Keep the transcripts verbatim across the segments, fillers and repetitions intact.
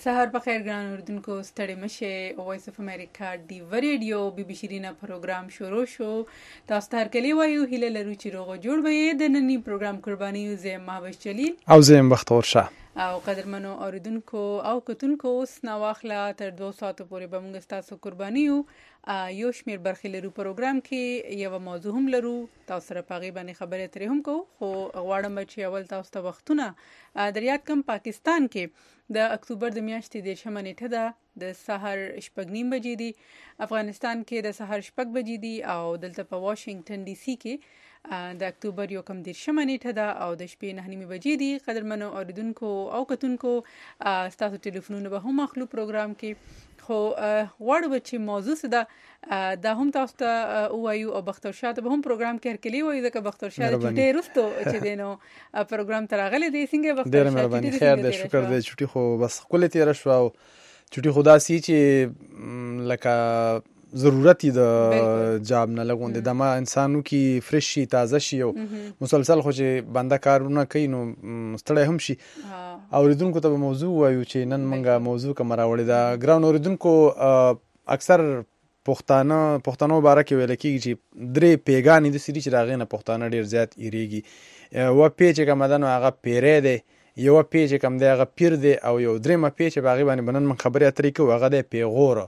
سهار بخیر ګران اردوونکو، ستړي مشه. وایس اف امریکا ډیو ریډیو بي بي شیرینا پروګرام شروع شو. تاسو ته هرکلی وایو، هیله لرو چې روغ جوړ وي. د نننی پروګرام قرباني زه مهوش جلیل او زه بختور شاه او قدرمنو اوریدونکو او کتونکو اوس نو واخله تر دوه ساعتو پورې به موږ تاسو قرباني یو یو شمیر برخې لرو. پروګرام کې یو موضوع هم لرو، تاسو سره پاغي باندې خبرې اترې هم کوو. خو غواړم چې اول تاسو ته وختونه دریات کم پاکستان کې د اکتوبر د میاشتې د شمه نیټه ده، د سحر شپږ نیم بجې دي. افغانستان کې د سحر شپږ بجې دي او دلته په واشنگټن ډي سي کې د اکتوبر یو کم دیر شمه نیټه ده او د شپې نه نیمې بجې دي. قدرمنو اوریدونکو او کتونکو، تاسو ټلیفونونه به هم اخلو پروګرام کې. خو غواړو چې موضوع څه ده دا هم تاسو ته ووایو او بختور شاه ته به هم پروګرام کې هرکلی وایو، ځکه بختور شاه د چټۍ وروسته چې دی نو پروګرام ته راغلی دی. څنګه بختور شاه؟ ډېره مهرباني، خیر دی، شکر دی. چټي خو بس ښکلې تېره شوه او چټي خو داسې چې لکه ضرورت د جاب نه لګوندې دمه انسانو کې فرش شي، تازه شي او مسلسل خو چې بنده کارونه کوي نو ستړی هم شي. اوریدونکو ته به موضوع وایو چې نن موږ موضوع کوم راوړې ده. ګران اوریدونکو، اکثر پښتانه پښتنو باره کې ویل کېږي چې درې پیګانې د سړي چې د هغې نه پښتانه ډېر زیات ایریږي. یوه پی چې کومه ده نو هغه پیری دی، یوه پی چې کوم دی هغه پیر دی، او یو درېیمه پی چې په هغې باندې به نن موږ خبرې اترې کوو هغه دی پیغوره.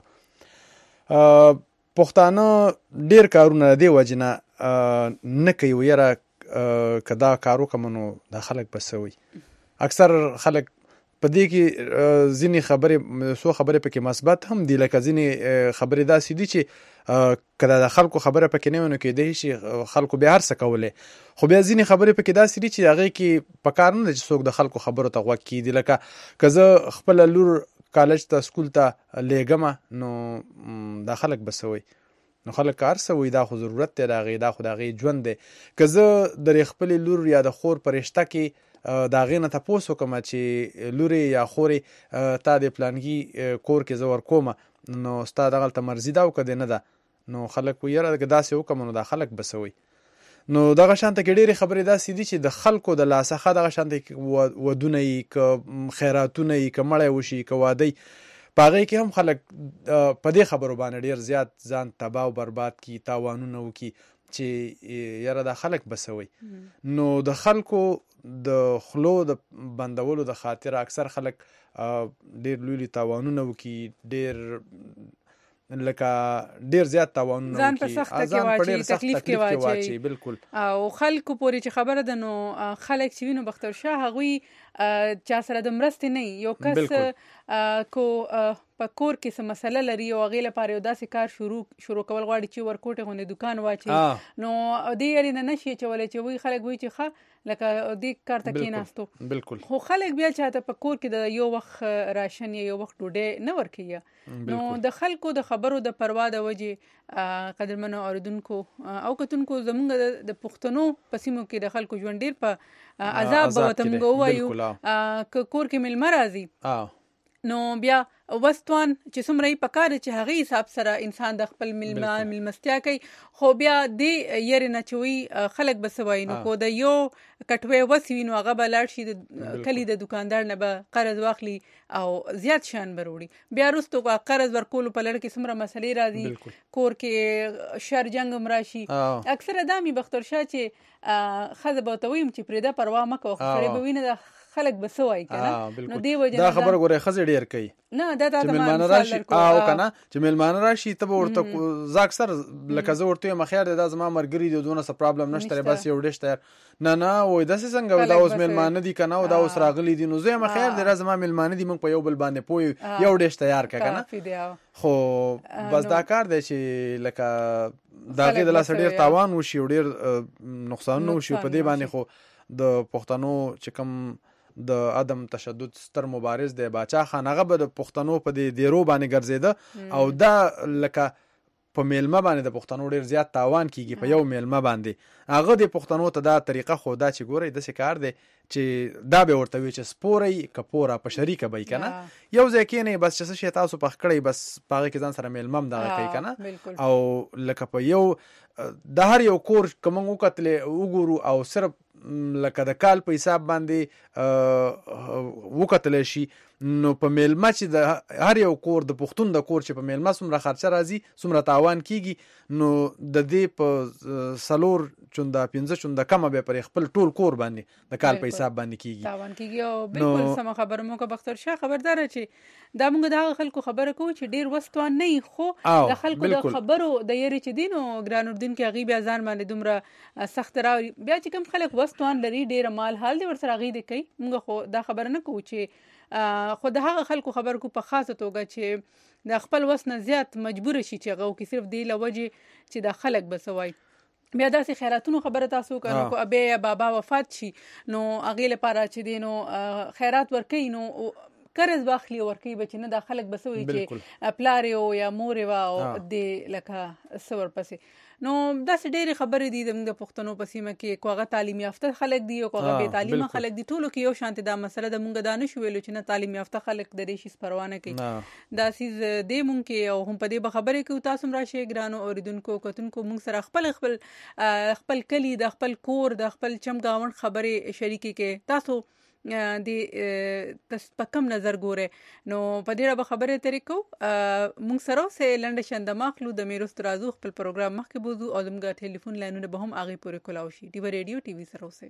پښتانه ډېر کارونه د دې وجې نه نه کوي، ویره که دا کار وکړم نو دا خلک به څه وایي. اکثر خلک په دې کې ځینې خبرې څو خبرې پکې مثبت هم دي، لکه ځینې خبرې داسې دي چې که د خلکو خبره پکې نه وي نو کېدای شي خلکو بیا هر څه کولی. خو بیا ځینې خبرې پکې داسې دي چې هغې کې په کار نه ده چې څوک د خلکو خبرو ته غوږ کېږدي. لکه که زه خپله لور کالج ته سکول ته لیږمه نو دا خلک به څه وایي؟ نو خلک هر څه وایي، دا خو ضرورت دی د هغې، دا خو د هغې ژوند دی. که زه د خپلې لور یا د خور په رشته کې د هغې نه تپوس وکړم چې لورې یا خورې تا د پلانګي کور کې زه ورکومه نو ستا دغلته مرضي ده او که دې نه ده، نو خلک وایي یاره که داسې وکړم نو دا خلک به څه وایي. نو دغه شانته کې ډېرې خبرې داسې دي چې د خلکو د لاسخه دغه شانته کې ودونه یي، که خیراتونه یي، که مړی وشي، که واده یي، په هغې کې هم خلک په دې خبرو باندې ډېر زیات ځان تباه او برباد کړي، تاوانونه وکړي چې یاره دا خلک به څه وایي. نو د خلکو د خلو د بندولو د خاطره اکثر خلک ډېر لوی لوی تاوانونه وکړي، ډېر لکه ډېر زیات تاوانونه ځان په سخته کې واچي، تکلیف کې واچي. بالکل. او خلکو پورې چې خبره ده نو خلک چې وینو بختور شاه هغوی چا سره د مرستې نه یو کس کو په کور کې څه مسله لري او هغې لپاره یو داسې کار شروع شروع کول غواړي چې ورکوټې غوندې دکان واچوي، نو دې یاري نه نشي اچولی چې وایي خلک وایي چې ښه لکه دې کار ته کېناستو. بالکل. خو خلک بیا چاته په کور کې د یو وخت راشن یا یو وخت ډوډۍ نه ورکوي. نو د خلکو د خبرو د پروا د وجې قدرمنو اوریدونکو او کتونکو زمونږ د پښتنو په سیمو کې د خلکو ژوند ډېر په عذاب به ورته موږ ووایو. که کور کې میلمه راځي نو بیا وستوان چې څومره یې پکار چې هغې حساب سره انسان د خپل میلمه میلمستیا کوي، خو بیا دې یارې نه چې وایي خلک به څه وایي. نو کو د یو کټوی وس وي نو هغه به لاړ شي د کلي د دوکاندار نه به قرض واخلي او زیات شیان به راوړي. بیا وروستو قرض ورکولو په لړ کې څومره مسلې راځي، کور کې شر جنګ هم راشي. اکثره دا مې بختور شاه چې ښځه به ورته ویم چې پرېږده پروا مه کوه، خو سړی به وینه د خلک به څه وایي که نه. نو دې وجې دا خبره ګورئ ښځې ډېر کوي نه دا چې میلمانه راشي او که نه چې میلمانه راشي ته به ورته زه اکثر لکه زه ورته یم خیر دی دا زما ملګري دي دونه څه پرابلم نشته دی بس یو ډش تیار. نه نه وایي داسې څنګه دا اوس میلمانه دي که نه او دا اوس راغلي دي، نو زه یم خیر دی دا زما میلمانه دي، موږ په یو بل باندې پوه یو یو ډش تیار کړه که نه. خو بس دا کار دی چې لکه د هغې د لاسه ډېر تاوان وشي او ډېر نقصانونه وشي. په دې باندې خو د پښتنو چې کوم د عدم تشدد ستر مبارز دی باچا خان، هغه به د پښتنو په دې دیرو باندې ګرځېده او دا لکه په میلمه باندې د پښتنو ډېر زیات تاوان کېږي په یو میلمه باندې. هغه د پښتنو ته دا طریقه ښوده چې ګورئ داسې کار دی چې دا به ورته وي چې سپوری که پوره په شریکه به یې که نه یو ځای کښېنئ بس چې څه شی تاسو پخ کړئ بس په هغې کې ځان سره میلمه هم دغه کوي که نه. او لکه په یو د هر یو کور که موږ وکتلې وګورو او صرف لکه د کال په حساب باندې وکتلی شي نو په میلمه چې د هر یو کور د پښتون د کور چې په میلمه څومره خرچه راځي څومره تاوان کیږي نو د دې په سلور چونده پنځه چونده کمه به پر خپل ټول کور باندې د کال په حساب باندې کیږي تاوان کیږي او بالکل سم خبره مو که بختر شاه خبردار چې دا موږ د خلکو خبره کوو چې ډیر وستوان نه خو د خلکو د خبرو د یری چې دینو ګران اردن کې غي بیا ځان باندې دومره سخت راوي بیا چې کوم خلک وستوان لري ډیر مال حال دی ورسره غي دی کوي موږ خو دا خبره نه کوو چې خو د هغه خلکو خبر کو په خاصه توګه چې د خپل وس نه زیات مجبور شي چې غو کې صرف دی لوجه چې د خلک بسوي بیا داسې خیراتونو خبره تاسو کوي کو ابي یا بابا وفات شي نو اغه لپاره چې دینو خیرات ورکې نو قرض واخلي ورکې بچنه د خلک بسوي چې پلاریو یا مورې وا او د لکه سور پسې نو داسې ډېرې خبرې دي د پښتنو په سیمه کې کوغه تعلیم یافته خلک دي او کوغه بې تعلیمه خلک دي ټولو کې یو شانتي دا مسله د مونږ دا نشو ویلو چې نه تعلیم یافته خلک د دې شي پروا نه کوي دا سیز دې مونږ کې او هم په دې خبرې کې تاسو راشي ګرانو اوریدونکو کتونکو مونږ سره خپل خپل خپل کلی د خپل کور د خپل چمګاون خبرې شریکي کې تاسو د تاسو نظر ګوره نو په دې اړه خبرې طریقو مونږ سره سه لنډ شند مخلو د میروس ترازو خپل پروګرام مخکې بوزو او زموږ ټلیفون لاینونه به هم اغه پورې کولاو شي دی ریډیو ټي وي سره سه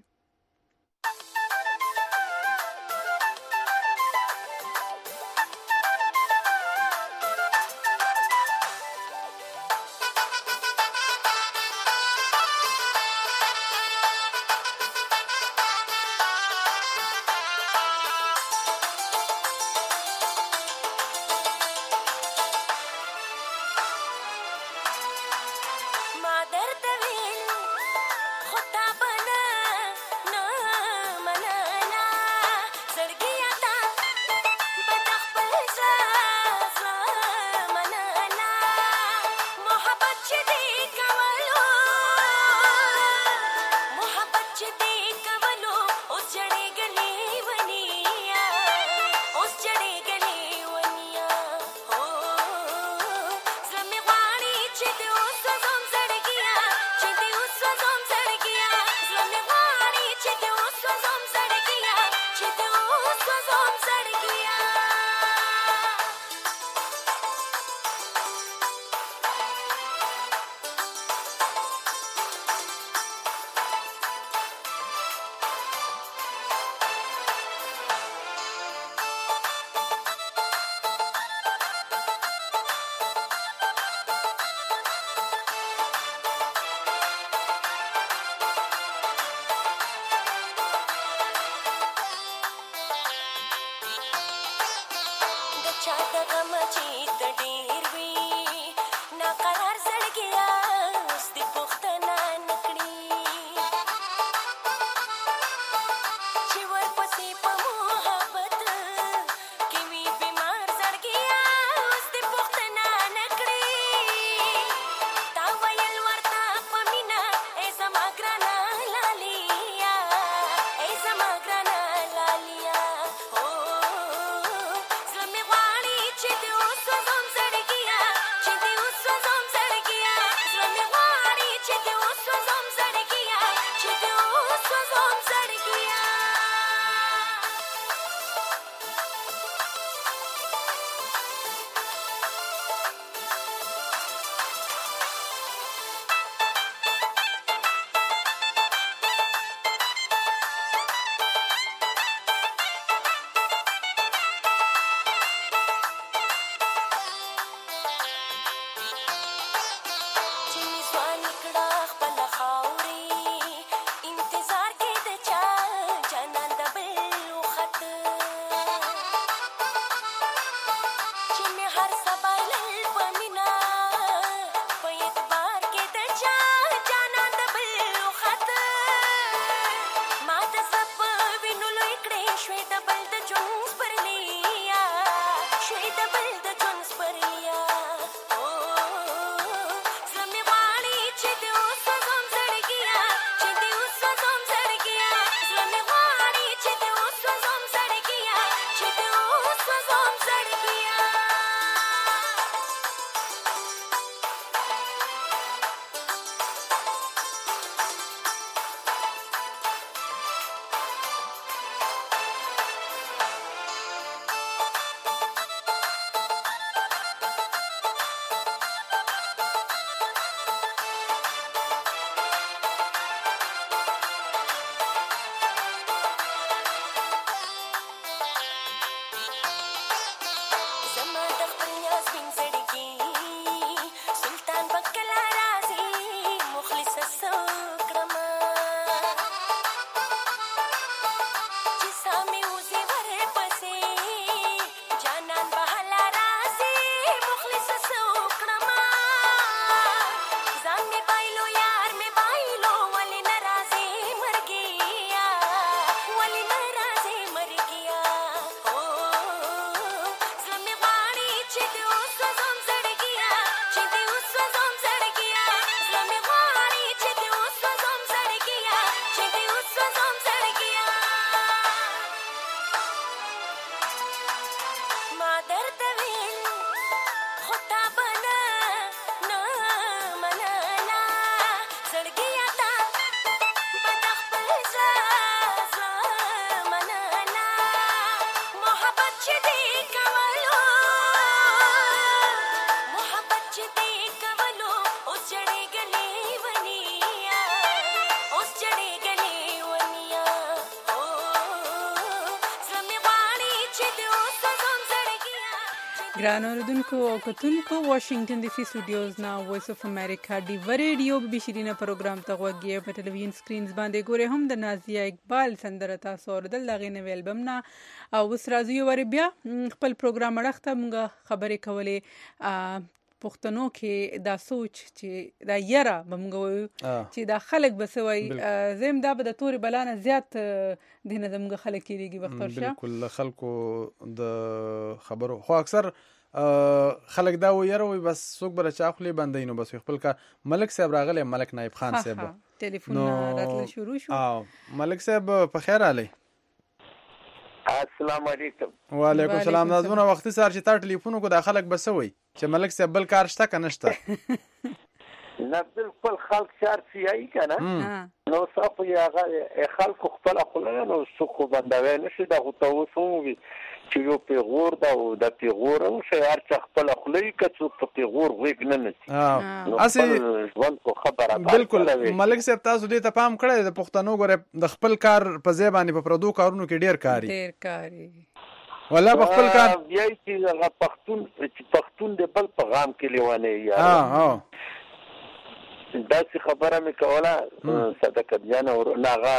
ګران اوریدونکو او کتونکو واشنگټن ډي سي سټوډیوز نا وایس اف امریکا دی ریډیو بي شیرینه پروګرام ته غوږی په ټلویزیون سکرینز باندې ګوري هم د نازیه اقبال سندره تاسو اوردل دغه نوې البم نا او وس راځي ور بیا خپل پروګرام اړخته موږ خبرې کولې پښتنو کې دا سوچ چې دا یره بمګو چې دا خلک بسوي زم دا به د توري بلانه زیات دینه زمګه خلک کیږي وختور شه بالکل خلکو د خبرو خو اکثر خلک دا ویره وي بس څوک بل چا خپل بندینو بس خپل کا ملک صاحب راغله ملک نایب خان صاحب ټلیفون راتل شروع شو او ملک صاحب په خیر علي السلام علیکم. وعلیکم السلام. نازونه وختي سار چې تا ټلیفون کو د خلک بسوي چې ملک صاحب بل کار شته کنه شته نه بالکل خلک شار سیای کنه نو صاحب یا خلک خپل خپل نو څوک بندوي نشي دا غوتوسو چې یو پیغور دا او د پیغور او شهر چې خپل خپل کڅو په پیغور وګ نه نشي اسی ځوان کو خبره بالکل ملک صاحب تاسو دې ته پام کړی د پښتنو غره د خپل کار په ځای باندې په پردو کارونو کې ډیر کاری ډیر کاری ولا په خپل کار بیا چې هغه پښتون چې پښتون د بل پیغام کې لیوانه یا ها ها دا څه خبره مې کوله صدقه جان او ناغه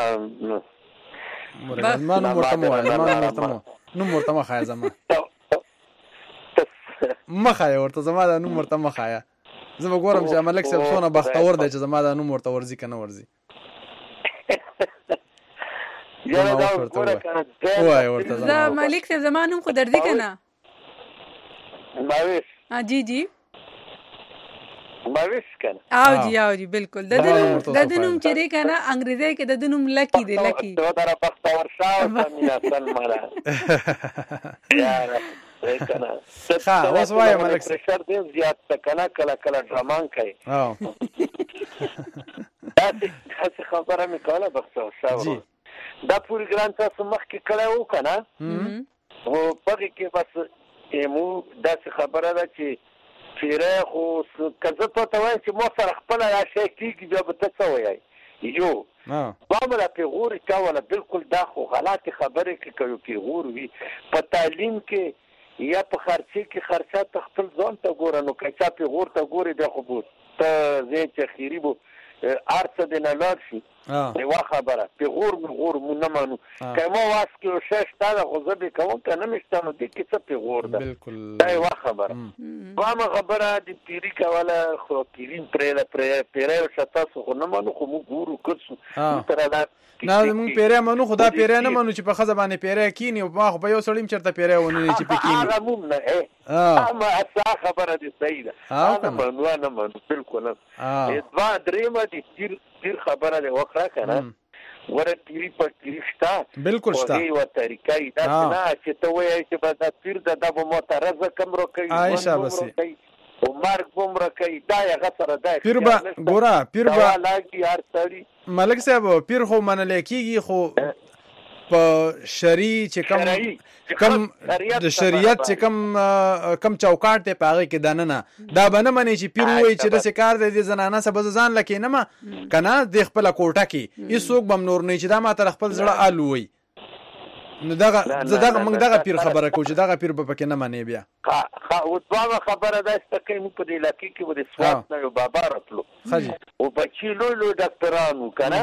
مرمان مرتمو مرمان مرتمو نو مرته مخه زما مخه ورته زما د نو مرته مخه زه به ګورم چې ملک صاحب څونه بختور دی چې زما د نو مرته ورزي کنه ورزي یا دا ګوره کنه وای ورته زما ملک صاحب زما نوم خو درځي کنه ماویش جی جی ماویش کنه او جی او جی بالکل د دنوم د دنوم چې دی کنه انګریزي کې د دنوم لکی دی لکی دا در بختور شاو میا سن مړه یا کنه ها اوس وای ملک پرشر دې زیات کنه کله کله ډرامان کوي او دا څه خبره مې کوله بختور شاو دا پوری ګران تاسو مخ کې کړه و کنه او پغې کې بس ایمو دا څه خبره ده چې پیره خو کزه په توای چې مو سره خپل یا شي کیږي بیا به څه وایي یو باندې پیغور کا ولا بالکل دا خو غلط خبره کې کوي پیغور وي په تعلیم کې یا په خرچي کې خرچات خپل ځان ته ګور نو کچا پیغور ته ګوري د خو ته زه چې خيريبو ارڅ د نه لار شي نو خبره پیغور مغور مو نه مانو کما واس کې شش تا خو زه به کوم کنه مشته نو د کې څه پیغور ده بالکل دا یو خبره واما خبره د پیری کوله خو پیرین پرې پرې پرې شتا خو نه مانو خو مو ګورو کڅو تر دا نه موږ پیره منو خدا پیره نه منو چې په خزه باندې پیره کینی او ما خو په یو سړیم چرته پیره ونه چې پکینی هغه مونږ نه اه اما اصله خبره دي صحیح ده انا منو انا منو بالکل اه دا درېما دي تیر تیر خبره ده وکړه کنه ور پیری په کلیشتا بالکل شتا او یو طریقې دا نه چې ته وایې چې به دا پیر د دبو موترزه کم رو کوي عائشہ بسي او مرګ بومره کوي دا یې غسر ده پیر با ګورا پیر با لاګي هر څړي ملک صاحب پیر خو منل کېږي خو په شری چې کم کم د شریعت چې کم کم چوکاټ ته پاغه کې دانه دا بنه منی چې پیر وای چې د سکار د زنانه سبز ځان لکه نه ما کنه د خپل کوټه کې هیڅوک بم نور نه چې دا ما تر خپل زړه الوي نو دغه دغه موږ دغه پیر خبره کو چې دغه پیر په پکې نه منی بیا ها او دغه خبره ده چې کوم په دې لکه کې ودې سوات نه بابا راتلو خجی او بچی لو لو ډاکټرانو کنه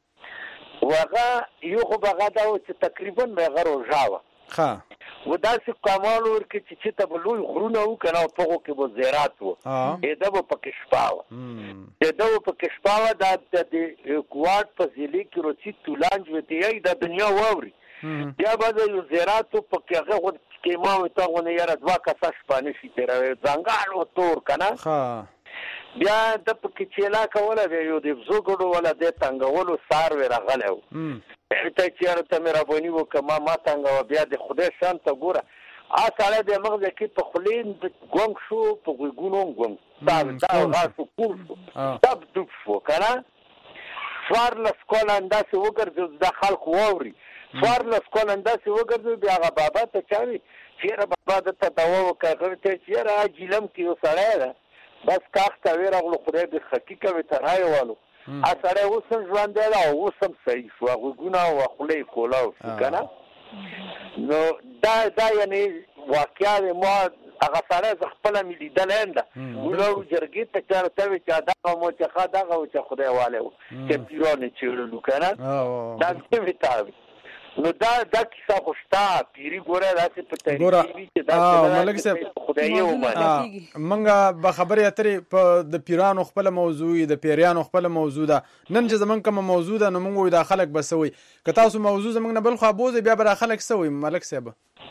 وغه یو خو بغه دا چې تقریبا مې غرو جاوه ها ودا چې کمال ورکه چې چې ته لوی غرونه و کنه په هغه کې به زیرات وو دا به پکې شپاوه دا به پکې شپاوه دا د کوارت په ځلې کې روچی تولانج وتی دا دنیا ووري بیا به یو زیرات په کې هغه کې ما ته غو نه یاره دوا کسه شپانه شي تر ځنګال او تور کنه ها بیا د پکې چیلا کوله یو د زوګړو ولا د تنګولو سار ور غلو ته چیرته ته مې رابونی وکما ما څنګه بیا د خدای شان ته ګوره ا ساله د مغز کې په خلین د ګونګ شو په ګونګ ګونګ دا دا غاسو کول دا د شو کنه فار لسکول انداس وګرځي د خلق ووري فار لسکول انداس وګرځي بیا غ بابا ته چاري چیرې بابا د ته دوا وکړه ته چیرې اجلم کې وسړی ده بس کاخ تا ویره غو خدای د حقیقت به ترای والو ا سره وسم ژوند دی او وسم صحیح شو غوګونه او خلې کولاو کنه نو دا دا یعنی واقعا ما هغه سړی زه خپله مې لیدلی یم ده ولاړو جرګې ته چېرته وې چې دغه مو چې ښه دغه و چې خدای والی و چې پیرانو چېړلو که نه دا مې مې تا نو دا دا کیسه خو شته پیري ګوره داسې په تحریک وي چې داسې ملک صاحب خدایي ومني موږ به خبرې اترې په د پیرانو خپله موضوع وي د پیریانو خپله موضوع ده نن چې زمونږ کومه موضوع ده نو موږ وایو دا خلک به څه وایي که تاسو موضوع زمونږ نه بل خوا بوځئ بیا به دا خلک څه وایي ملک صاحب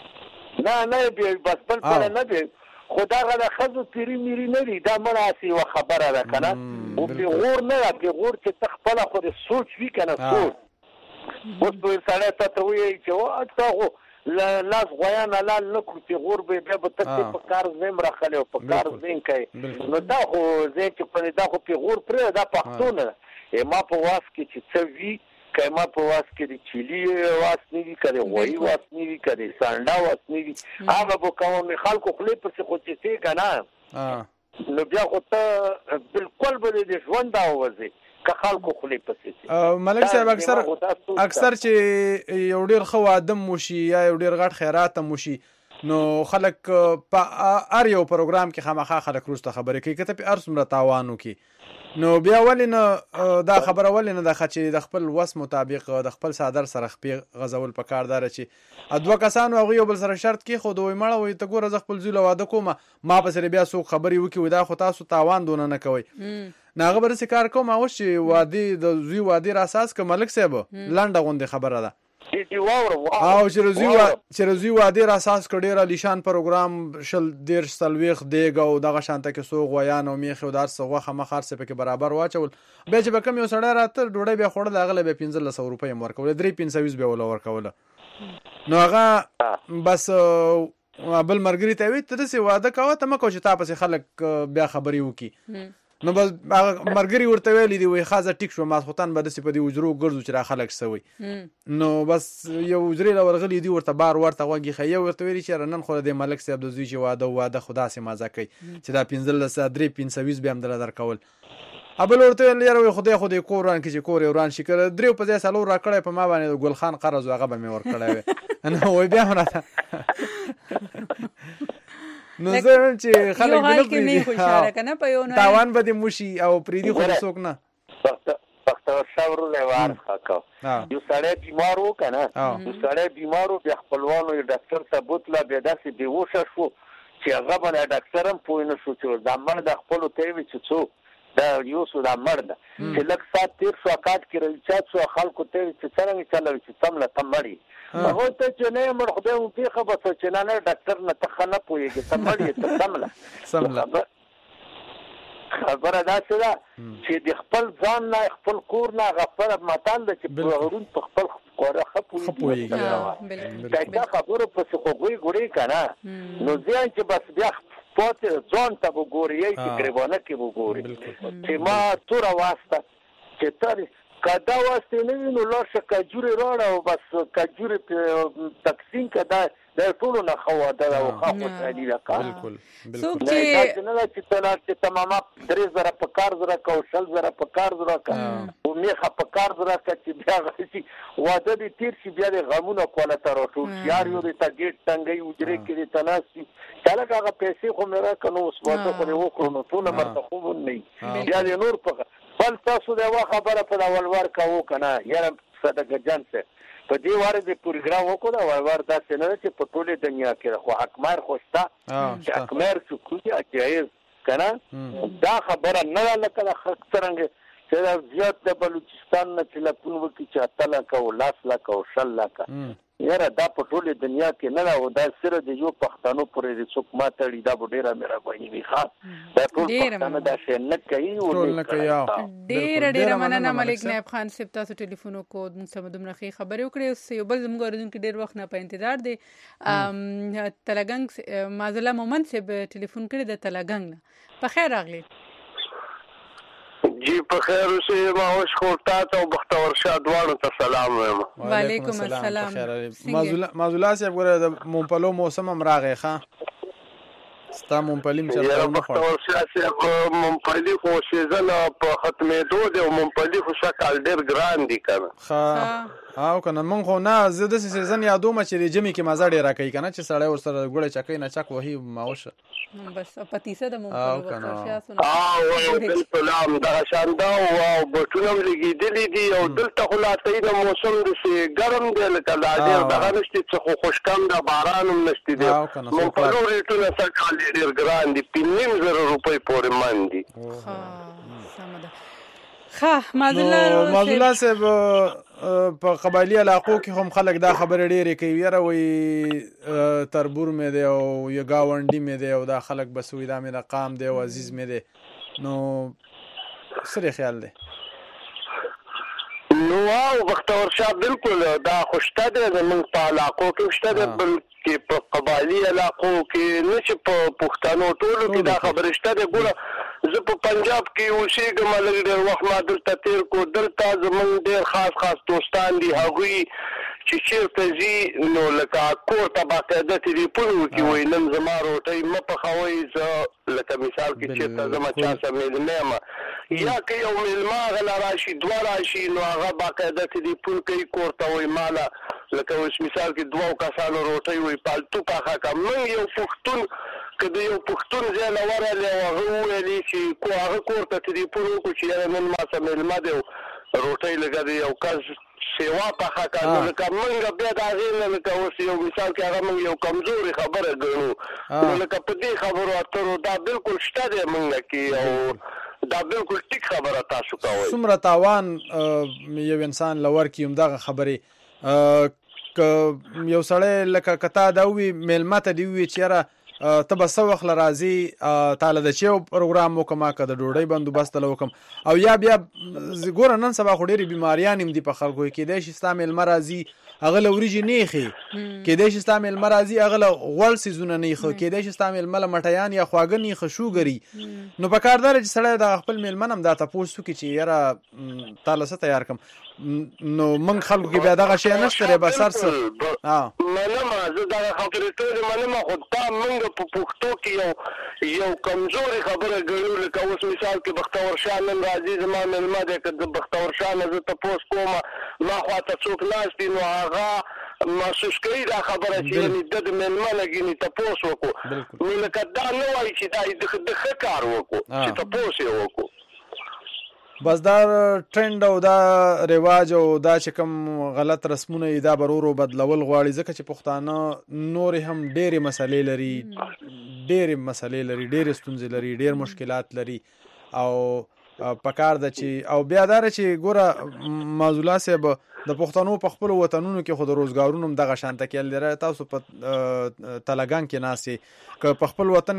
نه نه بس بل پله نه دی خو دغه د ښځو پیري میري نه دي دا مړه هسې یوه خبره ده که نه خو پېغور نه ده پېغور چې ته خپله خو د سوچ وي که نه سوچ اوس به سړی ته ته ووایي چې تا خو لاس غویان حلال نه کړو پېغور به بیا به ته په کار ځایم راخلی او په کار ځین کوې نو دا خو ځای چې دا خو پېغور پرېږده دا پښتو نه ده ما په واس کې چې څه وي که ما په واس کې د چیلي واس نه وي که د غویي واس نه وي که د سانډا واس نه وي هغه به کوم خلکو خولې پسې خو چې څې که نه نو بیا خو ته بلکل به د ژوند دا ووځې که خلکو خولې پسې ملک صاحب اکثر اکثر چې یو ډېر ښه واده م وشي یا یو ډېر غټ خیرات هم وشي نو خلک په هر یو پروګرام کې خامخا خلک وروسته خبرې کوي که ته پې هر څومره تاوان وکړي نو بیا ولې نه دا خبره ولې نه ده ښه چې د خپل وس مطابق د خپل څادر سره خپې غځول پکار داره چې دوه کسانو هغوی یو بل سره شرط کېښود وایي مړه وایي ته ګوره زه خپل زوی له واده کومه ما پسې بیا څوک خبرې وکړي وایي دا خو تاسو تاوان دونه نه کوئ نو هغه به داسې کار کوم اوس چې وادي د زوی وادي را اساس که ملک صاحب لنډه غوندې خبره ده او چې د زوی وادي را اساس که ډېر علیشان پروګرام شل دېرش څلوېښت دیګ او دغه شانته کې څو غویان او میښې او د هر څه غوښه مخ هر څه پکې برابر واچول بیا چې به کوم یو سړی راته ډوډۍ بیا خوړل هغه له بیا پنځلس سوه روپۍ هم ورکوله درې پنځه ویس بیا وله ورکوله نو هغه بس بل ملګري ته وایي ته داسې واده کوه ته مه کوه چې تا پسې خلک بیا خبرې وکړي نو بس هغه ملګري ورته ویلي دي وایي ښه زه ټیک شوم ماسخوتن به داسې په دې حجرو ګرځو چې را خلک څه وایي نو بس یو حجرې له ورغلي دي ورته بار ورته غوږ ایښی یو ورته ویلي چې نن خو د دې ملک صاحب د زوی چې واده واده خو داسې مزه کوي چې دا پنځلس درې پنځه ویس بیا هم دله درکول بل ورته ویل یاره وایي خدای خو دې کور وران کړي چې کور یې وران شي که درېو په ځای څلور راکړی په ما باندې د ګل خان قرض و هغه به مې ورکړی وی نو وایي بیا هم راته نو زه وایم چې خلک نه پرېږدي تاوان به دې موشي او پرېږدي خو څوک نه پښتو شاورو له وار خاکو یو سړی بیمار و که نه یو سړی بیمار و بیا خپلوانو یې ډاکټر ته بوتله بیا داسې بېهوشه شو چې هغه باندې ډاکټر هم پوه نه شو چې دا مړ د خپلو ته یې وي چې څو دا یو څو دا مړ ده چې لږ ساعت تېر شو اکاټ کې راوچات شو خلکو ته یې وي چې څرنګه چلوي چې څمله ته مړ یې هغه ته چې نه یې مړ خدای مو پېښه به څه چې نه نه ډاکټر نه ته ښه نه پوهېږې ته مړ یې ته څمله خبره داسې ده چې د خپل ځان نه خپل کور نه هغه خپله متل ده چې پرون په خپل کوره ښه پوهېږي دا خبرو پسې خو ګوی ګورې که نه نو ځان چې بس بیا پاتې ځان ته به ګوري یی چې ګریبانه کې به ګوري چې ما توره واسطه چې ته که دا واسطې نه وي نو لاړ شه کجورې راوړه او بس کجورې تقسیم که دا دا ټولو نه ښه واده ده او ښه خوشحالي ده که داسې نه ده چې ته لاړ چې ته ماما درې زره په کار زره که او شل زره په کار زره که او میخه په کار زره که چې بیا هغه شي واده دې تېر شي بیا دې غمونه کواله ته راټول شي یار یو دې ته ګېټ ټنګوي حجرې کې دې ته ناست وي چې هلکه هغه پیسې خو مې راکړه نو اوس واده خو دې وکړو نو ټوله مرته خوب هم نه وي بیا دې نور په بل تاسو د یوه خبره په دا ولور کوو که نه یاره صدقه جان صاحب په دې واره د پروګرام وکړو دا ولور داسې نه ده چې په ټولې دنیا کې ده خو حکمار خو شته چې حکمار سکوت یا جایز که نه دا خبره نه ده لکه د خلک څرنګه چې دا زیات د بلوچستان نه چې لکون وکړي چې اته لکه او لاس لکه او شل لکه یاره دا په ټولې دنیا کې نه ده او دا صرف د یو پښتنو پورې د څوک ما تړي دا به ډېره مهرباني وي ښه دا ټول پښتانه دا شی نه کوي ډېره ډېره مننه ملک نایب خان صاحب تاسو ټلیفون وکړو موږ سره دومره ښې خبرې وکړې اوس یو بل زموږ اورېدونکي ډېر وخت نه په انتظار دی تلګنګ معذله مومند صاحب ټلیفون کړی د تلګنګ نه په خیر راغلی جی په خیر اوسې ما اوس خو تا ته او بختور شاه دواړو ته سلام وایم وعلیکم السلام معذوله صاحب ګوره د مونپلو موسم هم راغی ښه ستا مونپلي م چېرته ونه خوړ بختور شاه صاحب مونپلي خو سیزن په ختمېدو دی او مونپلي خو شکل ډېر ګران دي که نه ښه او کنه مونږ خو نه زه د سیزن یادوم چې د جمی کې مزه ډیره کوي کنه چې سړی ورسره ګوړه چکې نه چک وهي ماوشه بس پتیسه د مونږ او په کنه او بالکل هم دا شاندا او بټونه لګیدلې دي او دلته خلاصې د موسم د سي ګرم دی لکه لا ډیر دغه نشته چې خوشکم د باران هم نشته دی مونږ په نور ریټونه سره کالي ډیر ګران دي پنځم زره روپۍ پورې مان دي ها سم ده ښه مازله مازله صاحب په قبایلی علاقو کې هم خلک دا خبره ډېرې کوي یاره وایي تربور مې دی او یا ګاونډي مې دی او دا خلک بس وایي دا مې د قام دی او عزیز مې دی نو څه دی خیال دی نو او بختور شاه بالکل دا خوشته دی زموږ په علاقو کې شته دی بلکې په قبایلی علاقو کې نه چې په پښتنو ټولو کې دا خبره شته دی ګوره زه په پنجاب کې اوسېږم لږ ډېر وخت ما دلته تېر کړو دلته زموږ ډېر خاص خاص دوستان دي هغوی چې چېرته ځي نو لکه کور ته باقاعده ټلیفون وکړي وایي نن زما روټۍ مه پخوئ زه لکه مثال کې چېرته زما چا سره مېلمه یم یا که یو مېلمه هغه له راشي دوه راشي نو هغه باقاعده ټلیفون کوي کور ته وایي ماله لکه اوس مثال کې دوو کسانو روټۍ وایي پالتو پاخه کړه موږ یو پښتون که د یو پښتون ځای نه ورغلی او هغه وویلي چې کو هغه کور ته ټلیفون وکړو چې یاره نن ما سره مېلمه دی روټۍ لکه د یو کس سیوا پخه کړه نو لکه موږ بیا د هغې نه لکه اوس یو مثال کې هغه موږ یو کمزورې خبره ګڼو نو لکه په دې خبرو اترو دا بالکل شته دی موږ کې او دا بالکل ټیک خبره تاسو کوئ څومره تاوان یو انسان لور کې همدغه خبرې که یو سړی لکه که تا دا ووي مېلمه ته دې ووي چې یاره ته به څه وخت له راځې تاله د چې یو پروګرام وکړم که د ډوډۍ بندوبست له وکړم او یا بیا ګوره نن سبا خو ډېرې بیماریان هم دي په خلکو کېدای شي ستا مېلمه راځي هغه له وریجې نه ایښې کېدای شي ستا مېلمه راځي هغه له غوړ څیزونه نه ایښه کېدای شي ستا مېلمه له مټیان یا خواږه نه ایښه شوګري نو په کار دا چې سړی د خپل مېلمه نه هم دا تپوس وکړي چې یاره تاله څه تیار کړم نو موږ خلکو کې بیا دغه شی نشته دی بس هر څه منمه زه دغه خبرې ټولې منمه خو دا موږ په پښتو کې یو یو کمزورې خبره ګڼو لکه اوس مثال کې بختور شاه نن راځي زما مېلمه دی که د بختور شاه نه زه تپوس کومه ما خواته څوک ناست دي نو هغه محسوس کوي دا خبره چې یعنې ده د مېلمه نه ګینې تپوس وکړو نو لکه دا نه وایي چې دا د ښه کار وکړو چې تپوس یې وکړو بس دا ټرند او دا رواج او دا چې کوم غلط رسمونه یې دا به ورو ورو بدلول غواړي ځکه چې پښتانه نورې هم ډېرې مسلې لري ډېرې مسلې لري ډېرې ستونزې لري ډېر مشکلات لري او پکار ده چې او بیا دا چې ګوره معزوله صاحب د پښتنو په خپلو وطنونو کې خو د روزګارونو هم دغه شانته کیل دی تاسو په تلګان کې ناستې که په خپل وطن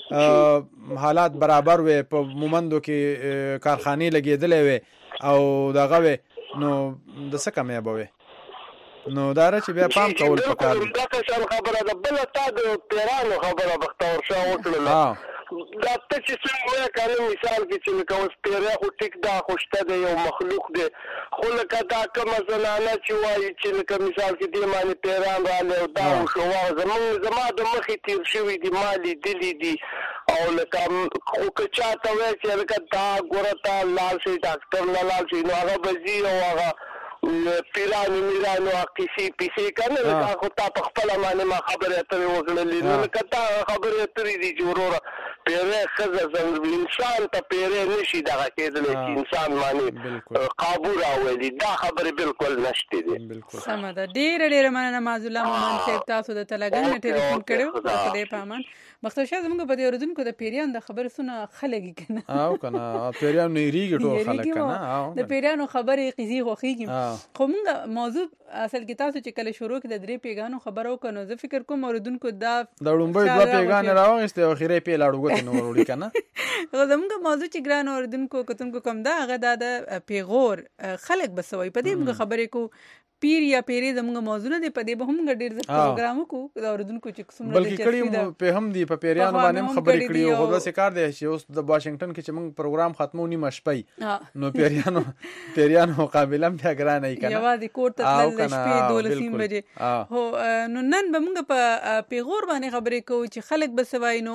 کې حالات برابر وي په مومندو کې کارخانې لګېدلې وي او دغه وي نو د څه کمی به وي نو دا را چې بیا پام کول پکار دي دا کسان خبره ده بله تا د پیرانو خبره بختور شاه وکړله دا ته چې څنګه وایه که نه مثال کې چې لکه اوس پیری خو ټیک دا خو شته دی یو مخلوق دی خو لکه دا کومه زنانه چې وایي چې لکه مثال کې دې باندې پیران راغلی او دا وشو زمونږ زما د مخې تېر شوي دي ما لیدلي دي او لکه خو که چا ته وایي چې لکه دا ګوره ته لاړ شئ ډاکټر نه لاړ شئ نو هغه به ځي او هغه پیرانو میرانو کیسې پیسې که نه لکه خو تا په خپله باندې ما خبرې اترې وکړلې نو لکه تا خبرې اترې دي چې وروره پیری ښځه انسان ته پیری نشي دغه کېدلی چې انسان باندې قابو راولي دا خبرې بالکل نشته دي سمه ده ډېره ډېره مننه معزوله مومند صاحب تاسو د تلګن نه ټلیفون کړی و خدای په امان بختور شاه زموږ په دې اورېدونکو د پیریانو د خبرې څونه ښه لګي که نه او که نه پیریانو نه یېرېږي ټول خلک که نه د پیریانو خبرې قیزې خوښېږي خو موږ موضوع اصل کې تاسو چې کله شروع کې د درې پیغانو خبره وکړو نو زه فکر کوم اورېدونکو دا د لومړۍ دوه پیغانې راواخیستې او اخرې پې لاړو ګوتې نه ور وړي که نه خو زموږ موضوع چې ګرانو اورېدونکو کتونکو کوم ده هغه دا د پیغور خلک به څه وایي په دې موږ خبرې کوو پیر یا پیرې زموږ موضوع نه دی په دې به هم ډېر زیات پروګرام وکړو د اورېدونکو چې څومره بلکې کړي په هم دي په پیریانو باندې هم خبرې کړي او خو داسې کار دی چې اوس د واشنګټن کې چې موږ پروګرام ختمو نیمه شپه نو پیریانو پیریانو مقابله بیا ګرانه یې که نه یوازې کور ته تلل د شپې دولسیم بجې هو نو نن به موږ په پیغور باندې خبرې کوو چې خلک به څه وایي نو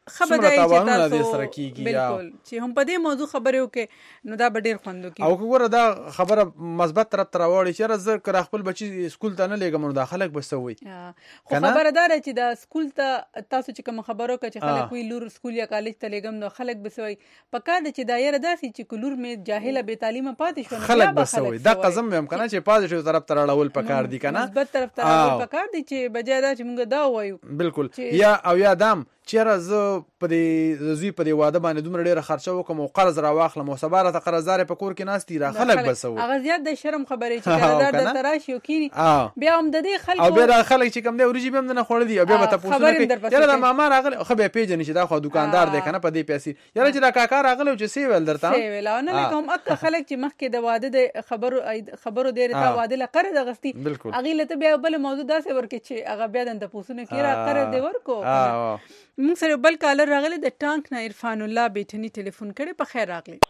خبره چې تاسو تاسو سره کیږي بالکل چې هم په دې موضوع خبرې وکړي نو دا به ډېر خوند وکړي. او وګوره دا خبره مثبت طرف ته راوړي چې زه کړه خپل بچي سکول ته نه لېږم نو دا خلک به څه وایي. خو خبره دا ده چې دا سکول ته تاسو چې کوم خبرو وکړه چې خلک وایي لور سکول یا کالج ته لېږم نو خلک به څه وایي. په کار ده چې دا یاره داسې چې لور مې جاهله بې تعلیمه پاتې شوه خلک به څه وایي. دا قسم ویم که نه چې پازیټیو طرف ته راړول پکار دي که نه مثبت طرف ته راړول پکار دي چې بجای دا چې موږ دا ووایو. بالکل یا او یا دام چیرې زه په دې زوی په دې واده باندې دومره ډېره خرچه وکړم او قرض را واخلم او سبا راته قرضدارې په کور کې ناست دي را خلک به څه وایي. هغه زیات د شرم خبرې چې قرارداد درته راشي او کینی بیا هم د دې خلکو او بیا دا خلک چې کوم دی وریجې به هم نه خوړلي او بیا به تپوسونه کوي یاره دا ماما راغلی خو بیا پیژني چې دا خو دوکاندار دی که نه په دې پیسې یاره چې دا کاکا راغلی چې څه ویل درته څه ویل او نه لکه هم اکه خلک چې مخکې د واده د خبرو خبرو ډېرې تا واده له قرض اخیستي هغې له ته بیا بله موضوع داسې ورکړي چې هغه بیا د تپوسونه کوي را قرض دې ورکړو. موږ سره بل کالر راغلی د ټانک نه عرفان الله بیٹنی ټلیفون کړي. په خیر راغلی.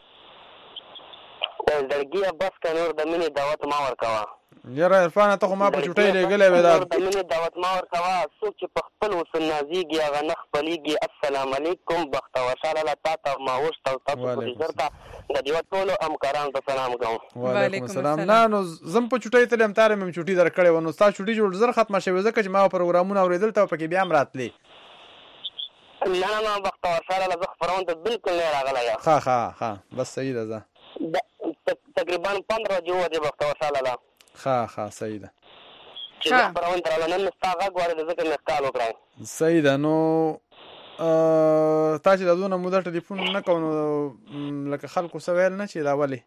درګي بس کنور د مینې دعوت ما ورکوا. یاره عرفان ته خو ما په چوټۍ لېږلی وې دا د مینې دعوت ما ورکوا. څوک چې په خپل وسل نازېږي هغه نه خپلېږي. السلام علیکم بختور شه الله تا ته ما اوښت او تاسو په ډېر ته د دې ټولو همکارانو ته سلام کوم. وعلیکم السلام. نه نو زم په چوټۍ تلم تارې مې چوټۍ درکړې وه نو ستا چوټۍ جوړ زر ختمه شوې ځکه چې ما پروګرامونه اورېدل ته پکې بیا هم راتلې. نه نه نه بختور شه الله زه خپرون ته بالکل نه راغلی یم. ښه ښه ښه بس صحیح ده. زه تقریبا پندره بجې وه دې بختور شه الله ښه ښه صحیح ده چې زه خپرون ته راغله نن مې ستا غږ واورېده ځکه مې کال وکړی. صحیح ده. نو تا چې دا دونه موده ټلیفون نه کوو نو لکه خلکو څه ویل نه چې دا ولې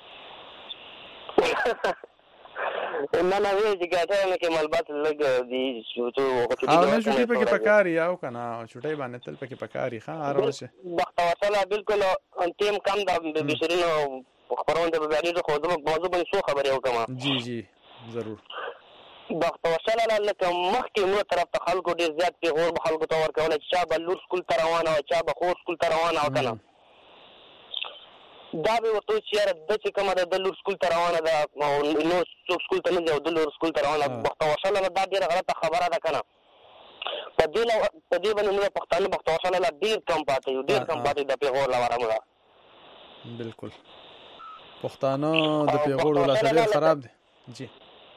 نه نه وایي چې ګاټی مې کې ملبات لږ دي او نه چوټۍ پکې پکار وي او که نه چوټۍ باندې تل پکې پکار وي. ښه هر ورځ چې بختور شه الله بالکل ټیم کم ده د بشرینو خپرون ته به بیا ډېر خو زموږ موضوع باندې څو خبرې وکړم. جی جی ضرور. بختور شه الله لکه مخکې مور طرف ته خلکو ډېر زیات پیغور به خلکو ته ورکولی چې چا به لور سکول ته روانه وه چا به خور سکول ته روانه وه که نه دا به ورته چې یاره ده چې کومه ده د لور سکول ته روانه ده او نور څوک سکول ته نه ځي او د لور سکول ته روانه بختور شه الله دا ډېره غلطه خبره ده که نه. په دې په دې باندې موږ پښتانه بختور شه الله ډېر کم پاتې یو ډېر کم پاتې د پیغور له واره موږ بالکل پښتانه د پیغور ولاسه ډېر خراب دي. جی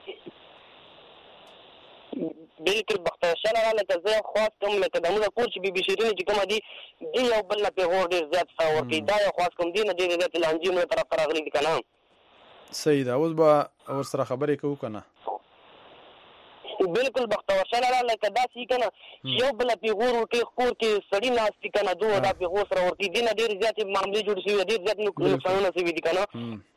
بالکل بختور شه الله لکه زه خواست کوم لکه د موږ کور چې بي بي شیرینې چې کومه دي دې یو بل نه پیغور ډېر زیات څه ورکوي. دا یو خواست کوم دې نه ډېرې زیاتې لانجې موږ طرف ته راغلي دي که نه. صحیح ده. اوس به ورسره خبرې کوو که نه. بالکل بختور شه الله لکه داسې که نه یو بله پیغور ورکوي کور کې سړي ناست دي که نه دوه دا پیغور سره ورکوي دې نه ډېرې زیاتې معاملې جوړې شوي ډېر زیات نقصانونه شوي دي که نه.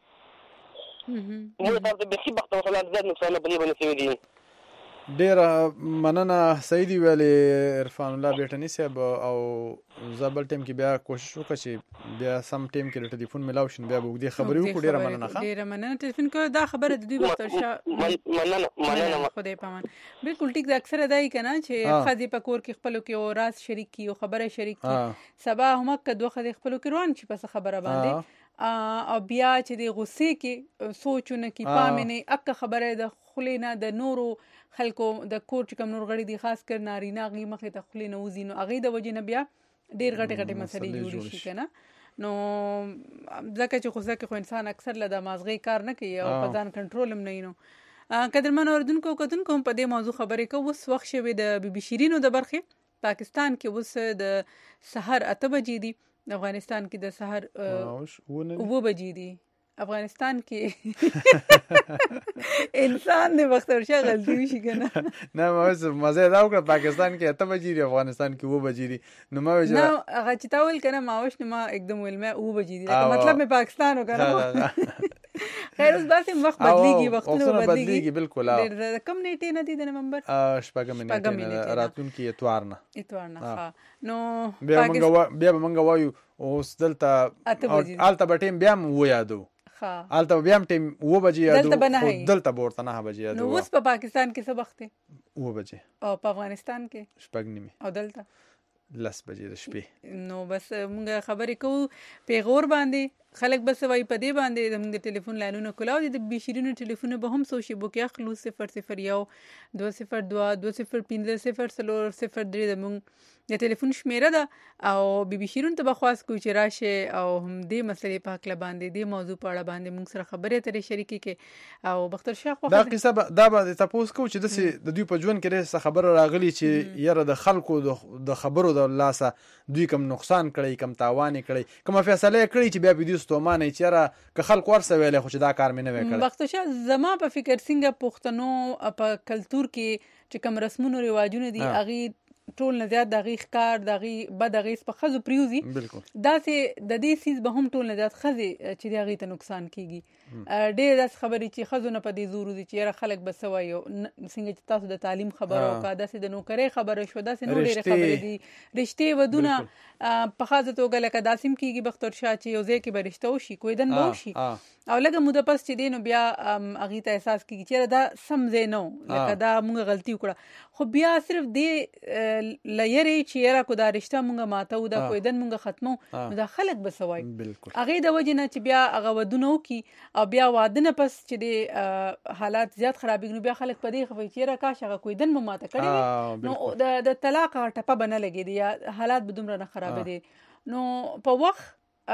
موږ طرف ته بیخي بختور شه الله زیات نقصانونه په دې باندې شوي دي. ډېره مننه. صحیح دي ویلې عرفان الله بیټني صاحب او زه بل ټایم کې بیا کوشش وکړه چې بیا سم ټایم کې ټلیفون میلاو شي بیا به اوږدې خبرې وکړو. ډېره مننه. ښه ډېره مننه ټلیفون کوئ. دا خبره د دوی بختور شه مننه مننه خدای پامان. بالکل ټیک ده. اکثره دا یې که نه چې ښځې په کور کې خپلو کې یو راز شریک کړي یو خبره شریک کړي سبا همکه دوه ښځې خپلو کې روان شي په څه خبره باندې او بیا چې د غصې کې سوچونه کې پام نه اکه خبره د خولې نه د نورو خلکو د کور چې کوم نور غړي دي خاص کر نارینه هغې مخې ته خولې نه وځي نو هغې د وجې نه بیا ډېر غټې غټې مسلې جوړې شي که نه. نو ځکه چې غوسه کې خو انسان اکثر له د مازغې کار نه کوي او په ځان کنټرول هم نه وي. نو قدرمنو اورېدونکو او کتونکو هم په دې موضوع خبرې کوو. اوس وخت شوی د بي بي شیرینو د برخې. پاکستان کې اوس د سحر اته بجې دي. افغانستان کې د سحر اوه بجې دي. افغانستان کې انسان د بختور شه غلطي وشي که نه. نه ما اوس مزه دا وکړه پاکستان کې اته بجې دي افغانستان کې اوه بجې دي نو ما ویل نه هغه چې تا ویل که نه ما اوس نو ما एकदम ویل مې اوه بجې دي مطلب مې پاکستان و که نه. خیر اوس داسې وخت بدلېږي وختونه بدلېږي. بالکل ډېر کم نیټې نه دي د نومبر شپږمې نیټې راتلونکي اتوار نه اتوار نه. نو بیا به موږ وایو اوس دلته هلته به ټیم بیا هم ویادو هلته بیا هم ټیم اوه بجې یادو دلته به ورته نهه بجې یادو. نو اوس په پاکستان کې څه وخت دی؟ اوه بجې. او په افغانستان کې شپږ نیمې. او دلته لس بجې د شپې. نو بس موږ خبرې کوو پیغور باندې خلک بس وای په دې باندې زموږ د ټلیفون لاینونه کولاو دي د بشیرینو ټلیفونه به هم سوشي بو کې اخلو صفر صفر یو دوه صفر دوه دوه صفر پنځه صفر څلور صفر درې زموږ د ټلیفون شمیره ده او بي بي شیرون ته بخواست کوي چې راشه او هم دې مسلې په حق باندې دې موضوع په اړه باندې موږ سره خبرې اترې شریکې کې او بختر شاه خو دا قصه دا به تاسو کو چې د دوی په ژوند کې څه خبره راغلی چې یره د خلکو د خبرو د لاسه دوی کم نقصان کړی کم تاوان کړی کوم فیصله کړی چې بیا په دې ستومانه چې یره که خلک ورسه ویلې خو چې دا کار مې نه وکړ بختر شاه زما په فکر څنګه پښتنو په کلچر کې چې کوم رسمونو رواجونه دي اغي ټول نه زیات دغه ښکار دغه بد دغه په خزو پریوزي دا سه د دې سیس به هم ټول نه زیات خزي چې دغه ته نقصان کیږي ډېر داس خبرې چې خزو نه پدې زور دي چې خلک بسوي څنګه چې تاسو د تعلیم خبرو کا داسې د نوکرۍ خبره شو داسې نو ډېر خبرې دي رښتې ودونه په خاصه توګه لکه داسیم کیږي بختر شاه چې یو ځای کې به رښتو شي کوئی دن مو شي او لکه موده پس چې دینو بیا اغه ته احساس کیږي چې دا سم ځای نو لکه دا موږ غلطي وکړه خو بیا صرف دې لایري چې را کو دا رښتا موږ ماته و دا کوئی دن موږ ختمو دا خلک بسوي اغه د وجه نه چې بیا اغه ودونه کی او بیا واده نه پس چې د حالات زیات خرابېږي بیا خلک په دې خفي چې را کاش هغه کوئی دن ماته کړی نو د د طلاق ټپه بنه لګي دي حالات به دومره نه خراب دي نو په وخت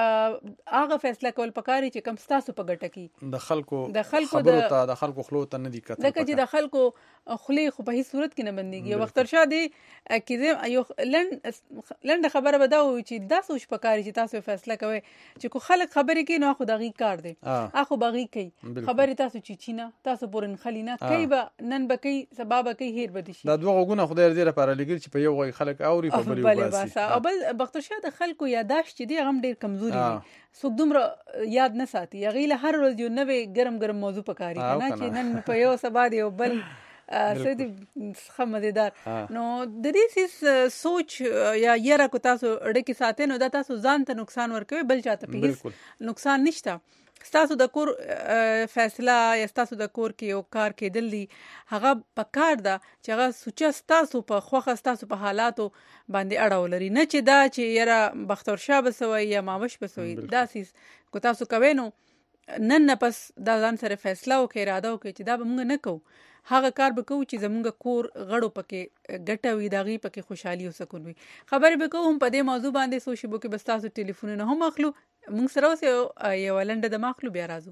هغه فیصله کول پکاري چې کم ستاسو په ګټه کې د خلکو د خلکو د د خلکو خلو ته نه دي کته لکه چې د خلکو خلی خو په هیڅ صورت کې نه بنديږي وختر شاه دی کې یو لند لند خبره بداو چې دا سوچ پکاري چې تاسو فیصله کوي چې کو خلک خبرې کوي نو خو دغه کار دی اخو بغي کوي خبرې تاسو چې چینه تاسو پورن خلینا کوي به نن به کوي سبب کوي هیر بد شي دا دوه غونه خدای دې لپاره لګل چې په یو غي خلک اوري په بل یو باسي او بل بختر شاه د خلکو یاداشت دی غم ډیر کمزوري دی څوک دومره یاد نه ساتي غیله هر ورځ یو نوې ګرم ګرم موضوع پکاري کنه چې نن په یو سبا دی بل سدي خمدیدار نو د دې سوچ یا یره کو تاسو ډکی ساتي نو دا تاسو ځان ته نقصان ورکوي بل چاته په هیڅ نقصان نشته تاسو د کور فیصله یا تاسو د کور کې یو کار کېدل دي هغه په کار ده چې هغه سوچ تاسو په خوخه تاسو په حالاتو باندې اړه ولري نه چې دا چې یره بختور شاه بسوي یا ماوش بسوي دا سیس کو تاسو کوي نو نن نه پس دا ځان سره فیصله وکړئ اراده وکړئ چې دا به موږ نه کوو هغه کار به کوو چې زموږ کور غړو پکې ګټه وي داغي پکې خوشحالي او سکون وي خبرې به کوو هم په دې موضوع باندې سوشي بو کې بس تاسو ټلیفونونه هم اخلو موږ سره اوس یو لنډه د ماخلو بیا راځو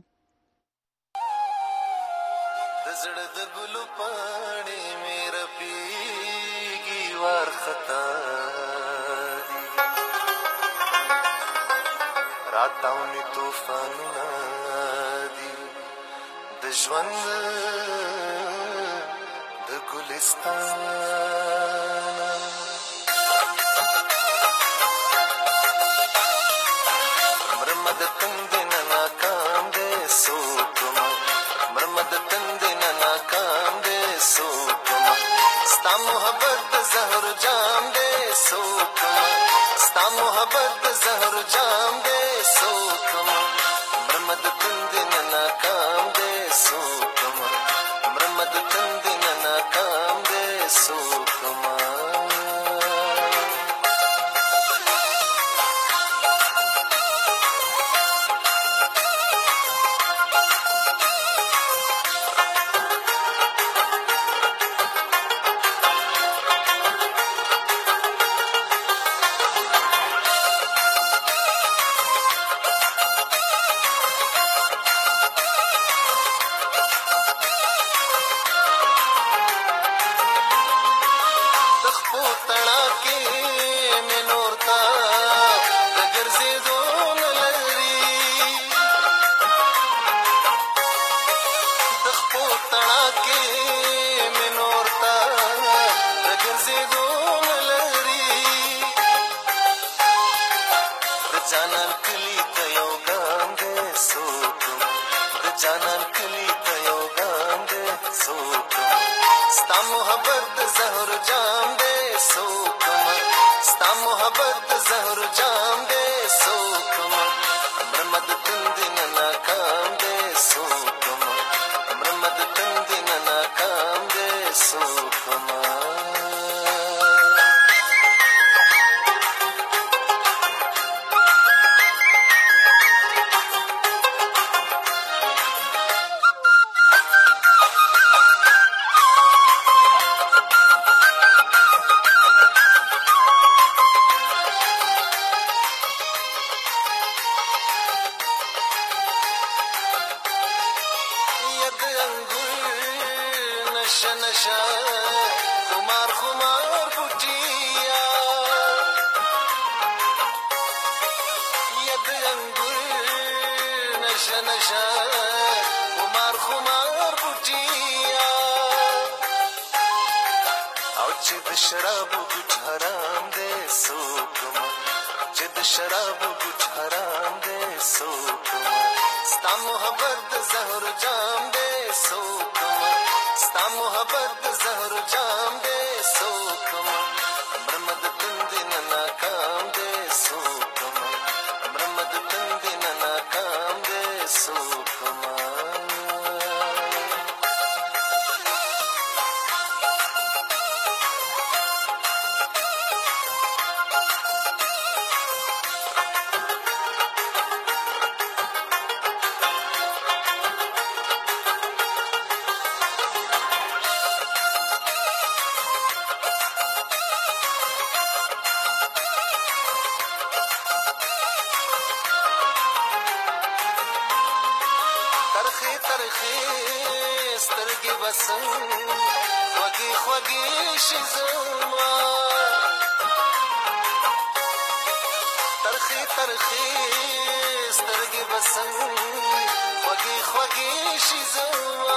د زړه د ګلو پاڼې مې رپیږي ورختا راتاونې طوفانونه دي د ژوند د ګلستان مرمد تند نه ناکام دې سوکما مرمد تند نه ناکام دې سوکما ستا محبت د زهر جام دې سوکما ستا محبت د زهر جام دې سوکما مرمد تند نه ناکام دې سوکما مرمد تند نه ناکام دې سوکما خمار بوټیا ید انګور نشه نشه خمار خمار بوټیا او چې د شرابو ګټ حرام دې سوکما چې د شرابو ګټ حرام دې سوکما ستا محبت د زهر جام دې سوکما ستا محبت د زهر جام دې سوکما مرمد تندې نه ناکام دې سوکما مرمد تندې نه ناکام دې سوکما خوږی خوږی شي زما ترخی ترخی سترګې بسم خوږی خوږی شي زما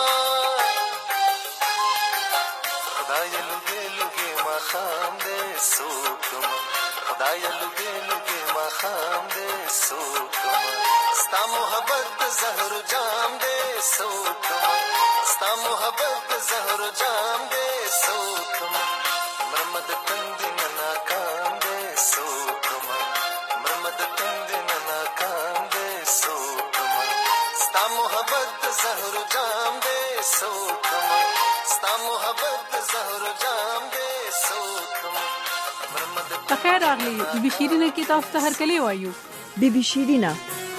خدای لږه لږه ما خام دې سوکما خدای لږه لږه ما خام دې سوکما ستا محبت زهر جام دې سوکما ستا محبت زهر جام دې سوکما مرمد تندې نه ناکام دې سوکما مرمد تندې نه ناکام دې سوکما ستا محبت زهر جام دې سوکما ستا محبت زهر جام دې سوکما مرمد خیر راغلی بی بی شیرینه کې تاسو ته هرکلی وایو بی بی شیرینه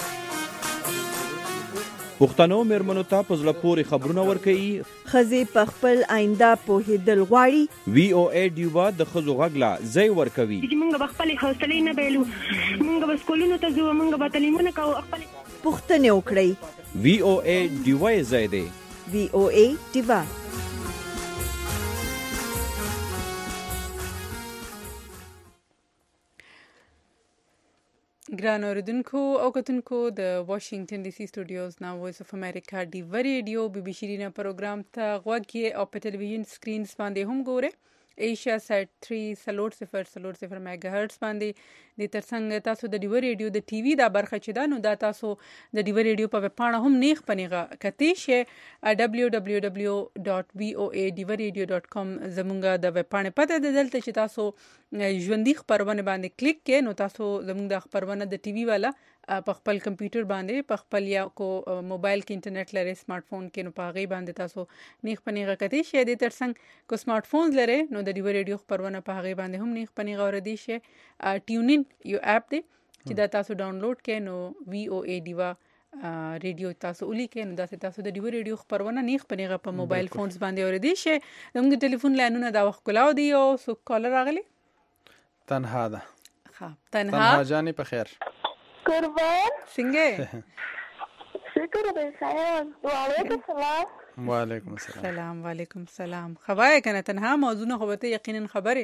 پښتنو میرمنو ته په زړه پورې خبرونه ورکوي ښځې په خپل آینده پوهېدل غواړي وی او ای ډیوا د ښځو غږ لا ځای ورکوي چې موږ به خپلې حوصلې نه بایلو موږ به سکولونو ته ځو موږ به تعلیمونه کوو خپلې پوښتنې وکړئ وی او ای ډیوا یې ځای دی وی او ای ډیوا ګران اوریدونکو او کتونکو د واشنگټن ډي سي سټوډیوز نا وایس اف امریکا ډیوا ریډیو بي بي شیرینه پروګرام ته غوږ کې او په ټلویزیون سکرین باندې هم ګوره ایشیا سات تhree سلور صفر سلور صفر میگا هرتز باندې د ترڅنګ تاسو د ډیوا ریډیو د ټي وي دا برخه چې دا نو دا تاسو د ډیوا ریډیو په پاڼه هم نیغ پنیغه کتی شه دبليو دبليو دبليو ډاټ وی او ای ډیوا ریډیو ډاټ کام زمونږه د ویب پاڼه پته د دلته چې تاسو ژوندۍ خبرونه باندې کلیک کړئ نو تاسو زموږ د خبرونه د ټي وي والا په خپل کمپیوټر باندې په خپل یا کو موبایل کې انټرنیټ لري سمارټ فون کې نو په غي باندې تاسو نیغ پنیغه کتی شه د ترڅنګ کو سمارټ فون لري نو د ډیوا ریډیو خبرونه په غي باندې هم نیغ پنیغه ور دي شه ټیونین یو اپ دی چې دا تاسو ډاونلوډ کړئ نو وی او ای ډیوا ریډیو تاسو ولي کې نو دا تاسو د ډیوا ریډیو خبرونه نیغ پنیغه په موبایل فونز باندې ور دي شه زموږ ټلیفون لاینونه دا وخت کلاو دی او سو کالر راغلی تنها ده ها تنها تنها جاني په خیر قربان څنګه شکر دې خیر وعلیکم السلام وعلیکم السلام سلام وعلیکم السلام خبره کنه تنها موضوع خو به یقینا خبره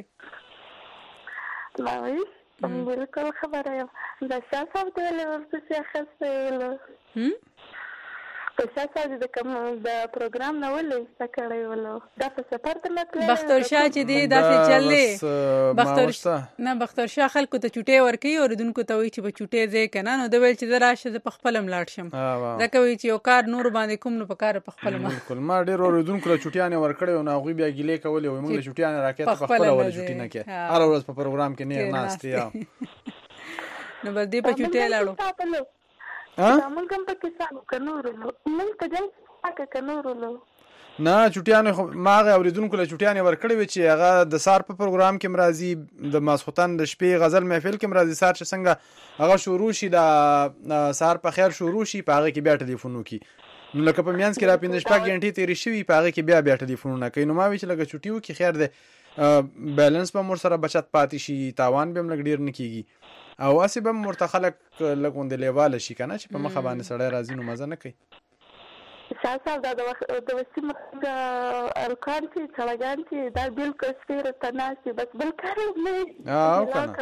لا وی بالکل خبره یم دا څه څه ته ورته خسته هم په ساسه د کوم د پروګرام نو ولې سکړې ولو دا په سفر ته مطلب بختور شاه چې دی داسې چلې بختور نه بختور شاه خلکو ته چټي ورکي او ردونکو ته وی چې په چټي ځای کنه نو د ویل چې زراشه د پخپلم لاړ شم دا کوي چې یو کار نور باندې کوم نو په کار پخپلم بالکل ما ډېر ردونکو له چټیانه ورکړې او ناغوي بیا ګیلې کولې او موږ له چټیانه راکې ته پخپل ور چټی نه کې هر ورځ په پروګرام کې نه ناشته یا نو بس دې په چټي لاړو ها موږ هم پکې سالو کنورلو موږ ته جن پکې کنورلو نه چټیانه ما غو اوریدونکو له چټیانه ورکړې و چې هغه د سار په پروګرام کې مرضی د ماسختن د شپې غزل محفل کې مرضی سار چې څنګه هغه شروع شي د سار په خیر شروع شي په هغه کې بیا ټلیفون وکي نو لکه په میانس کې را پینځه شپږ غنټې تیرې شوي په هغه کې بیا بیا ټلیفونونه کوي نو ما وی چې لکه چټیو کې خیر ده بیلانس په مور سره بچت پاتې شي تاوان به هم لګ ډیر نه کیږي او اسی به مرتخلق لګوند لیواله شي کنه چې په مخه باندې سړی راځي نو مزه نه کوي شاه صاحب دا د وسي مرګ الکان چې چړګان چې دا بالکل سپیره تناسي بس بل کار نه او کنه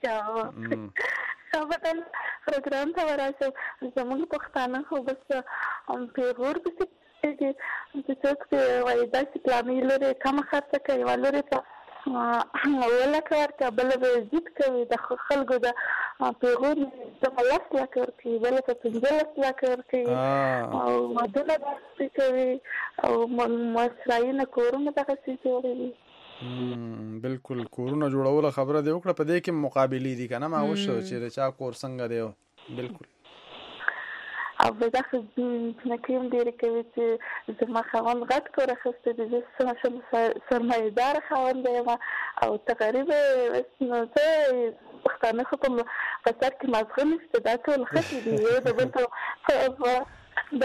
خبرن پروګرام ته وراسه زموږ پښتانه خو بس پیغور به چې چې څوک وایي دا چې پلانې لري کم خرڅ کوي ولري په ولا کار بل به زیات کوي د خلکو د پیغور د ملاس لا کوي بل څه پنځه لا کوي او مدونه کوي او مسراینه کورونه دغه څه جوړوي بالکل کورونه جوړول خبره دی وکړه په دې کې مقابلې دي کنه ما وشو چې چا کور څنګه دی بالکل او دا خو نه کوم ډیر کوي چې زما خاوند غټ کور اخیسته دي چې سرمایه‌دار خاوند دی او تقریبا نو څه پښتانه خو په سر کې مازغه نشته دا ټول خطي دي د بل دا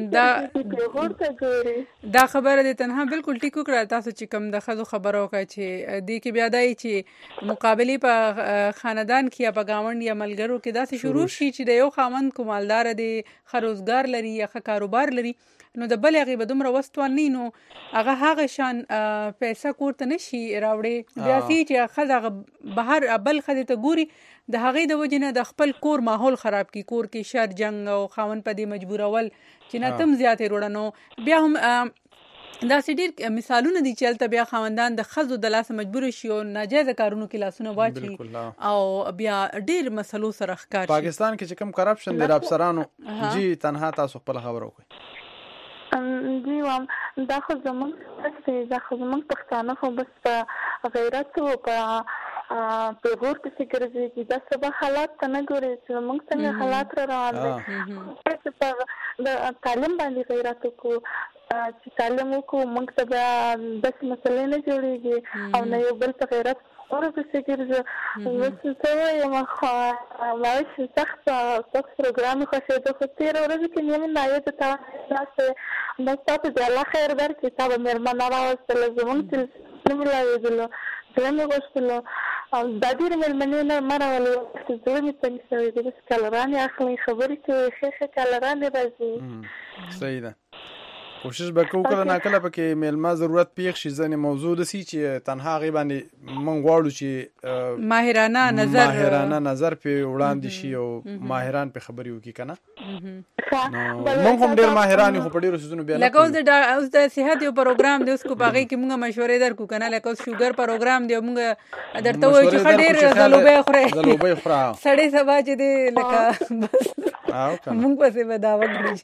دا خبره د تنها بالکل ټیکو کړه تاسو چې کوم د خزو خبرو کوي چې د کې بیا دای چې مقابله په خاندان کې یا په گاوند یا ملګرو کې داسې شروع شي چې د یو خاوند کومالدار دی خروزګار لري یا کاروبار لري نو د بل هغه به دومره وستوان نه نو هغه هغه شان پیسې کوړته نشي راوړي بیا چې خزه بهر بل خزه ته ګوري د هغې د وجې نه د خپل کور ماحول خراب کی کور کې شر جنگ او خاوند په دې مجبورول چې نه تم زیاتې وروړنو بیا هم دا ډېر مثالونه دي چې هلته بیا خاوندان د ښځو د لاسه مجبور شي او ناجایزه کارونو کې لاسونه واچي او بیا ډېر مسلو سره ښکار شي. پاکستان کې چې کوم کرپشن دی د افسرانو جی تنها تاسو خپل خبره وکړئ. جی وام دا خو زمونږ دا خو زمونږ پښتانه خو بس په غیرت او په پیغور پسې ګرځي چې دا سبا حالات ته نه ګوري چې موږ څنګه حالات را روان دي چې په تعلیم باندې غیرت وکړو چې تعلیم وکړو موږ ته بیا داسې مسلې نه جوړېږي او نه یو بل په غیرت اور پسې ګرځي اوس څه وایم خو ما چې سخت سخت پروګرام خوښېده خو تېره ورځ کې مې نایده ته داسې بس تاسو د الله خیر درکړي تا به مېرمنه راوستله زموږ چې نه ملاوېدلو زړه مې غوښتلو او دا ډېرې مېلمنې نه مه راولئ زړه مې تنګ شوی دی بس کالرانې اخلئ خبرې کوي ښې ښې کالرانې راځي. صحیح ده کوشش به کوو کله ناکله پکې میلمه ضرورت پیښ شي ځینې موضوع داسې چې تنها هغې باندې موږ غواړو چې ماهرانه نظر ماهرانه نظر پې وړاندې شي او ماهران پې خبرې وکړي که نه موږ هم ډېر ماهران یو خو په ډېرو څیزونو بیا لکه اوس د صحت یو پروګرام دی اوس کو په هغې کې موږ مشورې درکړو که نه لکه اوس شوګر پروګرام دی موږ درته ووایو چې ښه ډېر ځلوبۍ خورئ ځلوبۍ خوره سړی سبا چې دی لکه موږ پسې به دعوه کړي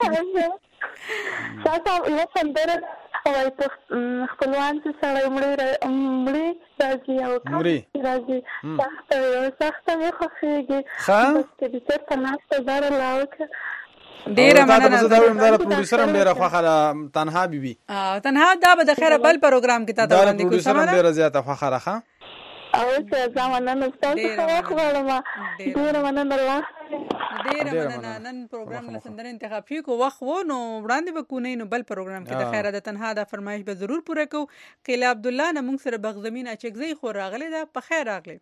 شاته یو سندره وایي خپلوان چې سړی مړی مړی راځي او راځي سخته سخته مې خوښېږي بس که د چېرته ناسته داره لا وکړه ډېره مننه زه دا وایم دا پروډیوسر هم ډېره خوښه ده تنها بیبي تنها دا به د خیره بل پروګرام کې تا ته وړاندې کړو پروډیوسر هم ډېره زیاته خوښه ده ښه او چې زه مننه ستاسو ښه وخت غواړم ډېره مننه الله ډېره مننه نن پروګرام له سندرې انتخاب شوي کو وخت و نو وړاندې به کو نه نو بل پروګرام کې د خیره د تنها دا فرمایش به ضرور پوره کوو. قیله عبدالله نه موږ سره بغزمین اچکزۍ خور راغلی ده په خیر راغلی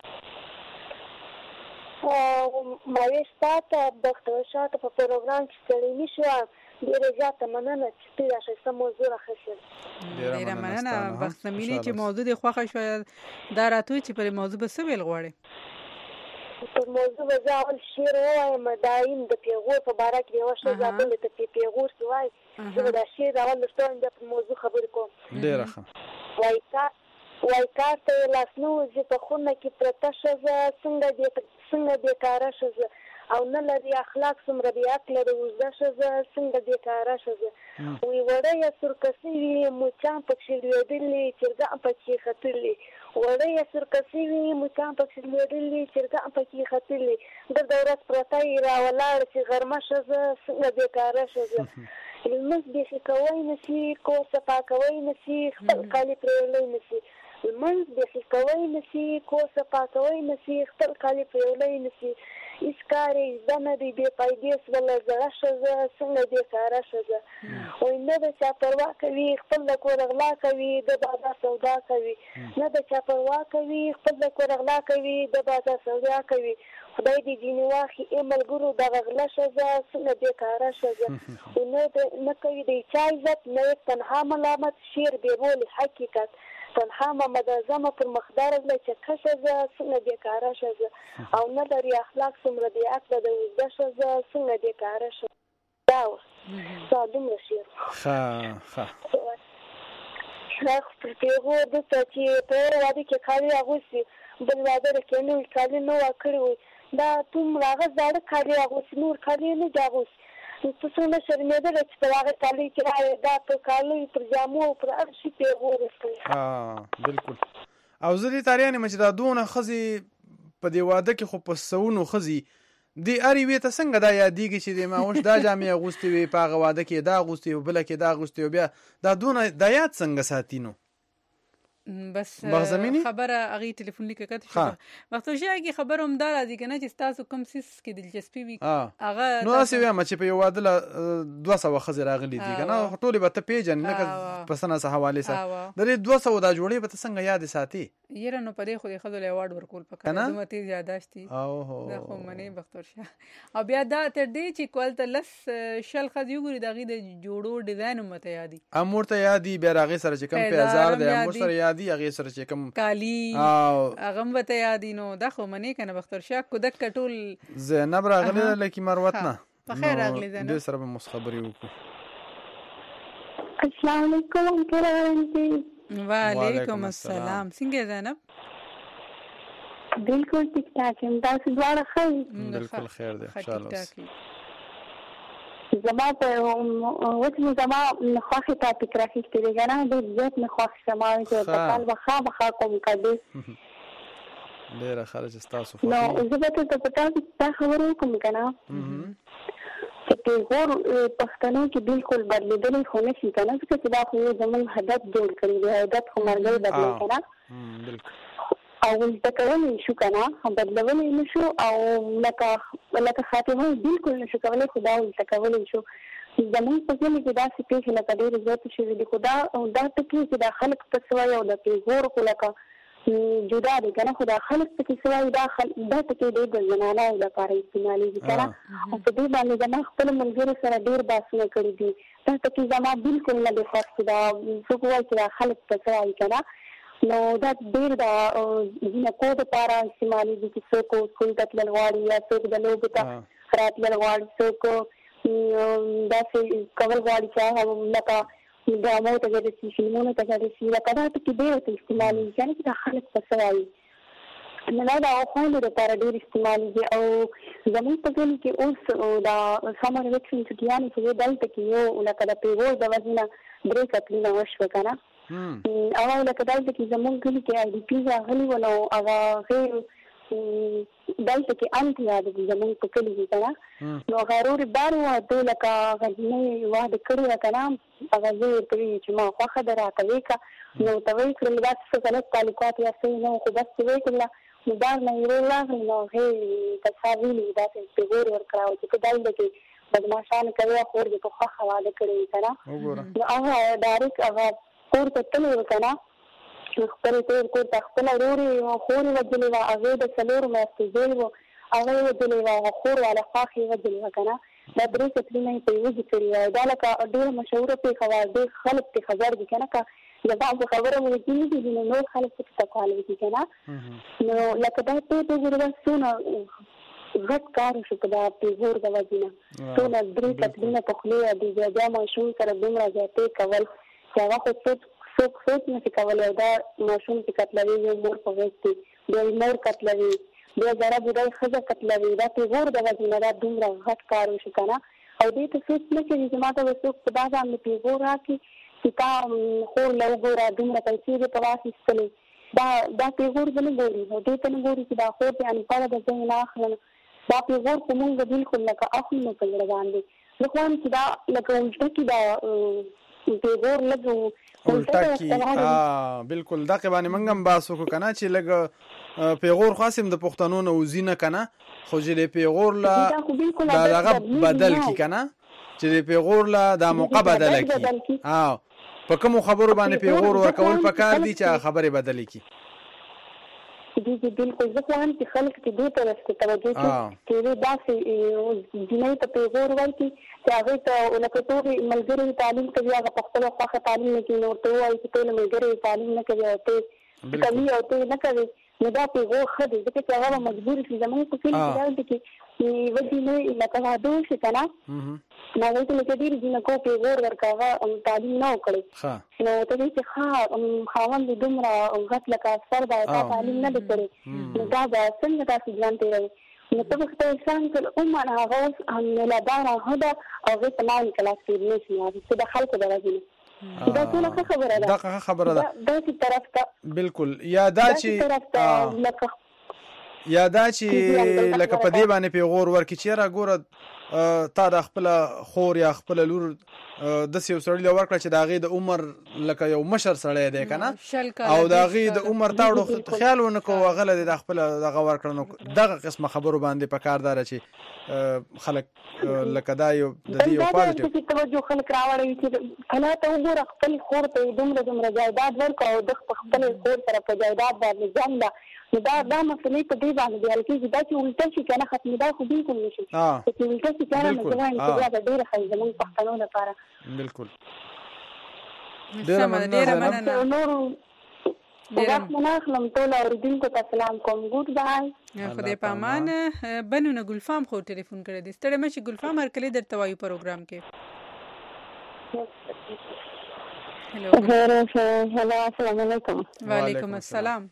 مایې ستا ته ډاکټر شاه ته په پروګرام کې ستړې نه شوه ډېره زیاته مننه چې ته دا ښایسته موضوع راخیستې ډېره مننه بغزمینې چې موضوع دې خوښه شوه دا راتوی چې پرې موضوع به څه ویل غواړې پر موضوع به زه اول شعر ووایم دا یم د پیغور په باره کې یوه ښځه بلې ته پیغور چې وایي زه به دا شعر اول درته وایم بیا پر موضوع خبرې کوم ډېره ښه وایي کار وایي کار ته یې لاس نه وځي په خونه کې پرته ښځه څنګه څنګه بېکاره ښځه او نه لري اخلاق څومره بې عقله ده اوږده ښځه څنګه بېکاره ښځه وایي وړه یې سرکه سوي مچان پکښې لوېدلي چرګان پکښې ختلي وړه یې سرکه سوي مچان پکښې لوېدلي چرګان پکښې ختلي ګرده ورځ پرته یې راولاړه چې غرمه ښځه څنګه بېکاره ښځه لمونځ بیخي کوی نه شي کور صفا کوی نه شي خپل کالي پرېولی نه شي لمونځ بیخي کوی نه شي کور صفا کوی نه شي خپل کالي پرېولی نه شي هېڅ کار یې زده نه دی بې فایدې شوله زړه ښځه څنګه بېکاره ښځه وایي نه د چا پروا کوي خپل د کور غلا کوي د بازار سودا کوي نه د چا پروا کوي خپل د کور غلا کوي د بازار سودا کوي خدای دې ځینې واخلي ای ملګرو دغه غله ښځه څنګه بېکاره ښځه نه نه کوي د چا عزت نه یک تنها ملامت شعر بېرولي حقیقت تنها مدازمه پر مخدار له چکه ښځه څنګه بېکاره ښځه او نه لري اخلاق څومره بې عقله د اوږده ښځه څنګه بېکاره ښځه دا وه دا دومره شعر ښه ښه پر پیغور دلته چې په یو واده کې کالي اغوستي بل واده د کې نوي کالي نه وه کړي وي دا دومره هغه زاړه کالي اغوستي نور کالي نه دي اغوستي ته څومره شرمېدله چې په هغه کالي کې راغی دا په کالیو پر جامو او پر هر شي پیغور وستوي بلکل او زه دې تاریان یم چې دا دونه ښځې په دې واده کې خو په سوونو ښځې دې هر یوې ته څنګه دا یادېږي چې د ما اوس دا جامې اغوستې وې په هغه واده کې دا اغوستې وې بله کې دا اغوستې وې بیا دا دونه دا یاد څنګه ساتي نو بس بغزمینی خبره هغه ټلیفون لیکه کته شو وختو شي خبر هم دار دي کنه چې تاسو کوم سیس کې دلچسپي وي هغه نو اسی وایم چې په یو واده له دوه سوه خزر راغلي دي کنه ټولې به ته پیژن نه په سنه سه حواله سره د دې دوه سوه دا جوړې به څنګه یاد ساتي یره نو په دې خو د خزل ایوارډ ورکول پکاره دوه تیز یاداشتي او هو دا خو منی بختور شه او بیا دا تر دې چې کول ته لس شل خز یو ګری دغه د جوړو ډیزاین مته یادي امور ته یادي بیا راغې سره چې کم په هزار د امور سره یادي هغه سره چې کم کالی هغه مته یادي نو دا خو منی کنه بختور شه کو دک ټول زینب راغله لکه مروتنه په خیر راغلی زینب دې سره به مخبري وکړو السلام علیکم ګرانتي وعلیکم السلام څنګه زینب بالکل ټیک ټاک یم تاسو دواړه ښه بالکل خیر دی خوشاله زما په وڅ زما خوښه ټاپک راخېستې دی کنه د زیات نه خوښ شمه چې په کال بخا بخا کوم کده ډېر خلک تاسو فوټو نو زه به ته په تاسو ته خبرې کوم کنه چې پیغور پښتنو کې بالکل بدلیدلی خو نه شي کنه ځکه چې دا خو زموږ هدف جوړ کړی دی هدف خو مرګ بدل کنه او زده کولی شو کنه بدلولی نشو او لکه لکه خاتمه بالکل نشو کولی خو دا زده کولی شو زموږ په ځینې کې داسې پېښې لکه ډېرې زیاتې شوي دي خو دا دا ټکي چې دا خلک په څه وایي او د پیغور خو لکه جدا دی کنه خو دا خلک پکې څه وایي دا دا ټکي ډېر د زنانو لپاره استعمالېږي کنه او په دې باندې زما خپلو ملګرو سره ډېر بحثونه کړي دي دا ټکي زما بالکل نه دی خوښ چې دا څوک وایي چې دا خلک په څه وایي کنه نو دا ډېر د جینکو دپاره استعمالېږي چې څوک سکول ته تلل غواړي یا څوک د لوبو ته راتلل غواړي څوک داسې کول غواړي چې لکه ډرامو ته ګډه شي فلمونو ته ګډه شي لکه دا ټکي ډېر ورته استعمالېږي یعنې چې دا خلک په څه وایي نو دا د خویندو دپاره ډېر استعمالېږي او زموږ په ځینې کې اوس دا سمر ویکشن چټیانې چې دی دلته کې یو لکه د پیغور د وجې نه درې قتلونه وشوه که نه اول لکه دلته کې زموږ کلي کې آی ډي پي راغلي ول او هغه غیر دلته کې انت یاد دي زموږ په کلي کې که نه نو هغه ورورې بار واده لکه هغه جینۍ واده کړې وه که نه هغه زه ورته ویل چې ما خوښه ده راته ویې کړه نو ورته ویې کړل داسې څه غلط تعلقات یا څه نه وو خو بس چې ویې کړله نو بار نه یې ورور راغلی نو هغې ته چا ویلي داسې پیغور ورکړه او چې ته دلته کې بدماشانې کوې او خور دې په خوښه واده کړې وي که نه نو هغه ډایرکټ هغه کور ته تللی و که نه خپل تور کور ته خپله ورورې خور یې وجلې وه هغې د څلورو میاشتو زوی و هغه یې وجلې وه هغه خور والا خواښ یې وجلې وه که نه دا درې قتلونه یې په یوځې کړي وه دا لکه ډېره مشهوره پېښه وه ډېر خلک پرې خبر دي که نه که د بعضو خبره مو یقین نه کېږي نو نور خلک پکې تکواله وکړي که نه نو لکه دا ته وګوره دا څونه غټ کار وشو په دا پیغور د وجې نه څونه درې قتلونه په خولې دي بیا بیا ماشوم سره دومره زیاتې کول چې هغه خو څوک څوک سوچ نشي کولی او دا ماشوم چې قتلوي یو مور په غېږ کې بیا یې مور قتلوي بیا زړه بوډۍ ښځه قتلوي دا پیغور د وجې نه دا دومره غټ کار وشو که نه او دې ته سوچ نه کوي چې ما ته به څوک په دا باندې پیغور راکړي چې تا خور له وګوره دومره پیسې دې په واخیستلې دا دا پیغور به نه ګوري او دې ته نه ګوري چې دا خور دې انپړه ده زه یې نه اخلم دا پیغور خو مونږ بالکل لکه اخلو نو په زړه باندې زه خو وایم چې دا لکه الټه کې دا پیغور لږ الټه کې بالکل دغه باندې موږ هم بحث وکړو که نه چې لږ پیغور خاص هم د پښتنو نه وځي نه که نه خو چې د پیغور له دا دغه بدل کړي که نه چې د پیغور له دا موقع بدله کړي په کومو خبرو باندې پیغور ورکول پکار دي چې خبرې بدلې کړي چې بالکل زه خو هم چې خلک چې دې طرف ته توجه کوي چې داسې جنۍ ته پیغور ورکړي چې هغې ته لکه ټولې ملګري تعلیم کوي هغه په خپله خوښه تعلیم نه کوي، نو ورته ووایي چې ټول ملګري تعلیم نه کوي او ته کوي او ته نه کوي، نو دا پیغور ښه دی ځکه چې هغه به مجبور شي. زموږ په کلي کې دا دی چې یوه جنۍ لکه واده وشي که نه نو هغوی ته لکه ډېرې جنکو پیغور ورکړه هغه تعلیم نه وکړی، نو ته وایي چې ښه خاوند دې دومره غټ لکه افسر دی تا تعلیم نه دی کړی، نو دا به څنګه تاسې ژوند تېروي؟ نو ته به خپل انسان ټول عمر هغه اوس مېلهداره ښه ده او هغې په ناوې کلاس کې ایډمیشن واخلي چې د خلکو د وجې نه، دا ټوله ښه خبره ده. دا ښه خبره ده داسې طرف ته بالکل. یا دا چې لکه یا دا چې لکه په دې باندې پیغور ورکړي چې یاره ګوره تا د خپله خور یا خپله لور داسې یو سړي له ورکړه چې د هغې د عمر لکه یو مشر سړی دی که نه او د هغې د عمر تا وړو خیال ونه کوو هغه له دې د خپله دغه ورکړه، نو دغه قسمه خبرو باندې پکار ده چې خلک لکه دا یو د دې یو پازیټیو توجه خلک راوړوي چې کله ته وګوره خپلې خور ته یې دومره دومره جایداد ورکړه او ده په خپلې خور سره په جایداد باندې جنګ ده، نو دا دا مسلې په دې باندې دی حل کېږي. دا چې الټه شي که نه ختمېدا خو بالکل نه شي، چې الټه شي که نه نو زه وایم چې بیا به ډېره ښه وي زموږ پښتنو لپاره. بالکل ډېره مننه. نورو وخت مو نه اخلم، ټول اورېدونکو ته سلام کوم. ګوډ بای. خدای په امان. بنونه ګلفام خو ټلیفون کړی دی. ستړی مه شي ګلفام، هرکلی درته وایو پروګرام کې. هلو السلام علیکم. وعلیکم السلام.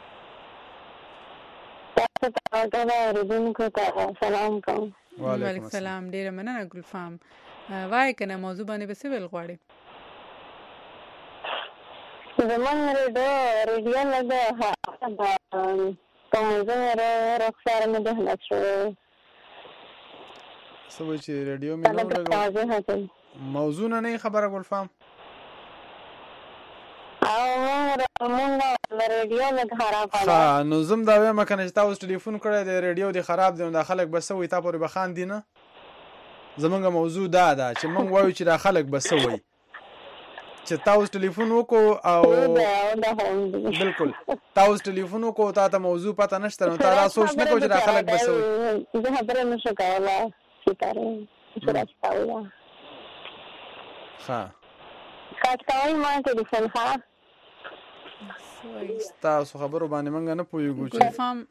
اورېدونکو ته سلام کوم. وعلیکم السلام. ډېره مننه ګلفام. وایې که نه موضوع باندې به څه ویل غواړې؟ زموږ ریډیو ریډیو لږ په موضوع رخسار نه ده خلاص شوی. څه وایي چې ریډیو مې نو موضوع نه نه خبره ګلفام؟ ښه نو زه هم دا وایم که نه چې تا اوس ټلیفون کړی دی ریډیو دې خراب دی نو دا خلک به څه وایي، تا پورې به خاندي نه؟ زمونږ موضوع دا ده چې موږ وایو چې دا خلک به څه وایي چې تا اوس ټلیفون وکړو او بالکل تا اوس ټلیفون وکړو تا ته موضوع پته نشته نو تا دا سوچ نه کوو چې دا خلک به څه وایي. زه خبره نه شم کولی ستاره ښه کاټ کوئ ما ټلیفون ښه ستاسو خبرو باندې موږ نه پوهېږو چې ګلفام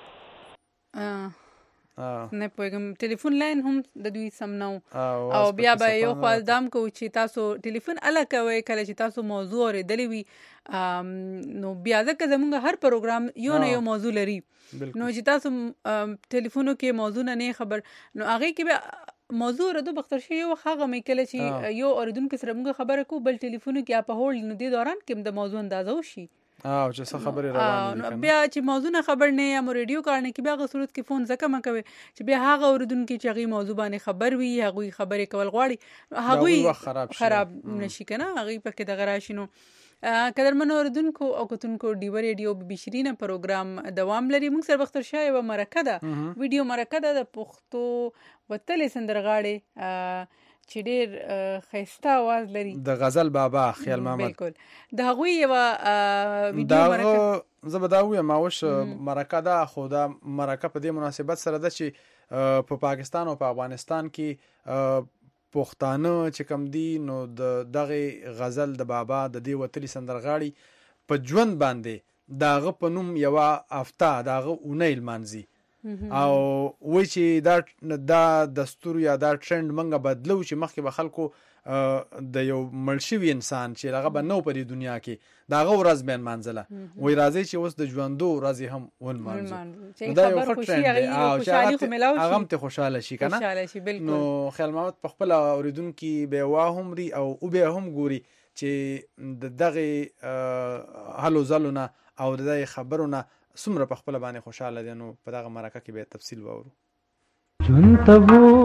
نه پوهېږم ټلیفون لاین هم د دوی سم نه و او بیا به یو خوا دام کوو چې تاسو ټلیفون اله کوئ کله چې تاسو موضوع اورېدلی وي، نو بیا ځکه زموږ هر پروګرام یو نه یو موضوع لري، نو چې تاسو ټلیفونو کې موضوع نه نه خبر نو هغې کې به موضوع اورېدو بختر شي یو وخت هغه مې کله چې یو اورېدونکي سره موږ خبره کوو بل ټلیفونو کې یا په هولډ نو دې دوران کې هم د موضوع اندازه وشي او چې څه خبرې روانې دي بیا چې موضوع نه خبر نه یا مو ریډیو کارنه کې بیا هغه صورت کې فون ځکه مه کوئ چې بیا هغه اورېدونکي چې هغوی موضوع باندې خبر وي هغوی خبرې کول غواړي هغوی خراب نشي که نه هغوی پکې دغه راشي. نو قدرمنو اورېدونکو او کتونکو ډیوه ریډیو بي بي شیرینه پروګرام دوام لري. موږ سره بختر شاه یوه مرکه ده ویډیو مرکه ده د پښتو وتلې سندرغاړې چې ډېر ښایسته آواز لري د غزل بابا خیال محمد. بالکل د هغوی یوه ویډیو مرکه زه به دا ووایم اوس مرکه ده خو دا مرکه په دې مناسبت سره ده چې په پاکستان او په افغانستان کې پښتانه چې کوم دي نو د دغه غزل د بابا د دې وتلي سندرغاړي په ژوند باندې د هغه په نوم یوه هفته د هغه اونۍ لمانځي او وایي چې دا دا دستور یا دا ټرند موږ بدلو چې مخکې به خلکو د یو مړ شوي انسان چې هغه به نه و په دې دنیا کې د هغه ورځ به یې نمانځله وایي راځئ چې اوس د ژوندو ورځې هم ونمانځو. دا یو ښه ټرند دی او چې هغه هم ترې خوشحاله شي که نه نو خیال محمد په خپله اورېدونکي به یې واهمري او او به یې هم ګوري چې د دغې هلو ځلو نه او د دغې خبرو نه څومره په خپله باندې خوشحاله دی. نو په دغه مرکه کې به تفصیل واورو. ژوند ته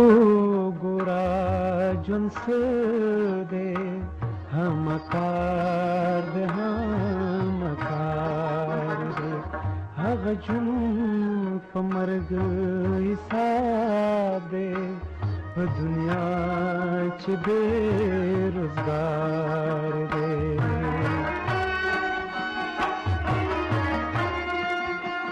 وګوره ژوند څه دی هم کار دی هم کار دی هغه ژوند په مرګ حساب دی په دنیا چې بې روزګار دی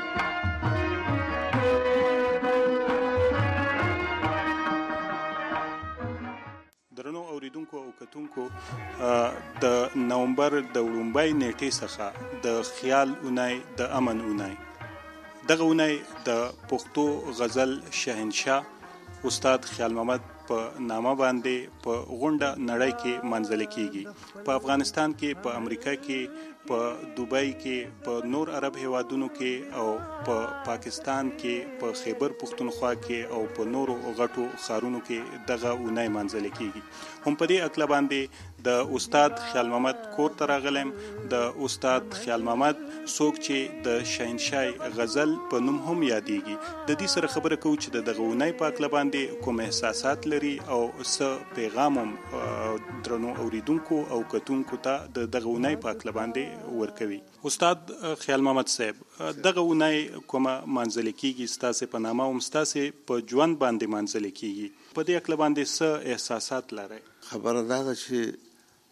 د نومبر د وړومبۍ نیټې څخه د خیال اونۍ د امن اونۍ. دغه اونۍ د پښتو غزل شهنشاه استاد خیال محمد په نامه باندې په غونډه نړۍ کې منځل کیږي. په افغانستان کې، په امریکا کې، په دوبۍ کې، په نور عرب هیوادونو کې او په پا پاکستان کې، په خیبر پختونخوا کې او په نورو غټو ښارونو کې دغه اونۍ منځل کیږي. هم په دې اکله باندې د استاد خیال محمد کور ته راغلم. د استاد خیال محمد څوک چې د شهنشاه غزل په نوم هم یادېږي. د دې سره خبره کوو چې د دغه اونۍ په اکله باندې کوم احساسات لري او څه پیغام هم درنو اوریدونکو او کتونکو ته د دغه اونۍ په اکله باندې ورکوي. استاد خیال محمد صاحب، دغه اونۍ کومه منځل کیږي، ستاسې په نامه هم ستاسې په ژوند باندې منځل کیږي، په دې اکله باندې څه احساسات لرئ؟ خبره دا ده چې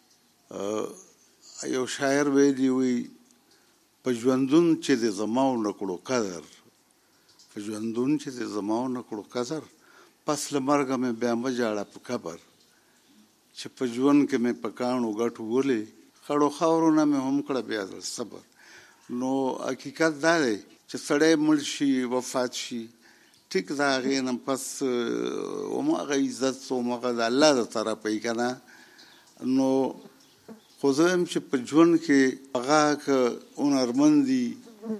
یو شاعر ویلي وي په ژوندون چې د زما ونه کړو قدر، په ژوندون چې د زما ونه کړو قدر، پس له مرګه مې بیا مه ژاړه په قبر، چې په ژوند کې مې په کاڼو ګټو ولې خړو خاورو نه مې هم کړه بیا د صبر. نو حقیقت دا دی چې سړی مړ شي، وفات شي، ټیک د هغې نه پس هماغه عزت هماغه د الله د طرفه یې که نه. نو خو زه یم چې په ژوند کې هغه که هنرمند وي،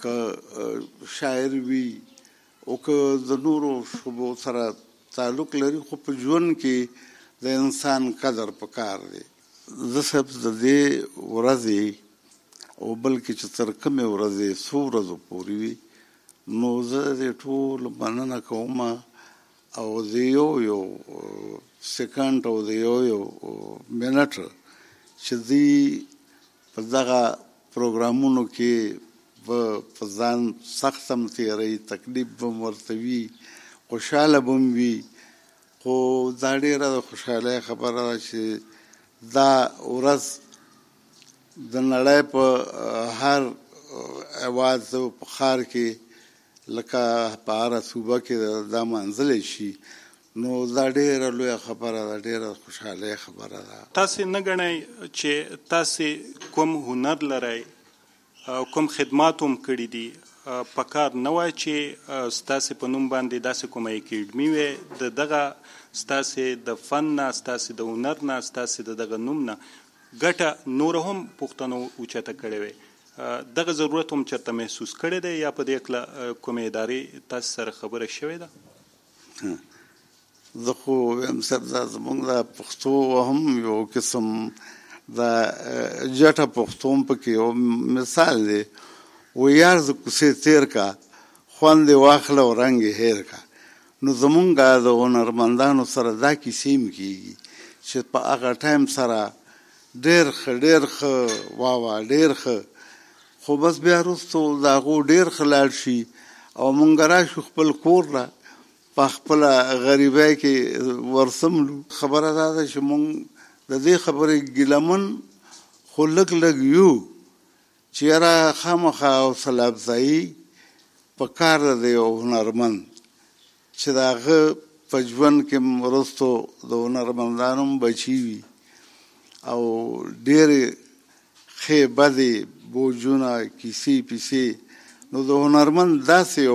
که شاعر وي، او که د نورو شعبو سره تعلق لري، خو په ژوند کې د انسان قدر پکار دی. زه صاحب د دې ورځې او بلکې چې تر کومې ورځې څو ورځو پورې وي، نو زه د ټولو مننه کوم او د یو یو سکنډ او د یو یو منټ چې دوی په دغه پروګرامونو کې په ځان سخت هم تېروي، تکلیف به هم ورته وي، خوشحاله به هم وي. خو دا ډېره د خوشحالۍ خبره ده چې دا ورځ د نړۍ په هر هېواد په ښار کې لکه په هره صوبه کې دا منځلی شي، نو دا ډېره لویه خبره ده، ډېره خوشحالۍ خبره ده. تاسې نه ګڼئ چې تاسې کوم هنر لرئ، کوم خدمات هم کړي دي، په کار نه وای چې ستاسې په نوم باندې داسې کومه اکیډمي وي، د دغه ستاسې د فن نه، ستاسې د هنر نه، ستاسې د دغه نوم نه ګټه نوره هم پښتنو اوچته کړې وي، دغه ضرورت هم چېرته محسوس کړی دی یا په دې هکله کومې ادارې تاسې سره خبره شوې ده؟ زه خو وایم صاحب دا زموږ د پښتو هم یو قسم د جټه پښتو هم پکې یو مثال دی، و یار ز کوڅې تېر کا خوند یې واخله او رنګ یې هېر کا. نو زمونږ د هنرمندانو سره دا کیسې هم کېږي چې په هغه ټایم سره ډېر ښه ډېر ښه واه واه ډېر ښه، خو بس بیا وروستو د هغو ډېر ښه لاړ شي او مونږ راشو خپل کور له په خپله غریبۍ کې ورسملو. خبره دا ده چې مونږ د دې خبرې ګیلمن خو لږ لږ یو چې یاره خامخا حوصله افزایي په کار ده د یو هنرمند چې د هغه په ژوند کې وروستو د هنرمندانو هم بچي وي او ډېرې ښې بدې بوجونه کیسې پیسې. نو د هنرمند داسې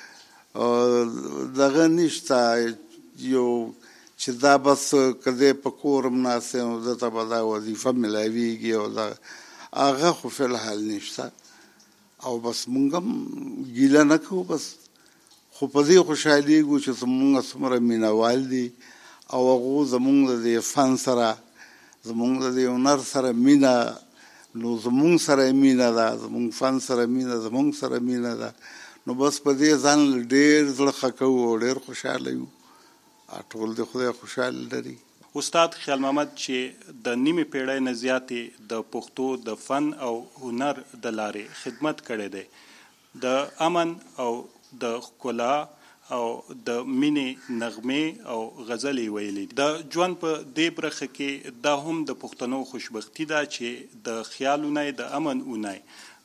یو دغه نشته یو چې دا بس که دی په کور هم ناست دی نو ده ته به دا وظیفه میلاویږي او دا هغه خو فی الحال نشته. او بس مونږ هم ګیله نه کوو، بس خو په دې خوشحالېږو چې زمونږ څومره مینهوال دي او هغو زمونږ د دې فن سره، زمونږ د دې هنر سره مینه، نو زمونږ سره یې مینه ده، زمونږ فن سره مینه، زمونږ سره مینه ده. نو بس په دې ځان ډېر زړه ښه کوو او ډېر خوشحاله یو. ټول د خدای خوشحال لري. استاد خیال محمد چې د نیمې پیړۍ نه زیاتې د پښتو د فن او هنر د لارې خدمت کړی دی، د امن او د ښکلا او د مینې نغمې او غزلې ویلي. د ژوند په دې برخه کې دا هم د پښتنو خوشبختي ده چې د خیال اونۍ، د امن اونۍ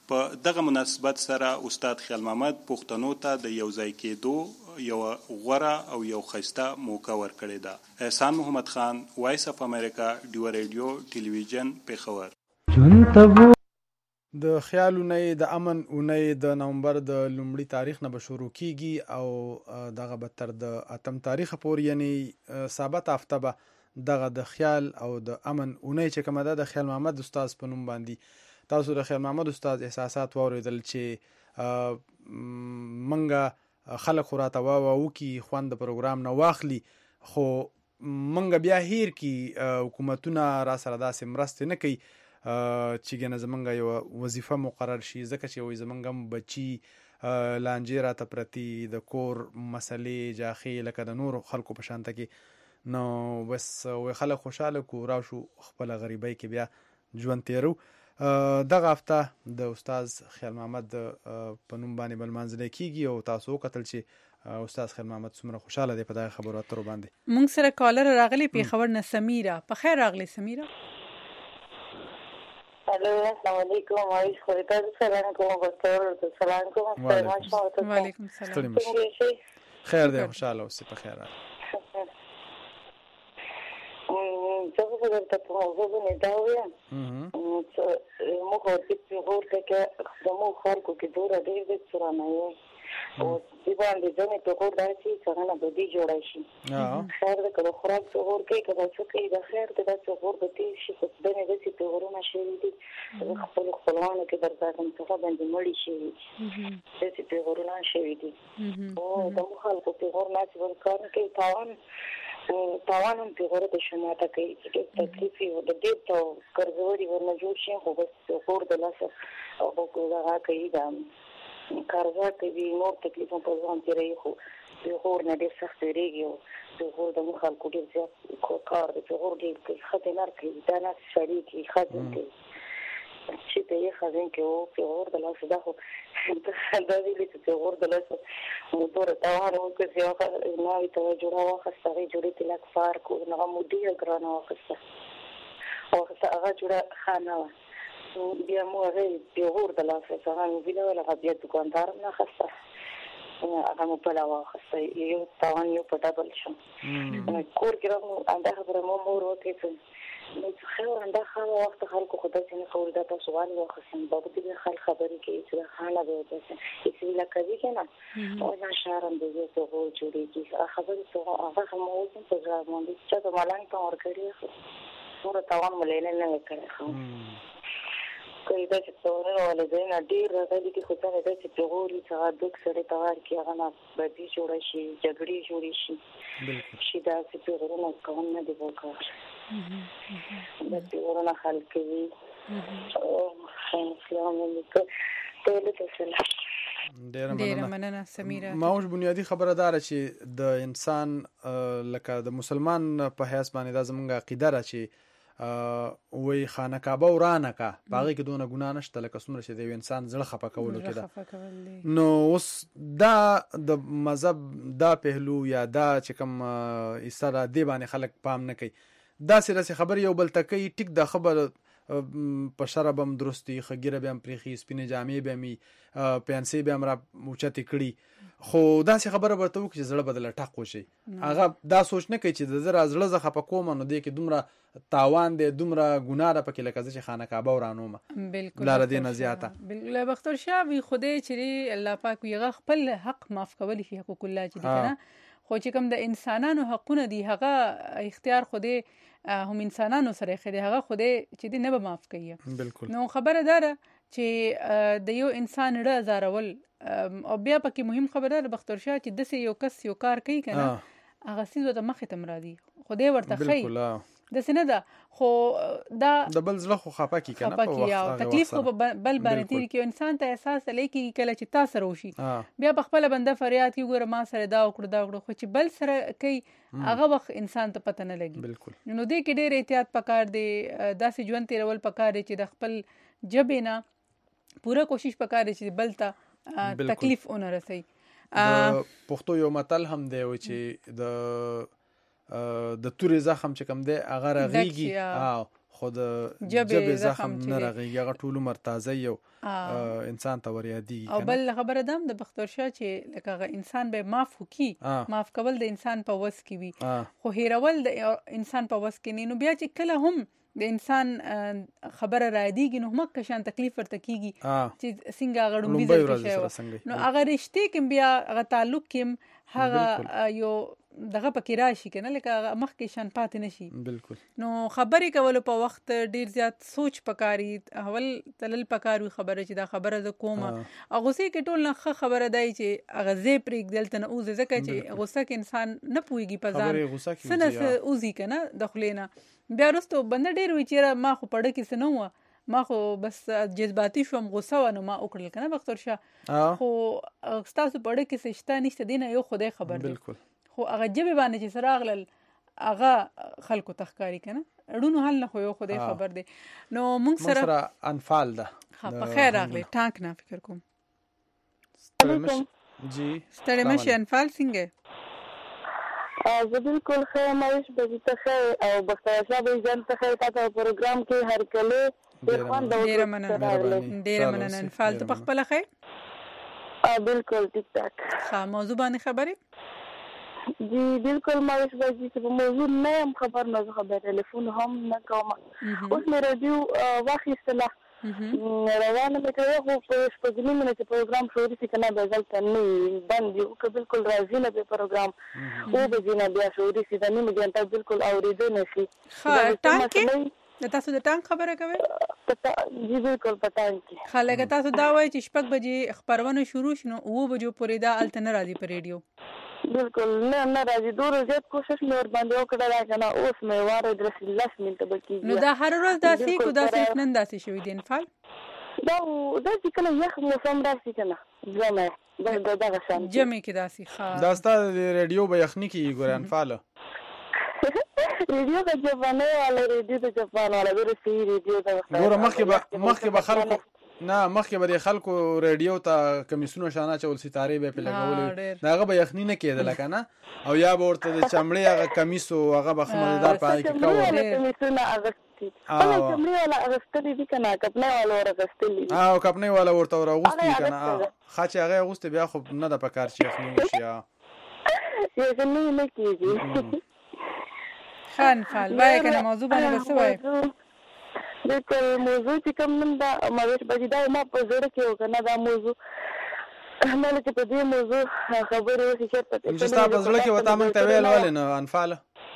په دغه مناسبت سره استاد خیال محمد پښتنو ته د یو ځای کېدو یو غوره او یو ښایسته موقع ورکړې ده. احسان محمد خان، وایس اف امریکا، ډیو ریډیو ټلویزیون، پېښور. د خیال اونۍ د امن اونۍ د نومبر د لومړي تاریخ نه به شروع کیږي او دغه به تر د اتم تاریخ پورې یعنی ثابت هفته به دغه د خیال او د امن اونۍ چې کومه ده د خیال محمد استاد په نوم باندې. تاسو د خیال محمد استاد احساسات واورېدل چې منګه خلک خو راته واوو کی خوند د پروګرام نه واخلي، خو منګه بیا هیر کی حکومتونه را سره داسې مرستې نه کوي چې ګنه زمونږ یو وظیفه مقرر شي، ځکه چې وایي زمونږ هم بچي لانجې راته پرتي د کور مسلې جاخې لکه د نورو خلکو په شانته کې، نو بس وی خلک خوشحاله کو راشو خپل غریبۍ کې بیا ژوند تیرو. دغه هفته د استاد خیال محمد په نوم باندې بل منځلې کیږي او تاسو وکتل چې استاد خیال محمد څومره خوشحاله دی په دغه خبرو اترو باندې. موږ سره کالر راغلی پېښور نه سمیره. په خیر راغلی سمیره. الو السلام علیکم. وایي خو تاسو سلام کوم ورته سلام کوم. وعلیکم السلام. خیر دی، خوشاله اوسې. په خیر راغلی. زه خو درته په موضوع باندې دا وایم چې موږ ورته پیغور کې زموږ خلکو کې دوره ډېر دې څرانه یو او دې باندې ځنې پیغور دا چې څنګه به دې جوړی شي. خیر ده که د خوراک پیغور کوي که دا څه کوي، د خیر ده دا پیغور به تېر شي. خو ځنې داسې پیغورونه شوي دي زه خپلو خپلوانو کې درته وایم څخه باندې مړي شوي دي، داسې پیغورونه شوي دي. او زموږ خلکو پیغور ناسې بل کار نه کوي، تاوان تاوان هم پیغوره د شماته کوي چې ډېر تکلیف وي د ډېر ته قرضوري ورنه جوړ شي، خو بس پیغور د لاسه او دغه کوي دا قرضه کوي، نور تکلیف هم په ځان تېروي، خو پیغور نه ډېر سخت وېرېږي او پیغور د موږ خلکو ډېر زیات کار دی. پیغور ډېر کوي، ښځې نر کوي، دا نه سړي کوي، ښځې کوي چې ته یې ښځې کوي او پیغور د لاسه دا خو دا ویلي چې پیغور د لاسه موټور تاوان وکړ چې هغه ناوې ته جوړه واخیسته، هغې جوړې ته لږ فار کړو، هغه مو ډېره ګرانه واخیسته واخیسته هغه جوړه ښه نه وه. بیا مو هغې پیغور د لاسه هغه مې ویلول، هغه بیا دوکاندار هم نه اخیسته، هغه مو بله واخیسته، یو تاوان یو په ډبل شو. کور کې راغلو همدا خبره مو مور وکړې چې نو چې خیر همدا ښه وخت خلکو خو داسې نه کول، دا تاسو ولې واخیستم بابا دې بیا خلک خبرې کوي چې دا ښه نه دی داسې هېڅ ویله کوي که نه او دا شهر هم د دې پیغور جوړېږي. هغه خبرې هغه هم اوس هم په زړه باندې چا ته ملنګ ته ورکړي نوره تاوان مو لیلی نه وی کړی ښه کوي داسې پیغورونه والدینه ډېر راغلي دي، خو ځینې داسې پیغور وي چې هغه دوک سړی ته ورکړي، هغه نه بدي جوړه شي، جګړې جوړې شي چې داسې پیغورونه کول نه دي پکار. دا پیغورونه خلک کوي. السلام علیکم. ټولو ته سلام. ډېره مننه سمیره. ماوش بنیادي خبره داره چې د انسان لکه د مسلمان په حیث باندې دا زمونږ عقیده ده چې وی خانه کعبه ورانه کا په هغې کې دونه ګناه نشته لکه څومره چې د یو انسان زړه خفه کولو کې ده. نو اوس دا د مذهب دا پهلو یا دا چې کوم ایسه ده دې باندې خلک پام نه کوي، داسې داسې خبرې یو بل ته کوي. ټیک دا خبره په شرب هم درستي، ښه ږیره به هم پرېښي، سپینې جامې به هم وي، پیانسۍ به هم را اوچتې کړي، خو داسې خبره به ورته وکړي چې زړه به دله ټق وشي. هغه دا سوچ نه کوي چې د زه را زړه زه خفه کوم نو دې کې دومره تاوان دی، دومره ګناه ده پکې لکه زه چې خانه کعبه ورانومه لاره دې نه زیاته. بالکل بختور شاه وي خدای چې الله پاک وي هغه خپل حق معاف کولی شي، حقوق الله چې دي که نه، خو چې کوم د انسانانو حقونه دي هغه اختیار خدای هم انسانانو سره ایښی دی، هغه خدای چې دی نه به معاف کوي. بالکل. نو خبره دا ده چې د یو انسان ډه ازارول او بیا پکې مهم خبره ده بختور شاه چې داسې یو کس یو کار کوي که نه هغه څیز ورته مخې ته م راځي، خدای ورته ښایي داسې نه ده، خو دا د بل زړه خو خفه کي که نه په وخت او تکلیف خو په بل باندې تېري کړي، انسان ته احساس تلی کېږي کله چې تا سره وشي بیا په خپله بنده فریاد کوي ګوره ما سره دا وکړو دا وکړو، خو چې بل سره کوي هغه وخت انسان ته پته نه لګي. نو دې کې ډېر احتیاط پکار دی، داسې ژوند تېرول پکار دی چې د خپل ژبې نه پوره کوشش پکار دی چې بل ته تکلیف ونه رسوي. پښتو یو متل هم دی چې د د تورې زخم چې کوم دی هغه رغېږي خو د جبې زخم نه رغېږي هغه ټول عمر تازه یو انسان ته ور یادېږي او بل خبره ده د بختورشاه چې لکه هغه انسان به معاف وکړي معاف کول د انسان په وس کې وي خو هیرول د انسان په وس کې نه نو بیا چې کله هم د انسان خبره را دیږي نو مکه شان تکلیف ورته کیږي چې څنګه هغه ډومبي ځل نو هغه رښتې کې بیا هغه تعلق کې هغه یو دغه پکې راشي کنه لکه مخکې شان پاتې نشي بالکل نو خبرې کول په وخت ډیر زیات سوچ پکاري اول تلل پکاري خبره چې دا خبره ز کومه او غوسه کې ټول نه خبره دی چې هغه زی پرېګ دلته نه اوزه ځکه چې غوسه کې انسان نه پويږي په ځان سنه اوزي کنه دخلینا بیا وروسته بنده ډیر وی چې ما خو پړه کې سنو ما خو بس جذباتي شوم غوسه ونه ما وکړل کنه بختورشاه خو تاسو پړه کې سشته نشته دینه یو خدای خبر دی بالکل خو هغه جبه باندې چې سراغلل هغه خلکو تخکاری کنه اړونو حل نه خو یو خدای خبر دی نو موږ سره انفال ده ها په خیر راغلی ټانک نه فکر کوم جی ستړي مشي انفال څنګه زه بالکل ښه مایش به ته ښه او بختورشاه به ځان ته ښه تاسو پروګرام کې هر کله ډېر مننه ډېر مننه انفال ته خپل ښه بالکل ټیک ټاک ها موضوع باندې خبرې جی بالکل مایش به چې په موضوع نه هم خبر نه خبر ټلیفون هم نه کوم اوس مې رادیو واخیستله روانه مې کوي خو په شپږ نیمه چې پروګرام شروع شي کنه به ځل ته نه بند یو که بالکل راځي نه په پروګرام او به جنا بیا شروع شي د نیمه ګنټه بالکل اورېدل نشي ها ټانک د تاسو د ټانک خبره کوي جی بالکل پتا کې خلک تاسو دا وایي چې شپږ بجې خبرونه شروع شنو او بجو پورې دا الته نه راځي په ریډیو بالکل نه نه راځي ډېر زیات کوشش مې ور باندې وکړه راکنه اوس مې واره درس لس منټه بکی نو دا هر ورځ داسې کو داسې نن داسې شوی دی انفال دا دا چې کله یخ موسم راشي کنه زما دا دغه شان جمع کې داسې ښه دا ستاسو د ریډیو به یخني کې ګور انفال ریډیو د جاپاني والا ریډیو د جاپان والا د روسي ریډیو د ګور مخکې به مخکې به خلکو نه مخکې به د خلکو ریډیو ته کمیسونو شانه چول ستاره به په لګولې هغه به یخني نه کېدل کنه او یا به ورته د چمړې هغه کمیسو هغه به خمدار پای کې کوو کمیسونه اغستی او چمړې والا اغستلې دي کنه کپنه والا اغستلې او کپنه والا ورته اغوستي کنه خاصه هغه اغوسته بیا خو نه د پکار شي یخني شي یې نه نه کېږي خان فال وای کنه موضوع باندې څه وای بالکل موضوع چې کوم نن دا ماویش بجې دا ما په زړه کې وکنه دا موضوع مله چې په دې موضوع خبرې وشي چې چې تاسو په زړه کې وتا مونږ ته ویل ولې نه انفال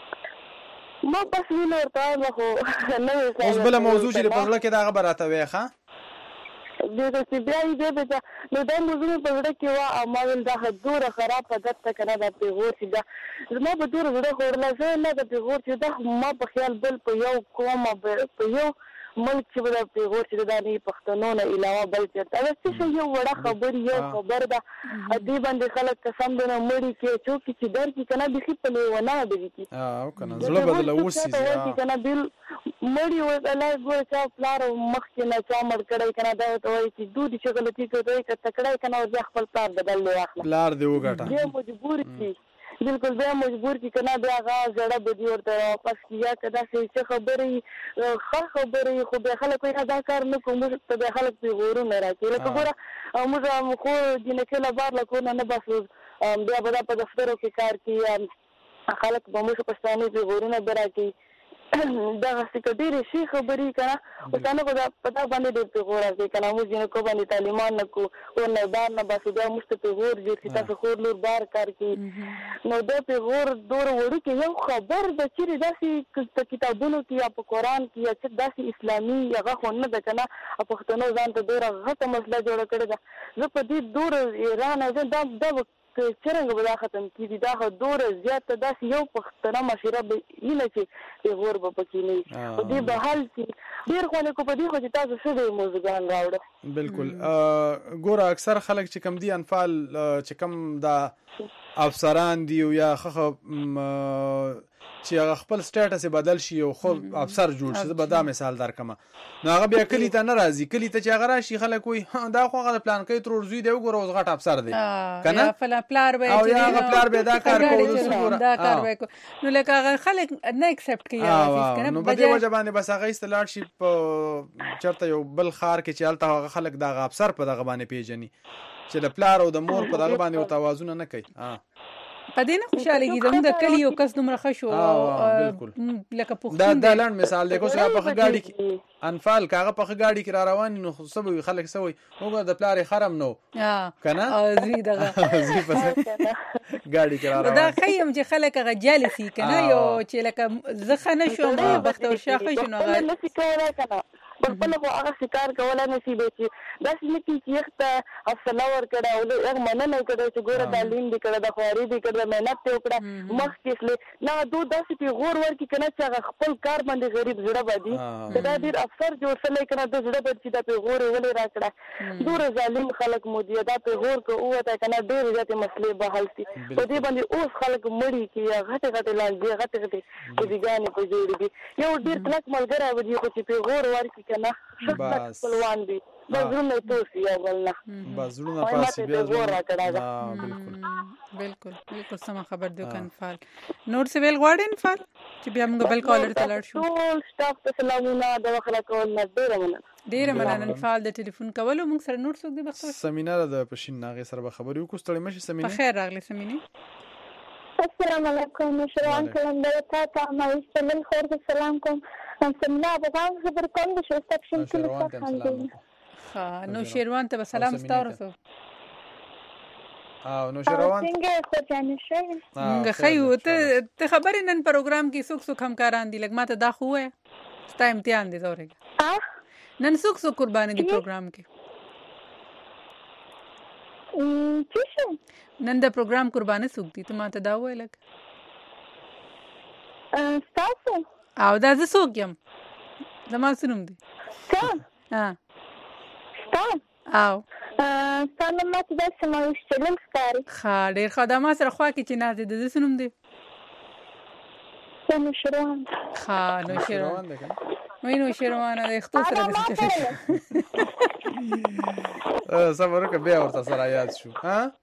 ما بس وینم ورته خو نه اوس بل موضوع چې په زړه کې دا خبره راته وای ښا دغه چې بیا دې به نو دا موضوع په زړه کې وا او ما ول دا دوره خراب عادت ته کنه دا پیغور چې دا زما په دوره زړه خورلا زه نه دا پیغور چې دا ما په خیال بل په یو کومه په یو ملک چې بل پیغور چې دا نه پښتنو نه علاوه بل چې دا څه یو وړه خبر یو خبر دا دې باندې خلک قسم دنه مړی کې چوک چې در کې کنه بخي په لیونه دی کی او کنه زړه بدل وسی چې کنه بل مړی و الله ګور چې پلار مخ کې نه چا مړ کړی کنه دا ته وایي چې دوی چې غلطي کوي چې تکړه کنه او خپل پلار بدل دی واخله پلار دی وګټه یو مجبور کی بالکل بیا مجبور کی کنه بیا غا زړه بدی ورته واپس کیا کدا څه خبرې خه خبرې خو به خلک یې ادا کار نه کوم ته به خلک په غورو نه راځي لکه ګوره موږ خو د نکله بار له کو نه بس بیا به په دفترو کې کار کوي خلک به موږ پښتانه په غورو نه براتي دا څه ډېرې شي خبرې کنه او څنګه کو دا پتا باندې ډېر په غور راځي کنه موږ نه کو باندې تعلیمان نه کو او نه بار نه بس دا موږ په غور دي چې تاسو خور لور بار کار کوي نو دا په غور دور وړي کې یو خبر د چیرې داسې کتابونو کې یا په قران کې یا چې داسې اسلامي هغه خو نه ده کنه پښتنو ځان ته ډېر غټه مسله جوړه کړې ده زه په دې دور ایران ځم دا د څنګه به دا ختم کیږي دا خو ډوره زیاته داسې یو پښتنه مشره به اینه چې په غور به پکې نه په دې به حل شي ډېر خو نه کو په دې خو چې تاسو څه دی موضوعګان راوړه بالکل ګوره اکثر خلک چې کم دي انفال چې کم دا افسران دی یا خخ چې هغه خپل سټیټس بدل شي او خو افسر جوړ شي. به دا مثال درکمه نو هغه بیا کلی ته نه راځي، کلی ته چې هغه راشي خلک وایي دا خو هغه پلان کوي ترور زوی دی وګوره اوس غټ افسر دی کنه فلا پلار به او یا هغه پلار به دا کار کوي دا کار وکړو نو لکه هغه خلک نه اکسپټ کوي هغه کنه. نو په دې وجه باندې بس هغه استلاړ شي په چرته یو بل خار کې چې هلته هغه خلک دا افسر په دغه باندې پیژني چې د پلار او د مور په دغه باندې توازن نه کوي. په دې نه خوشالېږي زموږ د کلي یو کس دومره ښه شو لکه پښتون دا دا لنډ مثال دی. کوس هغه په ښه ګاډي کې انفال که هغه په ښه ګاډي کې را روان نو خو څه به وي خلک څه وایي وګوره د پلار یې خرم نه و که نه زوی دغه زوی په ګاډي کې را روان. دا ښه یم چې خلک هغه جالسي که نه یو چې لکه زه ښه نه شوم بختور شاه ښه شو نو هغه خپل خو هغه ښکار کولی نه شي دی چې داسې نه کړي چې یخ ته حوصله ورکړه او یغ مننه یې کړی چې ګوره تعلیم دې کړی د خواري دې کړی محنت دې وکړه مخکې تللی نه دو داسې پیغور ورکړي که نه چې هغه خپل کار باندې غریب زړه بدي که دا ډېر افسر جوړ شوی که نه د زړه بد چې دا پیغور یې ولې را کړه. دومره ظالم خلک مو دي دا پیغور که ووتی که نه ډېرې زیاتې مسلې به حل شي. په دې باندې اوس خلک مړي چې غټې غټې لانجې غټې غټې کوزیګانې په جوړې دي. یو ډېر کلک ملګری به دي خو چې پیغور ورکړي که نه بس خپلوان دي بزرونه توسي یو بل نه بزرونه پاسي بیا بالکل بالکل بالکل سم خبر دی کنفال نور څه ویل غواړي انفال چې بیا موږ بل کالر ته لاړ شو. ټول سټاف ته سلامونه د وخت کول نه ډیره مننه ډیره مننه انفال د ټلیفون کولو. موږ سره نور څوک دی بختور سمینه د پښین ناغه سره به خبرې وکړو. ستړي مشه سمینه په خیر راغلی سمینه. السلام علیکم شروان کلم د تا ته ما استلم خور سلام کوم سمنا بغان خبر کوم د شوستک شم کله څه ها نو شیروان ته سلام ستورسو او نو شیروان څنګه خو جان شي څنګه خیو ته ته خبرې نن پروګرام کې څوک څوک همکاران دي لکه ماته دا خو وای ستا امتحان دي زورګه نن څوک څوک قرباني دي پروګرام کې ام څه نن د پروګرام قرباني څوک دي ته ماته دا وای لکه ا تاسو او دا زه څوک یم زما سنوم دی څه ها او ستانه ماته د سمو شلم ستاري ښه ډېر ښه دا ما سره خوا کې چې نازې د ده څه نوم دی نو شیروان ښه نو شیروان وایي نو شیروانه د اختو سره داسې صبر وکړه بیا ورته سره یاد شو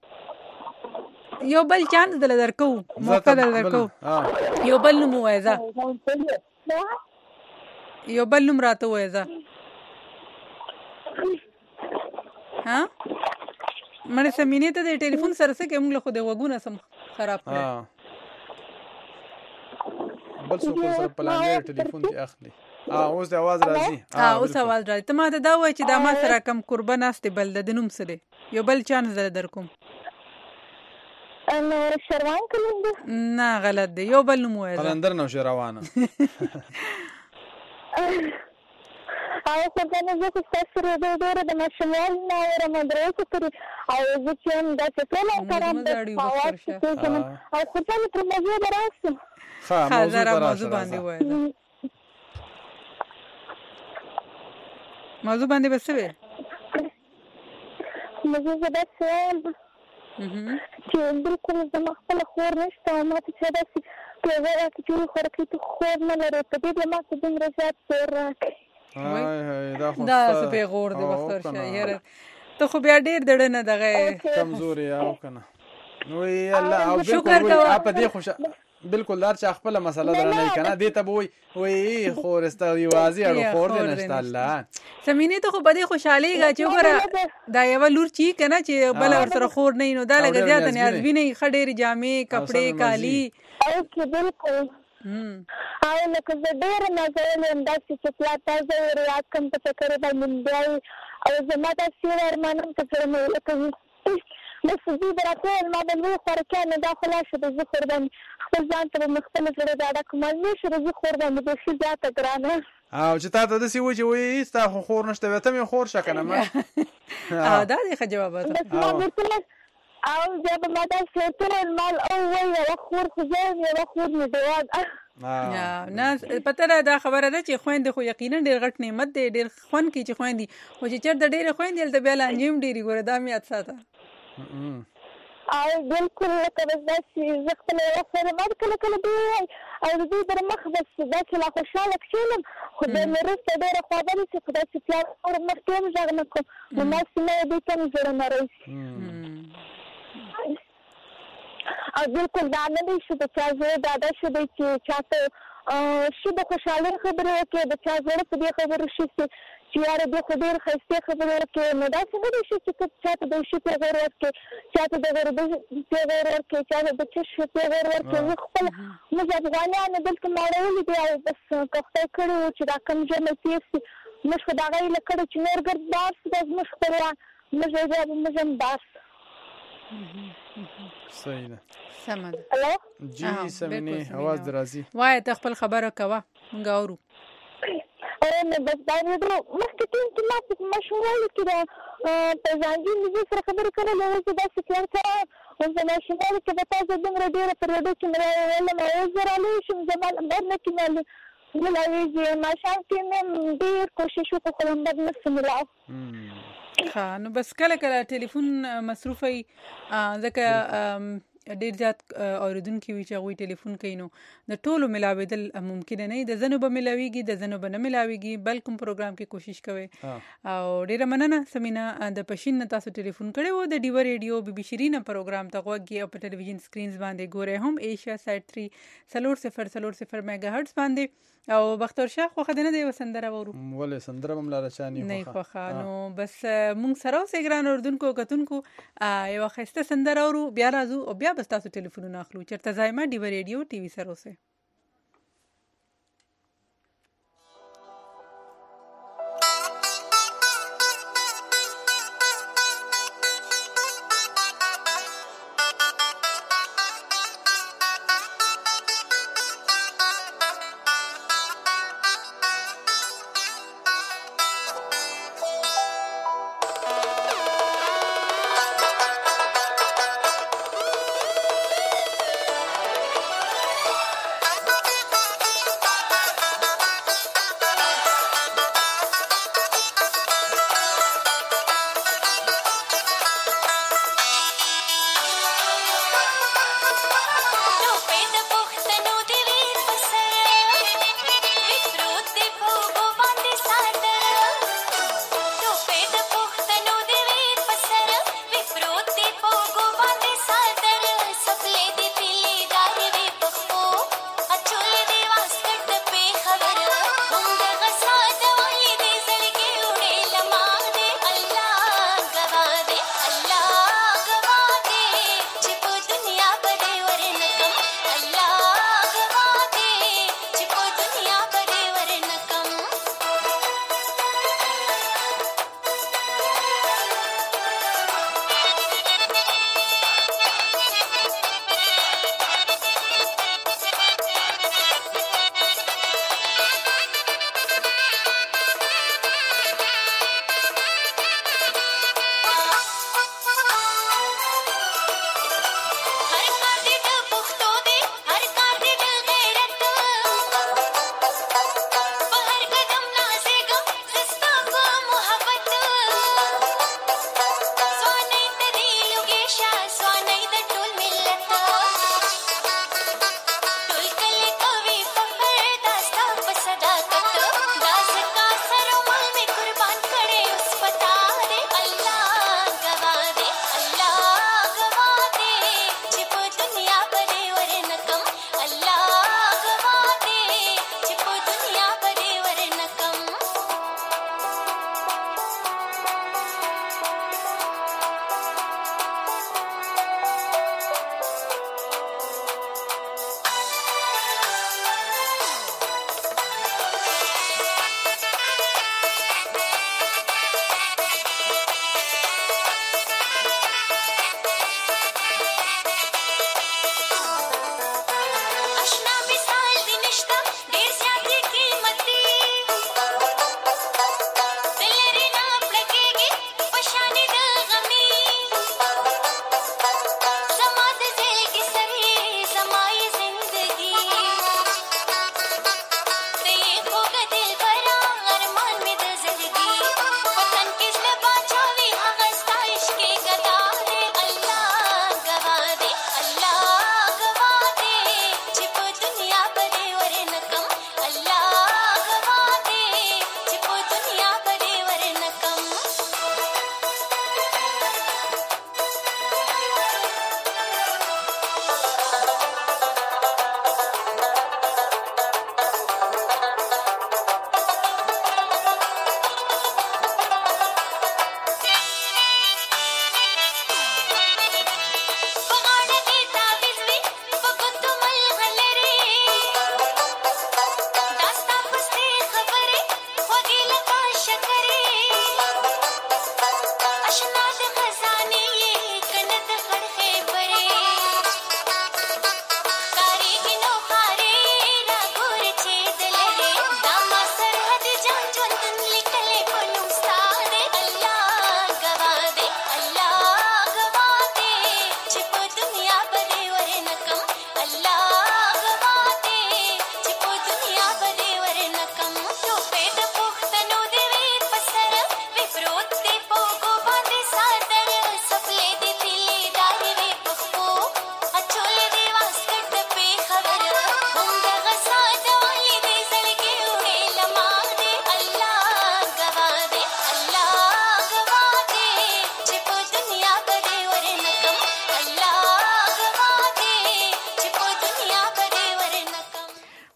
یو بل چانس دله درکوو موقع دله درکوو یو بل نوم ووایه ځه یو بل نوم راته ووایه ځه ها مړه سمینې ته د ټلیفون سره څه کې موږ له خو د غوږونه سم خراب کړی بل څوک سره پلان ټلیفون ته اخلي اوس د आवाज راځي اوس आवाज راځي. ته ما ته دا وایي چې دا ما سره کم قربان است بل د نوم څه دی یو بل چانس در درکوم. نو شروان کلم نه غلط دی یو بل نوم وایي قلندر نو شروانه او خو دا نه زه چې ستاسو سره د ډېره د ماشومان نه ورم مدرسې پورې او زه چې یم داسې ټول کرم د اواز پېژنم او خو دا مې پر موضوع به راسم ښه موضوع باندې ووایه موضوع باندې به څه وې موضوع به داسې وایم چې بلکل زما خپله خور نشته او ما ته چې داسې پیغه راکړي چې وایي خوراکي ته خور نه لرې په دې به ما ته دومره زیات پور راکړي دا څه پیغور دی بختور شه یاره ته خو بیا ډېر دړه نه دغه کمزوري او که نه وایي الله او بالکل وایي په دې خوشه بالکل دار چې خپله مسله درنه که نه دې ته به وایي وایي خور ستا یوازې اړو خور دې نشته الله سمینې ته خو په دې خوشحالېږه چې وګوره دا یوه لور چې که نه چې بله ورسره خور نه وي نو دا لږه زیاته نیازبي نه وي ښه ډېرې جامې کپړې کالي اوکې بالکل او لکه زه ډېره نازولې یم داسې چې پلا تازه یې ریاض کړم په چکرې باندې بیا او زما داسې یو ارمانم که زړه مې لکه نسبي به راته ما به لوی خوراکیان دا خو لا شه د زه خور باندې خپل ځان ته به مې خپله زړه ډاډه کړم ما شه د زه خور باندې بیخي زیاته ګرانه او چې تا ته داسې وایي چې وایي ستا خو خور نشته بیا ته مې خور شه که نه ما او دا دی ښه جوابات او بیا به ما داسې ټول مال او وایي یوه خور خو زه یم یوه خور مې دیوال نه پته ده دا خبره ده چې خویندې خو یقینا ډېر غټ نعمت دی ډېر خوند کوي چې خویندې خو چې چېرته ډېرې خویندې هلته بیا لانجې هم ډېرې ګوره دا مې یاد ساته او بالکل لکه بس داسې زه خپله یوه سره ما کله کله دوی وایي او د دوی در مخ بس داسې لا خوشحاله کښېنم خو بیا مې وروسته ډېره خوابدې شي خو داسې پلار مور مخکې هم غږ نه کوم نو داسې نه دوی ته هم زړه نری شي او بالکل دا نه دی چې د چا زړه دا داسې دی چې چاته شي د خوشحالۍ خبرې وکړي د چا زړه په دې خبرو شي چې یاره دې خو ډېر ښایستې خبرې وکړي نو داسې نه دی چې ته چاته د شي پیغور ورکړې چاته د غریبۍ پیغور ورکړې چاته د څه شي پیغور ورکړې زه خپل موږ افغانیانو دلته ماړولي دي او بس که خدای کړی و چې دا کم ژمی تېر شي موږ خو د هغه هیله کړې چې نور ګرد بار شي دا زموږ خپلوان موږ یې بیا به موږ هم بار شو صحیح ده سمه ده جی سمینې اواز درازي وایه ته خپل خبره کوه موږ اورو نه بس دا ویډیو مخکې ټیم کې ما په ماشوموالي کې د پیژانګي موضوع سره خبرې کولې اوس یې داسې پلان سره اوس د ماشوموالي کې به تاسو دومره ډېره په ریډیو کې مې راولم او اوس زه رالیږ شم زما نمبر نه کې مې ملاویږي ماښام کې مې ډېر کوشش وکړو خو نمبر نه شو ملاو ښه نو بس کله کله ټلیفون مصروف وي ځکه ډېر زیات اوریدونکي وي چې هغوی ټلیفون کوي نو د ټولو ملاوېدل ممکنه نه وي د ځینو به ملاویږي د ځینو به نه ملاویږي بل کوم پروګرام کې کوشش کوئ او ډېره مننه سمینا د پښین نه تاسو ټلیفون کړی و د ډیوه ریډیو بي بي شیرینه پروګرام ته غوږ یې او په ټلویزیون سکرینز باندې ګورئ هم ایشیا سایټ تھری څلور صفر څلور صفر میگا هرټز باندې او بختور شاه خوښه دې نه دی یوه سندره واورو ولې سندره به هم لا رچاني نه خوښه نو بس مونږ سره اوسئ ګران اردوونکو کتونکو یوه ښایسته سندره اورو بیا راځو او بیا بس تاسو ټلیفونونه اخلو چېرته ځایمه ډیوه ریډیو ټي وي سره اوسئ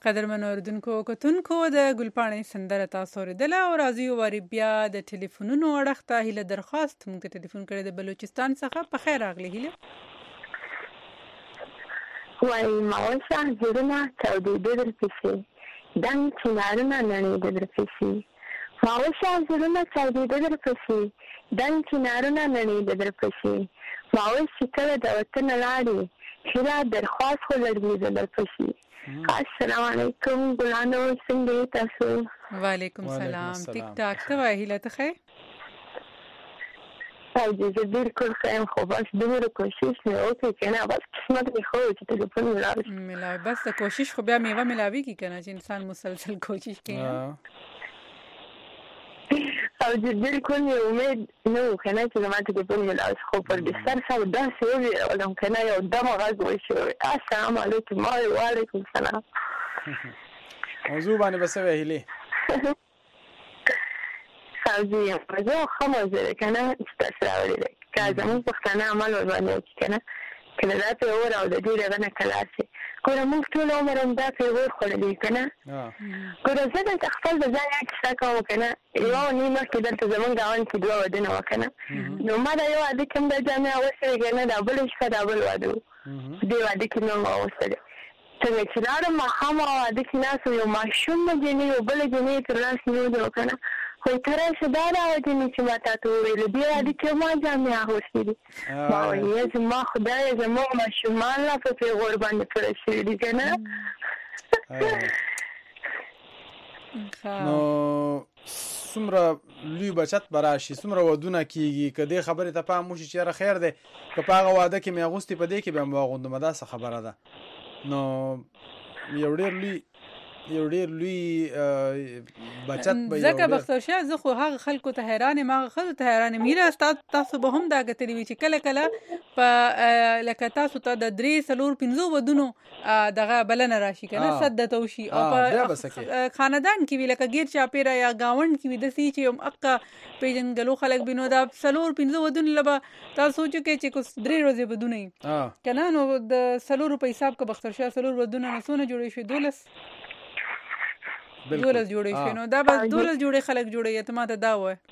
قدرمنو اردوونکو کتونکو د ګلپاڼې سندره تاسو اورېدله او راځي واري بیا د ټلیفونونو اړخ ته هیله درخواست موږ ته ټلیفون کړی د بلوچستان څخه. په خیر راغلی هیله. وایي ماوسه زړونه چاودېده درپسې دنګ چنارونه نړېده درپسې ماوسه زړونه چاودېده درپسې دنګ چنارونه نړېده درپسې ماوس چې کله د وطنه لاړې هیله درخواست خو لړزېده درپسې. السلام علیکم ګلانو څنګه یې تاسو؟ وعلیکم سلام ټیک ټاک. ته وایې هیله ته ښه یې؟ او زه بالکل ښه یم خو بس دومره کوشش مې وکړې که نه بس قسمت مې ښه و چې ټلیفون مې لاړ شي. ملاوي بس د کوشش خو بیا میوه ملاویږي که نه چې انسان مسلسل کوشش کوي. او زه بالکل مې امید نه و که نه چې زما ټلیفون مې لاړ شي خو پر بستر سره داسې وویرولم که نه یو دمه غږ وشي السلام علیکم. ما ویل وعلیکم سلام. موضوع باندې به څه وایې هیلې؟ سبزي یم زه ښه موضوع دی که نه چې تاسو راوړې دی که زموږ پښتانه عمل ورباندې وکړي که نه که د دا پیغور او د دې دغه نه کلار شي. ګوره موږ ټول عمر همدا پیغور خوړلی که نه. ګوره زه دلته خپل د ځان یو کیسه کوم که نه. یوه اونۍ مخکې دلته زموږ ګاونډ کې دوه ودونه وه که نه. نو ما دا یو واده کې هم دا جامې اغوستې که نه دا بله شپه دا بل واده و دې واده کې مې هم اغوستلی. څنګه چې لاړم ماښام هغه واده کې ناست وم یو ماشوم جینۍ یو بله جینۍ یې تر لاس نیولې وه که نه. خو ته راشه دا راوجنې چې ما تا ته وویلې دې واده کې ما جامې اغوستې دي. ما ویل زما خدایه زموږ ماشومان لا په پیغور باندې پوره شوي دي که نه. نو څومره لوی بچت به راشي څومره ودونه کېږي که دې خبرې ته پام وشي چې یاره خیر دی که په هغه واده کې مې اغوستې په دې کې به هم واغوندم داسې خبره ده. نو یو ډېر لوی یو ډېر لوی بچت به ځکه بختور شاه زه خو هغه خلکو ته حیران یم هغه ښځو ته حیران یم هیله تاسو به هم دا کتلي وي چې کله کله په لکه تاسو ته د درې څلور پنځو ودونو دغه بلنه راشي که نه صد درته وشي او په خاندان کې وي لکه ګیر چاپېره یا ګاونډ کې وي داسې چې یو اقا پېژنګلو خلک وي نو دا څلور پنځه ودونو له به تاسو سوچو کې چې کوس درې ورځې ودونه وي که نه نو د څلورو په حساب که بختور شاه څلور ودونه نه څونه جوړې شوي دولس دولس جوړې شوي نو دا بس دولس جوړې خلک جوړوي ته ما ته دا ووایه.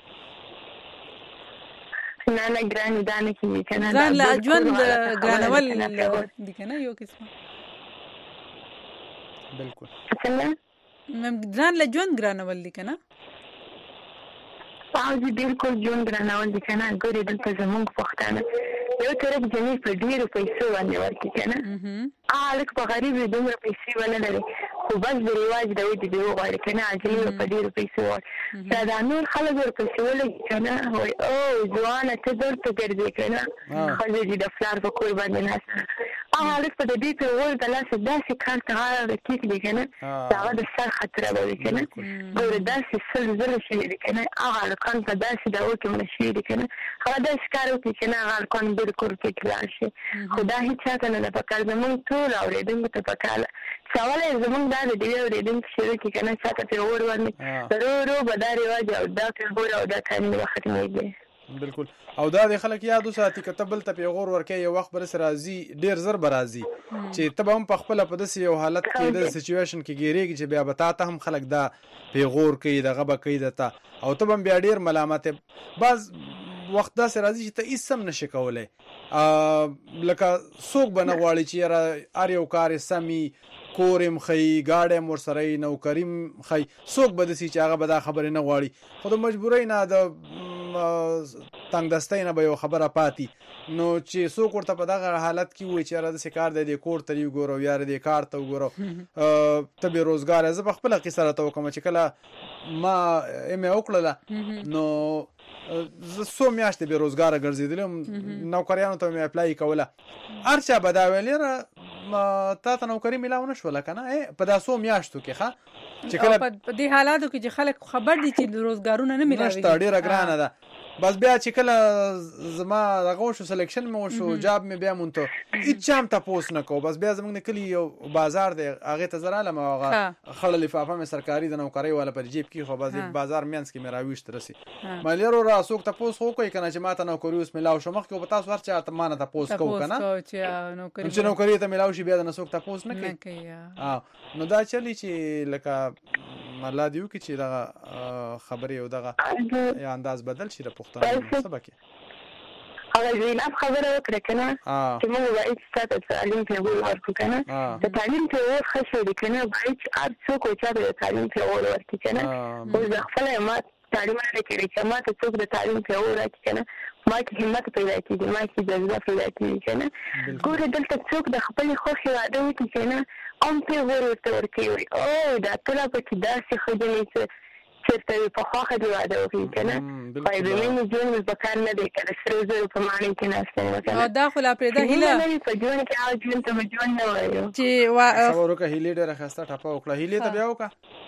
نه نه ګرانې دا نه کېږي که نه ځان له ژوند ګرانول دي که نه یو قسمه بلکل ځان له ژوند ګرانول دي که نه. او زه بالکل ژوند ګرانول دي که نه. ګورې دلته زموږ پښتانه یو طرف جنۍ په ډېرو پیسو باندې ورکړي که نه هغه هلک په غریب وي دومره پیسې ونه لري خو بس د رواج د وجې دې وغواړي که نه جنۍ به په ډېرو پیسو وغواړي دا دا نور خلک ورپسې ولګي که نه وایي او ځوانه ته دلته ګرځې که نه ښځې دي د پلار په کور باندې ناسته هغه هلک په د دې پیغور د لاسه داسې کار ته غاړه کېږدي که نه د هغه د سر خطره به وي که نه. ګوره داسې سل ځله شوي دي که نه هغه هلکان په داسې دعوو کې مړه شوي دي که نه هغه داسې کار وکړي چې نه هغه هلکان بالکل فکر لاړ شي خو دا هېڅ چاته نه ده پکار زموږ ټول اورېدونکو ته پکار ده چې اوله یې زموږ دا د ډېرې اورېدونکي شروع کړي که نه چاته پیغور باندې ورو ورو به دا رواج او دا پیغور او دا کارونه به ختمېږي. بالکل او دا د خلک یاد وساتي که ته بل ته پیغور ورکوې یو وخت به راسې راځي ډېر زر به راځي چې ته به هم په خپله په داسې یو حالت کې داسې سچویشن کې ګیرېږي چې بیا به تا ته هم خلک دا پیغور کوي دغه به کوي درته او ته به هم بیا ډېر ملامت یې. بعض وخت داسې راځي چې ته هېڅ هم نشې کولی لکه څوک به نه غواړي چې یاره هر یو کار یې سم وي کور یې ښایي ګاډی هم ورسره وي نوکري هم ښایي څوک به داسې چې هغه به دا خبرې نه غواړي خو د مجبورۍ نه د تنګ دستۍ نه به یو خبره پاتې نو چې څوک ورته په دغه حالت کې ووایي چې یاره داسې کار دی دې کور ته دې وګوره یاره دې کار ته وګوره ته بې روزګاره زه په خپله قصه راته وکړم چې کله ما ایم ای وکړله نو زه څو میاشتې بې روزګاره ګرځېدلم نوکریانو ته مې اپلای کوله هر چا به دا ویل یاره تا ته نوکري میلاو نه شوله که نه په دا څو میاشتو کې ښه چې کله په دې حالاتو کې چې خلک خبر دي چې روزګارونه نه میلاوي نشته ډېره ګرانه ده بس بیا چې کله زما دغه وشو سلیکشن مې وشو جاب مې بیا مونته هیڅ چا هم تپوس نه کوو. بس بیا زموږ د کلي یو بازار دی هغې ته زه رالم او هغه خړه لفافه مې سرکاري د نوکرۍ والا پر جیب کې خو بس بازار منځ کې مې راویشت رسي مې لرو را څوک تپوس وکړئ که نه چې ما ته نوکري اوس میلاو شو مخکې به تاسو هر چا ما نه تپوس کوو که نه چې نوکري ته میلاو شي بیا د نه څوک تپوس نه کوي. نو دا چلي چې لکه الله دې وکړي چې دغه خبرې او دغه یا انداز بدل شي د پښتنو څه به کې هغه زینب خبره وکړه که نه چې موږ باید ستا ته تعلیم پیغور ورکړو که نه د تعلیم پیغور ښه شی دی که نه باید هر څوک و چا ته د تعلیم پیغور ورکړي که نه اوس د خپله ما تعلیم نه کړی چې ما ته څوک د تعلیم پیغور راکړي که نه ما کې همت پیدا کېږي ما کې جذبه پیدا کېږي که نه ګوره دلته څوک د خپلې خوښې واده وکړي که نه هم پیغور ورته ورکوي وایي او دا ټوله پکې داسې ښځینې چې چېرته وي په خوښه دې واده وکړي که نه وایي د مینې ژوند اوس په کار نه دی که د سرو زرو په ماڼۍ کې ناسته یم که نه دا خو لا پرېږده هیله نه وي په ژوند کې هغه ژوند ته به ژوند نه وایو چې صبر وکړه هیلې ډېره ښایسته ټپه وکړه هیلې ته بیا وکړه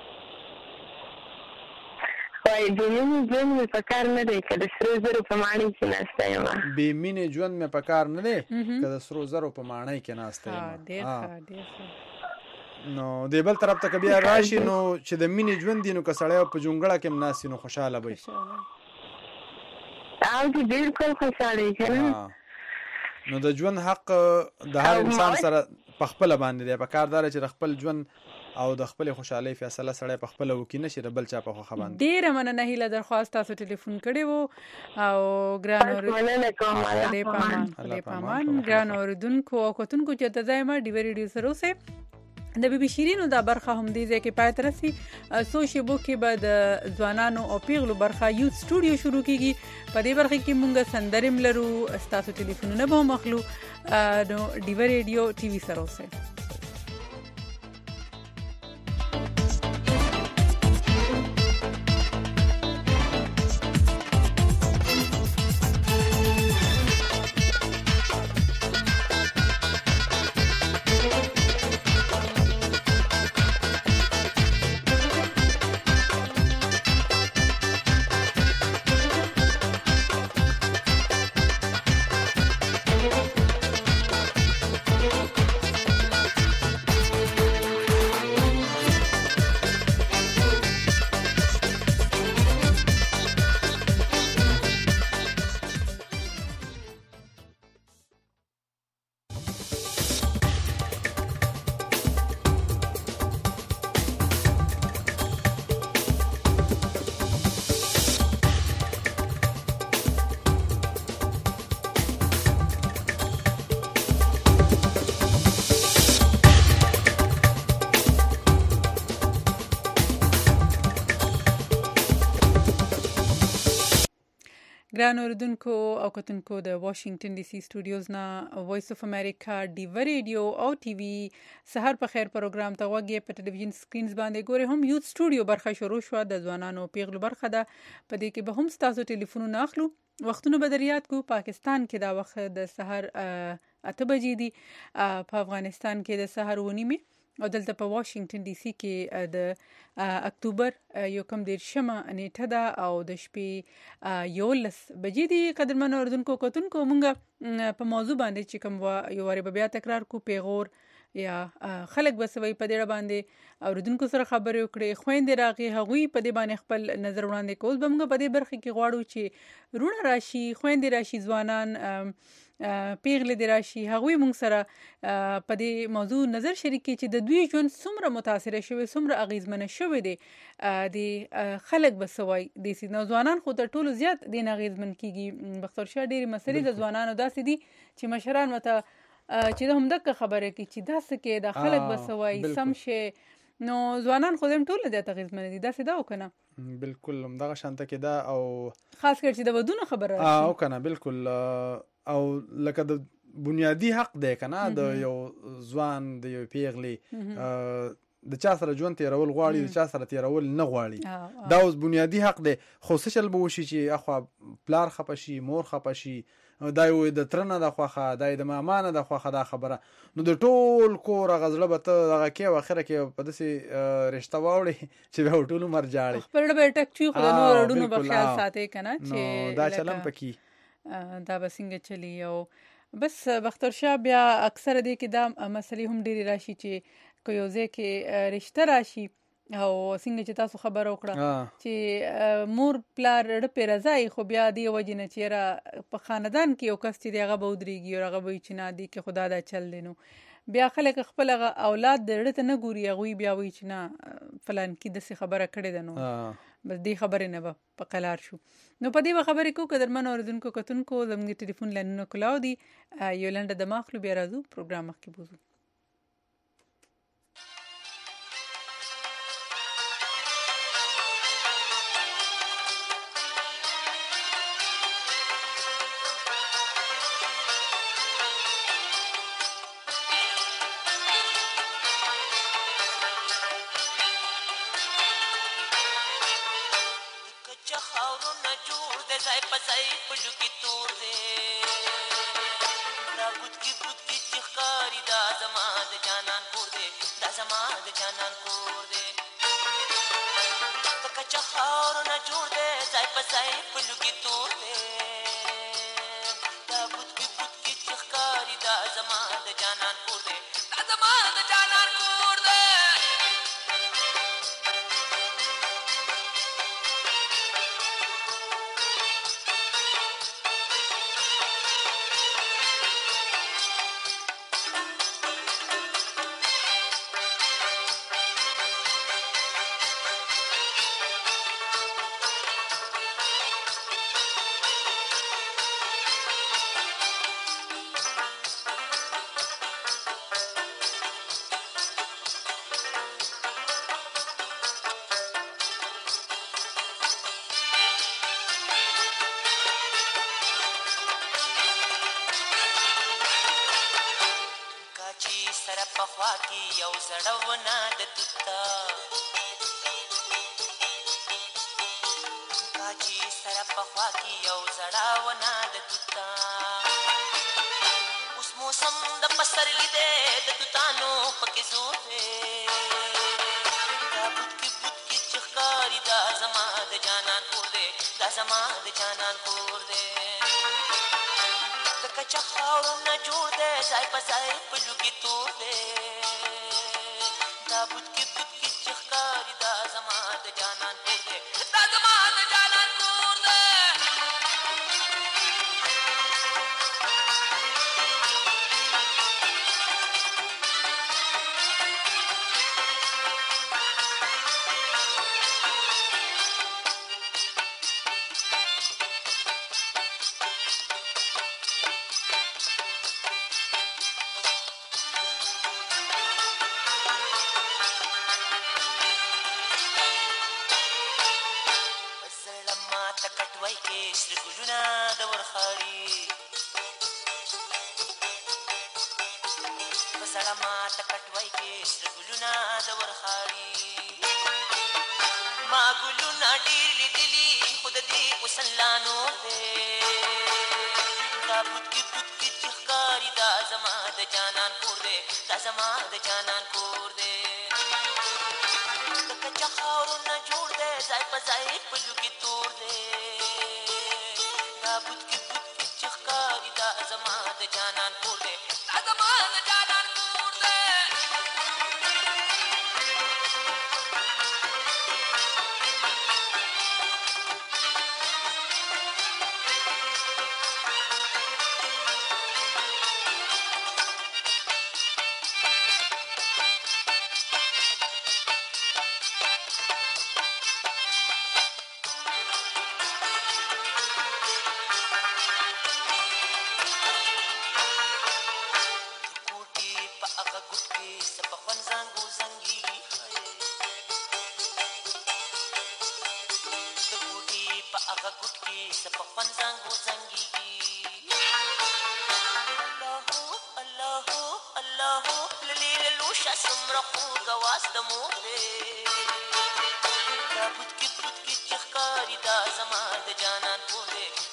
وایي بې مینې ژوند مې په کار نه دی که د سرو زرو په ماڼۍ کې ناسته یم بې مینې ژوند مې په کار نه دی که د سرو زرو په ماڼۍ کې ناسته یم ډېر ښه ډېر ښه نو د بل طرف ته که بیا راشي نو چې د مینې ژوند دی نو که سړی په جونګړه کې هم ناست وي نو خوشحاله به وي او چې بلکل خوشحاله وي که نه نو د ژوند حق د هر انسان سره په خپله باندې دی په کار دا چې د خپل ژوند او د خپلې خوشحالۍ فیصله سړی په خپله وکړي نه شي د بل چا په خوښه باندې. ډېره مننه هیله درخواست تاسو ټلیفون کړی و او ګران خدای پامان خدای پامان ګران اورېدونکو او کتونکو چې ته ځای ما ډیوه ریډیو سره اوسئ. د بي بي شیرینو دا برخه هم دې ځای کې پای ته رسي. څو شیبو کې به د ځوانانو او پیغلو برخه یوت سټوډیو شروع کیږي. په دې برخه کې مونږ سندرې هم لرو ستاسو ټلیفونونه به هم اخلو. نو ډیوه ریډیو ټي وي سره اوسئ. ګران اوریدونکو او کتونکو د واشنگټن ډي سي سټوډیوز نه وایس اف امریکا ډیوه ریډیو او ټي وي سحر په خیر پروګرام ته وګورئ. په ټلویزیون سکرینز باندې ګورئ هم یوت سټوډیو برخه شروع شو د ځوانانو پیغلو برخه ده. په دې کې به هم تاسو ټلیفونونه اخلو. وختونه به دریات کو. پاکستان کې دا وخت د سحر اته بجې دي. په افغانستان کې د سحر و نیمه او دلته په واشنگټن ډي سي کې د اکتوبر یو کم دیرشمه نیټه ده او د شپې یولس بجې دي. قدرمنو اردوونکو کتونکو مونږ په موضوع باندې چې کوم یو واری به بیا تکرار کو پیغور یا خلک بسوي په دې باندې اوریدونکو سره خبرې وکړي. خويندې راغي هغوی په دې باندې خپل نظر وړاندې کول. به موږ په دې برخه کې غواړو چې رونه راشي خويندې راشي ځوانان پیغلې دی راشي هغوی مونږ سره په دې موضوع نظر شریکي چې د دوی ژوند څومره متاثره شوی څومره اغیزمنه شوی دی د خلک بسوي د سینو ځوانان خو تر ټولو زیات د اغیزمن کیږي. بختور شاه ډېری مسلې د ځوانانو داسې دي چې مشران مته چې هم دغه خبره کوي چې داسې کې د خلک بسوي سم شي نو ځوانان خو هم ټول د اغیزمن دي داسې دا وکنه. بالکل هم دغه شانته کې دا او خاص کر چې د ودونو خبره راشي او کنه بالکل او لکه د بنیادی حق دی کنه د یو ځوان د یو پیغلې د چا سره ژوند تیرول غواړي د چا سره تیرول نه غواړي دا اوس بنیادی حق دی. خو څه چل به وشي چې اخوا پلار خپه شي مور خپه شي دا یو د ترنه د خوخه دا د ماما نه د خوخه دا خبره نو د ټول کور غزله به ته دغه کې واخره کې په داسې رشته واوړي چې به ټول مر جاړي خپل به ټک چو خو نو رډونو په خیال ساتي کنه چې دا چلم پکې دا بسنګ چلی او بس بختر شاه بیا اکثر دې کې دا مسلې هم ډېری راشي چې کو یو ځای کې رشته راشي او څنګه چې تاسو خبر وکړه چې مور پلار ډپې راځي خو بیا دی وجه نه چیرې په خاندان کې یو کس چې هغه به ودرېږي او هغه به چې نه دی کې خدا دا چل دی نو بیا خلک خپل اولاد د ړته نه ګوري هغوی بیا وایي چې نه فلان کې داسې خبره کړې ده نو بس دې خبرې نه به په قلار شو نو په دې به خبرې کوو قدرمنو اورېدونکو کتونکو زموږ ټلیفون لاینونه کلاو دي یو لنډه دمه اخلو بیا راځو پروګرام مخکې بوځو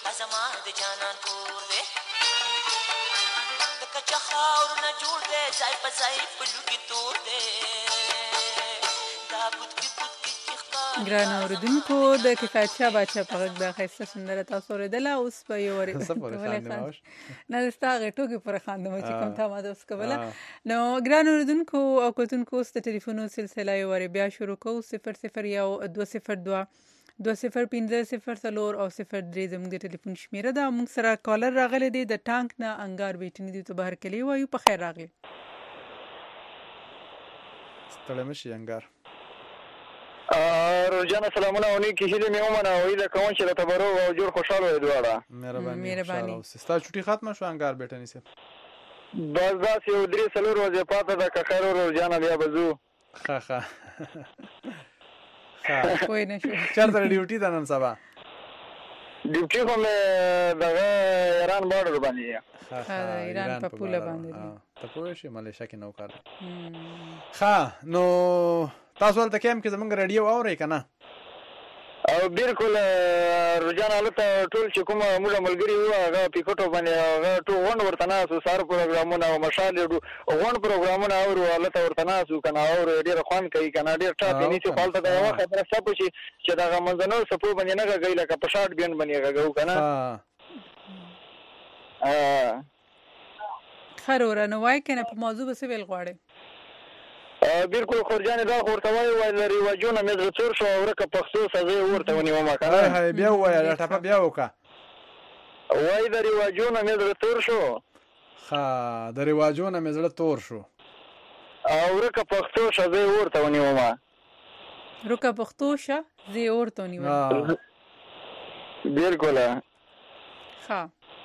ازما د جانان کور دی د کچا خاور نه جوړ دی ځای په ځای په لوګي تور دی دا بوت کې بوت کې ګران اوریدونکو د کفایت شاه باچا په غږ د ښایسته سندره تاسو اورېدله. اوس په یو ورې نه ستا هغې ټوکې پورې خاندم چې کوم تا ما ده اوس کوله. نو ګران اوریدونکو او کتونکو اوس د ټلیفونو سلسله یو ورې بیا شروع کوو. صفر صفر یو دوه صفر دوه دوه صفر پنځه صفر څلور او صفر درې زموږ د ټلیفون شمېره ده. موږ سره کالر راغلی دی د ټانک نه انګار بیټني دي ته بهر کلي وایو. په خیر راغلی. ستړی مه شي انګار. روزانه سلامونه او نیکې هیلې مې ومنه او هیله کوم چې درته به روغ او جوړ خوشحاله وئ دواړه. مهرباني اوسئ. ستا چوټي ختمه شوه انګار بیټني صاحب؟ بس داسې یو درې څلور ورځې پاته ده که خیر روزانه بیا به ځو. ښه ښه چېرته ډیوټي ده نن سبا؟ ډیوټي خو مې دغه ایران بارډر باندې یم. ایران په پوله باندې ته پوه شې ملیشه کې نوکر. ښه نو تاسو هلته کیم کې زمونږ راډیو اورئ که نه؟ او بالکل رجان هلته ټول چې کومه موږ ملګري وو هغه پیکټو باندې هغه ټول غونډ ورته ناست وو. سهار پروګرامونه او مشال غونډ پروګرامونه اورو هلته ورته ناست وو که نه اورو ډېره خوند کوي که نه ډېر ټاپ یې نیسي. خو هلته د یوه خبره شته شي چې دغه منځنیو څپو باندې نه غږوي لکه په شارټ بینډ باندې غږوو که نه. ښه وروره نو وایې که نه په موضوع به څه ویل غواړې؟ بالکل خورجانې دا خو ورته وایي وایي له رواجونه مې زړه څور شو او ورکه پښتو سزا یې ورته ونیومه که نه. بیا ووایه دا ټپه بیا وکړه. وایي د رواجونه مې زړه تور شو. ښه د رواجونه مې زړه تور شو او ورکه پښتو شه زه یې ورته ونیومه. ورکه پښتو شه زه یې ورته ونیومه. بالکل ښه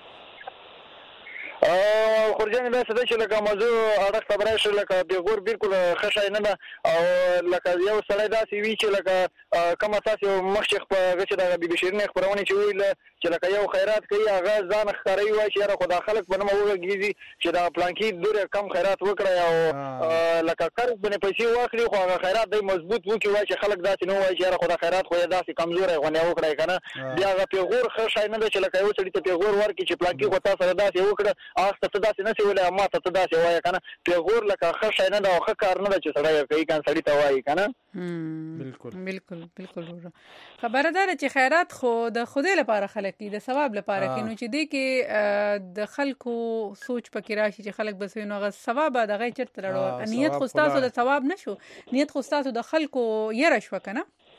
خورجانې داسې ده چې لکه موضوع اړخ ته به راشي لکه پیغور بالکل ښه شی نه ده او لکه یو سړی داسې وي چې لکه کومه تاسې یو مخکې په هغه چې دغه بیبي شیرینې خپرونې چې ویله چې لکه یو خیرات کوي هغه ځان ښکاروي وایي چې یاره خو دا خلک به نه مه وغږېږي چې دغه پلانکي دوره کم خیرات وکړی او لکه قرض باندې پیسې واخلي خو هغه خیرات دی مضبوط وکړي وایي چې خلک داسې نه وایي چې یاره خو دا خیرات خو یې داسې کمزوری غونې وکړی که نه. بیا هغه پیغور ښه شی نه ده چې لکه یو سړي ته پیغور ورکړي چې پلانکي خو تا سره داسې وکړه هغه ته ته داسې نه سې ویلی او ما ته ته داسې وایه که نه. پیغور لکه ښه شی نه ده او ښه کار نه ده چې سړی یې کوي که سړي ته وایي که نه. بالکل بالکل بالکل خبره ده چې خیرات خو د خدای لپاره خلک دي د ثواب لپاره کې نو چې دی کې د خلکو سوچ پکې راشي چې خلک بس نو هغه ثواب دغه چرته لړو نیت خو ستاسو د ثواب نشو نیت خو ستاسو د خلکو یره شو کنه.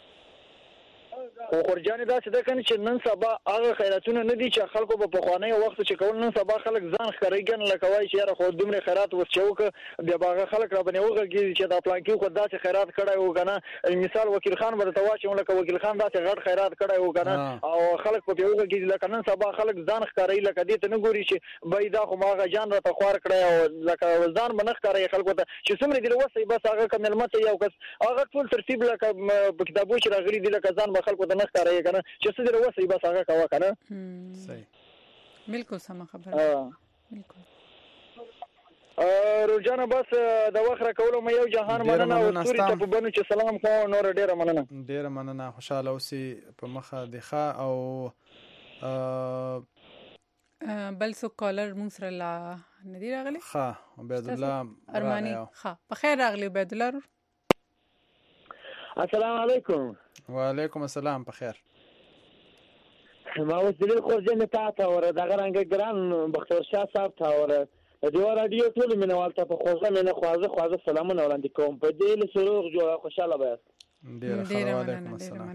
خو خورجانې داسې ده که نه چې نن سبا هغه خیراتونه نه دي چې خلکو په پخوانیو وختو چې کول نن سبا خلک ځان ښکاروي ګڼ لکه وایي چې یاره خو دومره خیرات اوس چې وکړه بیا به هغه خلک را باندې وغږېږي چې دا پلانکي خو داسې خیرات کړی و که نه. مثال وکیل خان به درته واچوم لکه وکیل خان داسې غټ خیرات کړی و که نه او خلک په پې وغږېږي لکه نن سبا خلک ځان ښکاروي لکه دې ته نه ګوري چې بای دا خو ما هغه جان راته خوار کړی او لکه ځان به نه ښکاروي خلکو ته چې څومره دې له وسئ بس هغه که مېلمه ته یو کس هغه ټول ترتیب لکه په کتابو چې راغلي دي لکه ځان به خلکو ته نه ښکاروي که نه چې څه دې وسئ بس هغه کوه که نه. صحیح بالکل سمه خبره. بالکل روجانه بس د وخت راکولو مې یو جهان مننه او ستوري ته په بنو چې سلام کوم نور ډېره مننه. ډېره مننه خوشحاله اوسئ په مخه د ښه او بل څوک کالر مونږ سره لا نه دی راغلی. ښه عبیدالله ارماني ښه په خیر راغلی عبیدالله. السلام علیکم. وعلیکم السلام په خیر. ما اوس دلیل خورجانې تا ته وره دغه رنګه ګران بختور شاه صاحب ته وره د دې راډیو ټولو مینوال ته په خوږه مینه خوازه خوازه سلامونه وړاندې کوم په دې له سروغ جوړه خوشحاله به یاست. ډېره ښه وعلیکم السلام.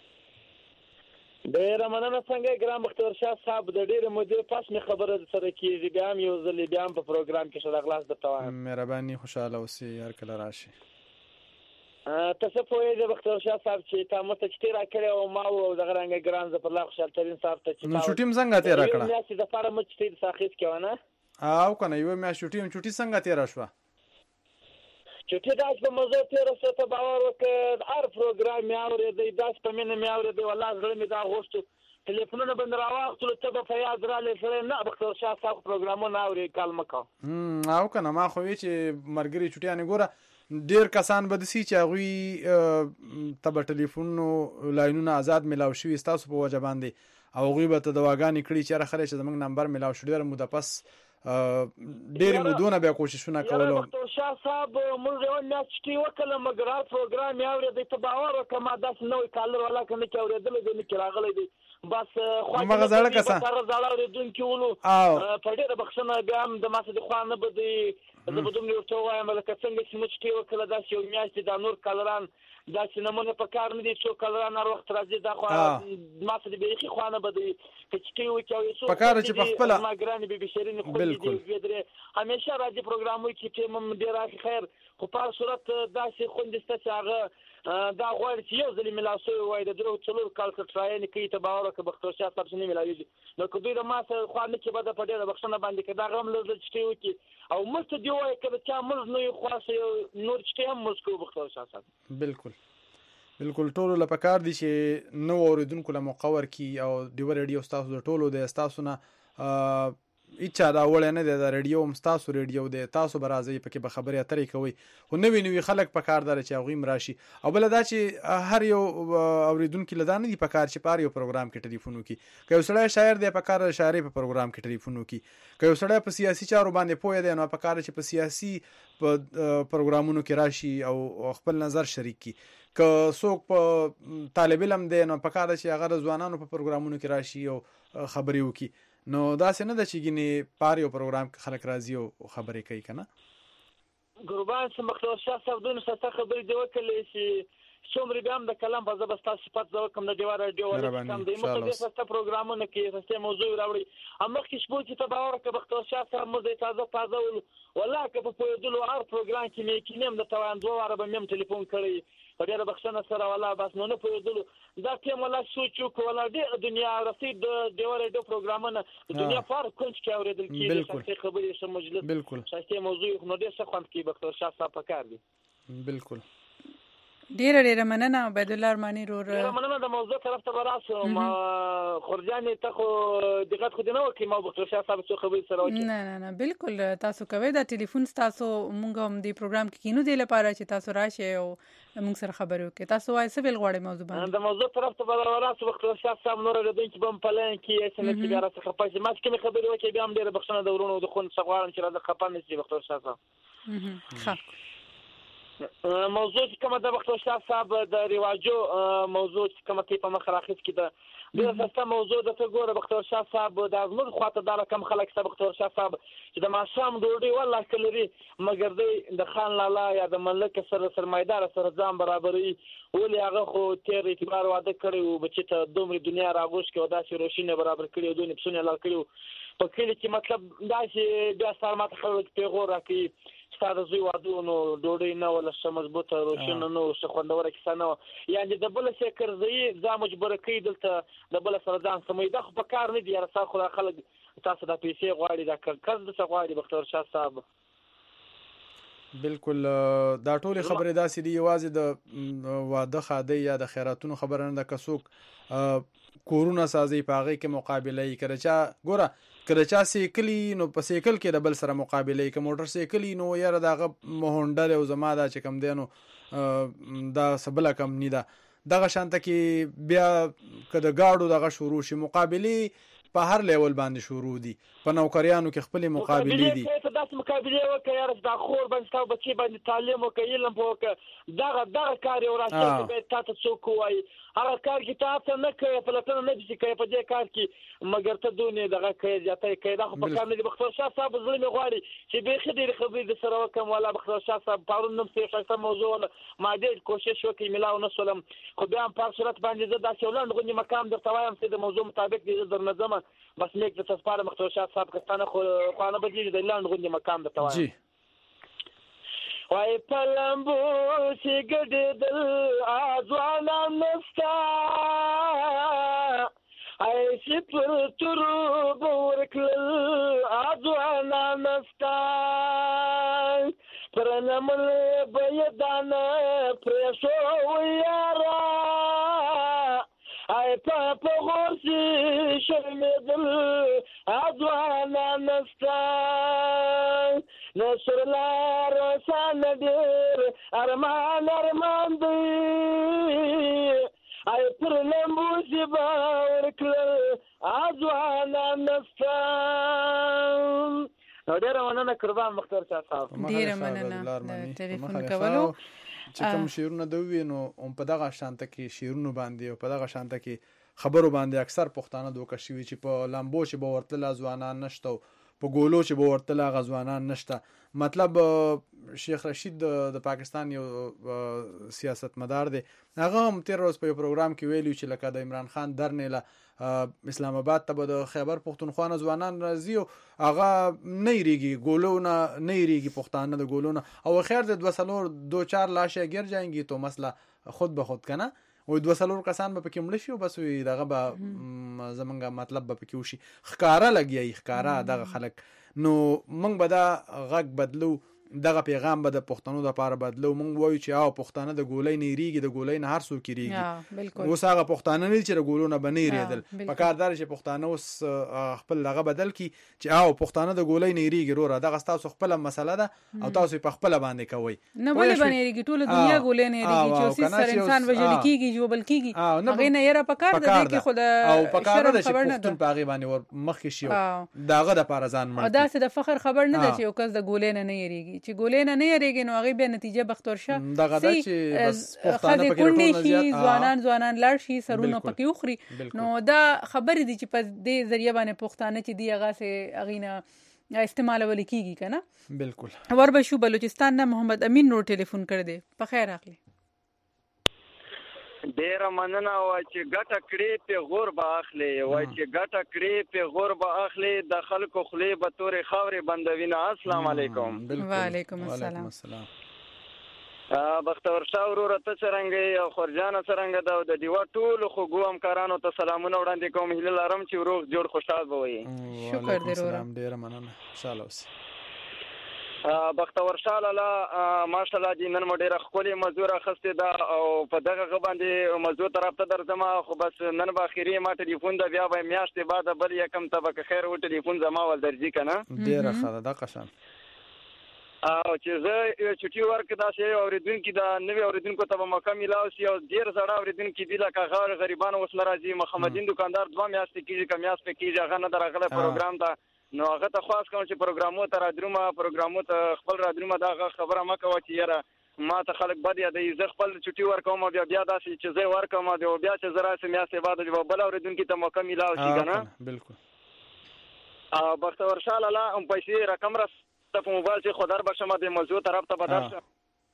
ډېره مننه څنګه ګران بختور شاه صاحب د ډېرې مودې پس مې خبره سره کېږي بیا هم یو ځل بیا هم په پروګرام کې شه د غلاس درته وایم. مهرباني خوشحاله اوسئ هر کله راشي. ته څه پوهېږې بختور شاه صاحب چې تا مو ته چې تېره کړې او ما و دغه رنګه ګران ظفرالله خوشحال ترین صاحب ته چې نو چوټي م څنګه تېره کړه؟ یوې میاشتې دپاره مو چې تېر ساخیست کې ونه او که نه یوه میاشت چوټي چوټي څنګه تېره شوه؟ چوټي داسې په مزو تېره شوه ته باور وکړه هر پروګرام مې اورېدی داسې په مینه مې اورېدی والله زړه مې دا غوښتو ټلیفونونه به مې راواخېستلو ته به په یاد رالی سړی نه بختور شاه صاحب پروګرامونه اورې کال مه کوه. او که نه ما خو وی چې ملګري چوټیانې ګوره ډېر کسان به داسي چې هغوی ته به ټلیفونو لاینونه آزاد میلاو شوي ستاسو په وجه باندې او هغوی به ته دواګانې کړي چې یاره خلک چې زموږ نمبر میلاو شو ډېره موده پس ډېرې مودونه بیا کوششونه کولو. ډاکټر شاه صاحب موږ یو میاشت کې وکړله مګر هر پروګرام یې اورېدی ته باور وکړه ما داسې نوی کالر والا که نه کې اورېدلی دی نه کې راغلی دی بس همغه زاړه کسان هغه زاړه اورېدونکي ولو په ډېره بخښنه بیا هم د ما څه د خوا نه به دی زه به دومره ورته ووایم لکه څنګه چې موږ ټې وکړله داسې یو میاشت دا نور کالران داسې نمونه په کار نه دي څو کالران هر وخت راځي دا خوا ما څه د بیخي خوا نه به دی که چې ټې وکړي او یو څو په کار چې په خپله زما ګرانې بې بې شیرینې خوندې دي دوې درې همیشه راځي پروګرامونو کې ټیم هم ډېر اخي خیر خو په هر صورت داسې خوندې شته چې هغه دا غواړي چې یو ځلې میلاو شوی وای د درو څلور کال که ټراینې کوي ته باور وکړه بختور شاه صاحب چې نه میلاوېږي نو که دوی د ما سره خوا نه کړي به ده په ډېره بخښنه باندې که دغه هم لږ لږ چټې وکړي او موږ ته دې ووایه که د چا مزد نه وي خوښ نور چټې هم مزد کوو بختور شاه صاحب. بلکل بلکل ټولو له پکار دي چې نو اورېدونکو له مقا ورکړي او ډیوه ریډیو ستاسو د ټولو دی ستاسو نه هیچا راوړی نه دی دا ریډیو هم ستاسو ریډیو دی تاسو به راځئ پکې به خبرې اترې کوئ خو نوي نوي خلک پکار داره چې هغوی هم راشي او بله دا چې هر یو اورېدونکي له دا نه دي پکار چې په هر یو پروګرام کې ټلیفون وکړي که یو سړی شاعر دی پکار د شاعرۍ په پروګرام کې ټلیفون وکړي که یو سړی په سیاسي چارو باندې پوهه دی نو پکار چې په سیاسي په پروګرامونو کې راشي او خپل نظر شریک کړي که څوک په طالب علم دی نو پکار ده چې هغه د ځوانانو په پروګرامونو کې راشي او خبرې وکړي نو داسې نه ده چې ګینې په هر یو پروګرام کې خلک راځي او خبرې کوي که نه ګربان څه مختور شاه صاحب دومره سسته خبرې دې وکړلې چې څومره بیا هم د کلام په زه به ستا صفت زه وکړم د ډیوه راډیو ولې کم دی موږ په دې سسته پروګرامونه کې سستې موضوع راوړي هممخکې شپو چې ته باور وکړه بختور شاه صاحب موږ د تازه تازه ولو والله که په پوهېدلو هر پروګرام کې مې یقیني هم درته وایم دوه واره به مې هم ټلیفون کړی په ډېره بخښنه سره والله بس نو نه پوهېدلو دا ټیم والله سوچ وکړو والله ډېره دنیا رسۍ د ډیوه راډیو پروګرامونه د دنیا په هر کونج کې اورېدل کېږي ښایستې خبرې ښه مجلس ښایستې موضوع نو ډېر ښه خوند کوي بختور شاه صاحب په کار دی. بلکل ډیره ډیره مننه عبیدالله ارماني رور ډیره مننه د موضوع طرف ته به راسم خورجانې ته خو دقت خو دې نه وکړي ما بختور شاه صاحب څو خبرې سره وکړي نه نه نه بلکل تاسو کوئ دا ټلیفون ستاسو مونږ هم دې پروګرام کې کینو دې لپاره چې تاسو راشئ او مونږ سره خبرې وکړئ تاسو وایئ څه بل غواړئ موضوع باندې د موضوع طرف ته به راسو بختور شاه صاحب نور اورېدونکي به هم په لاین کې هسې نه چې بیا راڅخه خفه شي ما چې کومې خبرې وکړې بیا هم ډېره بخښنه د ورونو د خوند څخه غواړم چې راځه خفه نه شي بختور شاه صاحب. ښه موضوع چې کومه د بختور شاه صاحب د رواجو موضوع چې کومه کې په مخ راخیستې ده ډېره سسته موضوع ده ته ګوره بختور شاه صاحب دا زموږ خواته دا رقم خلک شته بختور شاه صاحب چې د ماښام ډوډۍ والله که لري مګر دی د خان لالا یا د ملک سره سرمایداره سره ځان برابروي ولې هغه خو تېر اعتبار واده کړی و بچې ته دومره دنیا راغوش کړي او داسې روشینه برابر کړي او دوی پسونه لار کړي و په کلي کې مطلب داسې بیا ستا ماته خلک پیغور راکوي ستا د زوی واده نو ډوډۍ نه وله ښه مضبوطه روشنه نه وه ښه خوندوره کیسه نه وه یعنې د بله شی کرزوي ځان مجبوره کوي دلته د بله سره ځان سموي دا خو په کار نه دي یاره ستا خو دا خلک تاسو دا پیسې غواړي دا کرز درڅه غواړي بختور شاه صاحب. بلکل دا ټولې خبرې داسې دي یوازې د واده ښادۍ یا د خیراتونو خبره نه ده که څوک کورونه سازي په هغې کې مقابله یي که د چا ګوره که د چا سیکل وي نو په سیکل کې د بل سره مقابله یي که موټر سیکل وي نو یاره د هغه هونډا دی او زما دا چې کوم دی نو دا څه بله کمپني ده دغه شانته کې بیا که د ګاډو دغه شروع شي مقابلې په هر لیول باندې شروع دي په نوکریانو کې خپلې مقابلې دي ته داسې مقابلې وکړه یاره دا خور باندې ستا بچي باندې تعلیم وکړه علم په وکړه دغه دغه کار یې وراسته باید تا ته څوک ووایي هغه کار کې ته هڅه نه کوې پلټنه نه دې کوې په دې کار کې مګر ته دونې دغه کوې زیاته یې کوې دا خو په کار نه دي بختور شاه صاحب زړه مې غواړي چې بیخي ډېرې خبرې د سره وکړم والا بختور شاه صاحب پرون نوم څه ښایسته موضوع وله ما ډېر کوشش وکړ میلاو نه شولم خو بیا هم په هر صورت باندې زه داسې یو لنډ غوندې مقام درته وایم چې د موضوع مطابق دې زه درنه ځمه بس مې درته سپارم بختور شاه صاحب که ستا نه خو خوا نه بدلېږي د لنډ غوندې مقام درته وایم وای په لمبو چې ګډېدل ځوانان نسته ای چې پر تورو به ورکړل ځوانان نسته پر نمل به یې دانه پرېښو یاره ای په په غور چې شرمېدل ځوانان نسته نصر لار سان ډېر ارمان ارمان دی ای پر لمبو چې به ورکړل ځوانان نستان. نو ډېره مننه قربان مختار شاه صاحب. ډېره مننه د ټلیفون کولو. چې کوم شعرونه د ووي نو په دغه شانته کې شعرونو باندې او په دغه شانته کې خبرو باندې اکثر پښتانه دوکه شوي چې په لامبو چې به ورتله ځوانان نشته او په ګولو چې به ورتله هغه ځوانان نشته. مطلب شیخ رشید د پاکستان یو سیاستمدار دی، هغه هم تیر ورځ په یو پروګرام کې ویلي چې لکه د عمران خان درنې اسلام آباد ته به د خیبر پښتونخوا نه ځوانان راځي او هغه نه یریږي ګولو نه نه یریږي پښتانه د ګولو نه او خیر د دوه څلور دو چار لاشه ګر جاینګي تو مسله خود به خود کنه او دوه څلور کسان به پکې مړ شي او بس دغه به زمونږ مطلب به پکې وشي. ښکارا لګي ښکارا دغه خلک. نو موږ به دا غږ بدلو، دغه پیغام به د پښتنو د پاره بدلو. موږ وایو چې او پښتانه د ګولۍ نه یریږي، د ګولۍ نه هر څوک یریږي. اوس هغه پښتانه نه چې د ګولو نه بنې یریدل. په کار دار چې پښتانه اوس خپل دغه بدل کی چې او پښتانه د ګولۍ نه یریږي. وروره دغه تاسو خپل مسله ده او تاسو په خپل باندې کوي. نه ولې باندې یریږي؟ ټول دنیا ګولۍ نه یریږي چې اوس سر انسان وجل کیږي جو بل کیږي. هغه نه یره په کار ده کې خود او په کار ده چې پښتون په هغه باندې ور مخ کې شي داغه د پاره ځان مړ. دا څه د فخر خبر نه ده چې یو کس د ګولۍ نه نه یریږي. چې ګولۍ نه نه یریږي نو هغه به نتیجه بختور شه دغه د چې بس پښتانه پکې ټول زیات ځوانان ځوانان لاړ شي سرونه پکې وخري. نو دا خبرې دي چې په دې ذریعہ باندې پښتانه چې دی هغه سه اغینا استعمال ول کیږي کنه. بالکل. وربه شو بلوچستان نه محمد امین نور ټلیفون کړ دې په خیر اخلي. ډیره مننه وای چې ګټه کړې په غور به اخلي وای چې ګټه کړې په غور به اخلي د خلکو خلې به تورې خاورې بندوینه. السلام علیکم. وعلیکم السلام. بختور شاه وروره ته څرنګه او خورجانه څرنګه ده د دیوا ټولو خوږو همکارانو ته سلامونه وړاندې کوم. هیله لرم چې روغ جوړ خوشحال به وي. شکر دې وروره. ډیره مننه. خوشاله اوسئ. بختور شاه لاله ماشاءالله دې نن مو ډېره ښکلې موضوع راخستې ده او په دغه غ باندې موضوع طرف ته درځم. خو بس نن به اخري ما ټلیفون ده بیا به میاشتې بعد بل یکم ته به خیر و ټلیفون زما ول درځي که نه. ډېره ښه ده دا قشان. او چې زه چټي ورکړ داسې اورېدونکي د نوي اورېدونکو ته به موقع میلاو شي او ډېر زړه اورېدونکي دي لکه هغه غریبان اوس نه راځي. محمدین دکاندار دوه میاشتې کېږي که میاشت پې کېږي هغه نه ده راغلی پروګرام ته. نو هغه ته خواست کوم چې پروګرامو ته رادرومه پروګرامو ته خپل رادرومه دا خبره مه کوه چې یاره ما ته خلک بد یادوي. زه خپل چټي ورکوم بیا بیا داسې چې زه ورکوم بیا بیا چې زه راشم میاشتې بعد بل اورېدونکي ته موقع میلاو شي که نه. بالکل. بختور شاه لاله هم پیسې رقم رس په موبایل چې خودر بشم د موضوع طرف ته بدل شه.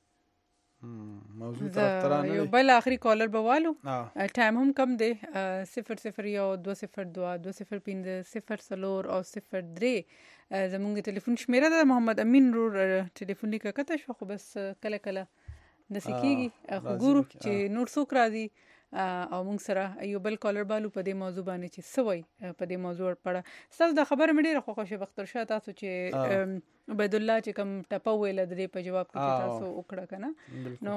موضوع طرف ته نه یو بل اخري کالر بوالو ټایم هم کم دی. صفر صفر یو دو صفر دو دو صفر پنځه صفر څلور او صفر درې زمونږ ټلیفون شمیره ده. محمد امین رور ټلیفون لیکه کته شو خو بس کله کله داسې کېږي خو ګورو چې نور څوک راځي او موږ سره یو بل کالر بالو په دې موضوع باندې چې سوي په دې موضوع پړه ستاسو د خبره مې ډیره خوښه بختور شاه تاسو چې عبد الله چې کوم ټپه ویل د دې په جواب کې تاسو وکړه کنه. نو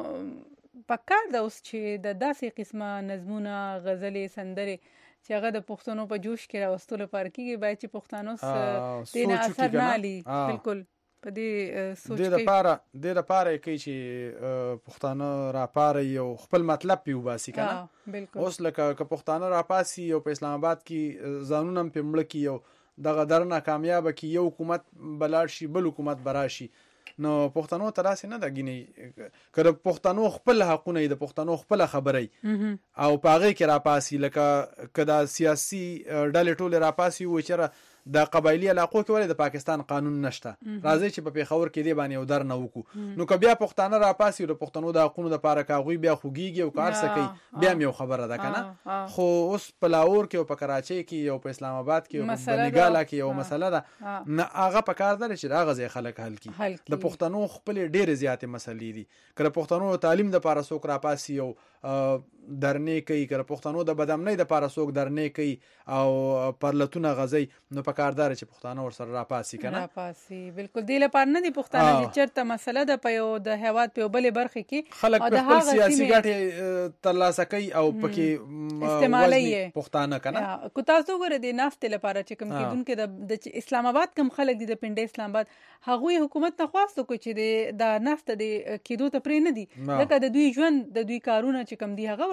پکار دا اوس چې د داسې قسمه نظمونه غزلې سندرې چې هغه د پښتنو په جوش کې راوستلو لپاره کېږي باید چې پښتانو دینه اثر نه علي. بالکل په دې سوچ کې د لپاره د لپاره کوي چې پښتانه را پاره یو خپل مطلب پیو باسي کنه. اوس لکه که پښتانه را پاسي او په اسلام آباد کې ځانونه په مړ کې یو دغه درنه کامیاب کې یو حکومت بلار شي بل حکومت براشي. نو پښتنو تراسه نه د غینې کله پښتنو خپل حقونه د پښتنو خپل خبري او پاغه کې را پاسي لکه کدا سیاسي ډلې ټوله را پاسي و چې د قبایلی علاقو کې ولې د پاکستان قانون نشته. راځي چې په پیښور کې دی باندې او در نه وکړو. نو که بیا پښتانه را پاسي او پښتنو د حقوقو د پاره کاغوي بیا خوګيږي او کار سکی بیا یو خبره ده کنه. خو اوس په لاهور کې او په کراچۍ کې او په اسلام آباد کې او په بنګالا کې یو مسله ده نه هغه په کار ده چې هغه ځای خلک حل کړي. د پښتنو خپل ډېر زیاتې مسلې دي. کله پښتنو تعلیم د پاره څوک را پاسي او درنې کوي کله پښتنو د بدامنۍ د پاره څوک درنې کوي او پرلتونه غزي نو په کاردار چې پښتانه ور سره را پاسي کنه. را پاسي بالکل دی لپاره نه دي پښتانه چې چرته مسله ده په یو د هواد په بلې برخه کې خلک په خپل سیاسي ګټه ترلاسه کوي او پکې استعمالي پښتانه کنه. کو تاسو ګوره د نافت لپاره چې کوم کېدونکو د اسلام آباد کوم خلک دي د پنده اسلام آباد هغه حکومت نه خواستو کوي چې د نافت د کېدو ته پرې نه دي لکه د دوی ژوند د دوی کارونه چې کوم دي هغه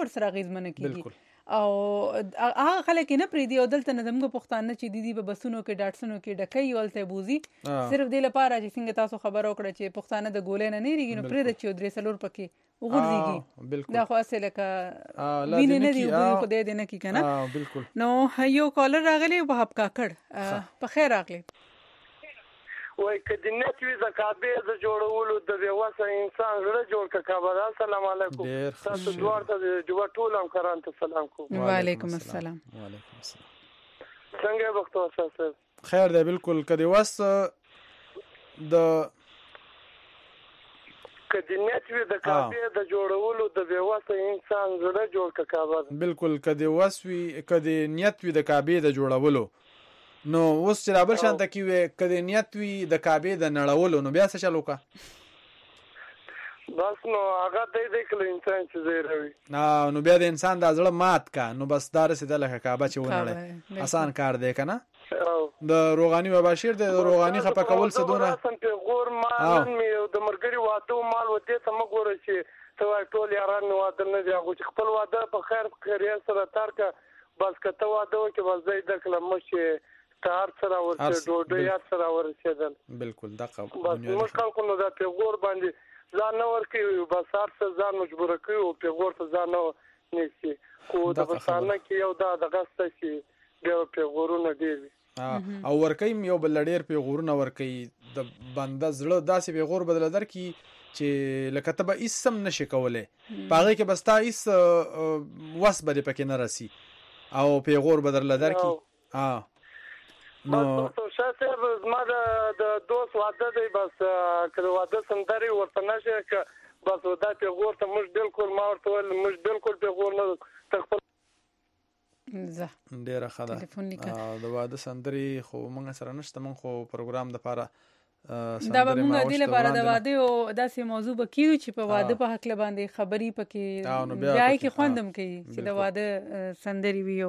ورسره اغیزمنه کیږي او هغه خلک نه پریدي او دلته نه زموږ پښتانه چې دي دي په بسونو کې ډاټسونو کې ډکې ولته بوزي صرف دې لپاره چې څنګه تاسو خبرو کړه چې پښتانه د ګولې نه نه ریږي نو پرې د چې درې سلور پکې وګورځيږي دا خو اصله کا ویني نه دی خو دې دې نه کی کنه نو یو کالر راغلی په حب کاکړ په خیر راغلی وای کدی نت وی زکابه د جوړولو د وسه انسان زړه جوړ ک کابل السلام علیکم تاسو دوار ته جو ټول هم کران ته سلام کوم وعلیکم السلام وعلیکم السلام څنګه وخت اوسه خیر دی بالکل کدی وس د کدی نت وی د کابه د جوړولو د وسه انسان زړه جوړ ک کابل بالکل کدی وس وی کدی نیت وی د کابه د جوړولو نو اوس چې رابل شانته کې وي کدی نیت وي د کعبه د نړولو نو بیا څه چلو کا بس نو هغه دې دې کله انسان چې زیروي نو بیا د انسان د ځړه مات کا نو بس دار سي د لکه کعبه چې ونړې آسان کار دی کنه د روغاني مباشر د روغاني خپه کول څه دونه په غور مال می د مرګري واده مال وته ته مګور چې ته ټول یاران واده نه دی هغه خپل واده په خیر خیریه سره تار کا بس کته واده کې بس دې د کله مشه تار سره ورته ډوډۍ یا سره ورسېدل بالکل دغه بس موږ خلکو نو دا پیغور باندې ځان نور کوي بس هر څه ځان مجبور کوي او پیغور ته ځان نه نشي خو د بسانه کې یو دا دغه څه شي د پیغورونو دی او ورکې یو بل ډېر پیغورونه ورکې د بنده زړه داسې پیغور بدل در کی چې لکه ته به اسم نشي کولای پاره کې بستا اس وس بده پکې نه راسي او پیغور بدل در کی ها نو شاته ما د دوست واده دی بس کله واده سندري ورته نشه ک بس ودا ته ورته مش بالکل ما ورته ول مش بالکل په غور نه تخپل زه ډیره خدا د واده سندري خو موږ سره نشته موږ خو پروګرام د پاره دا به موږ د لپاره د واده او داسې موضوع به کیو چې په واده په حق باندې خبري پکې بیا کې خوندم کوي چې د واده سندري ویو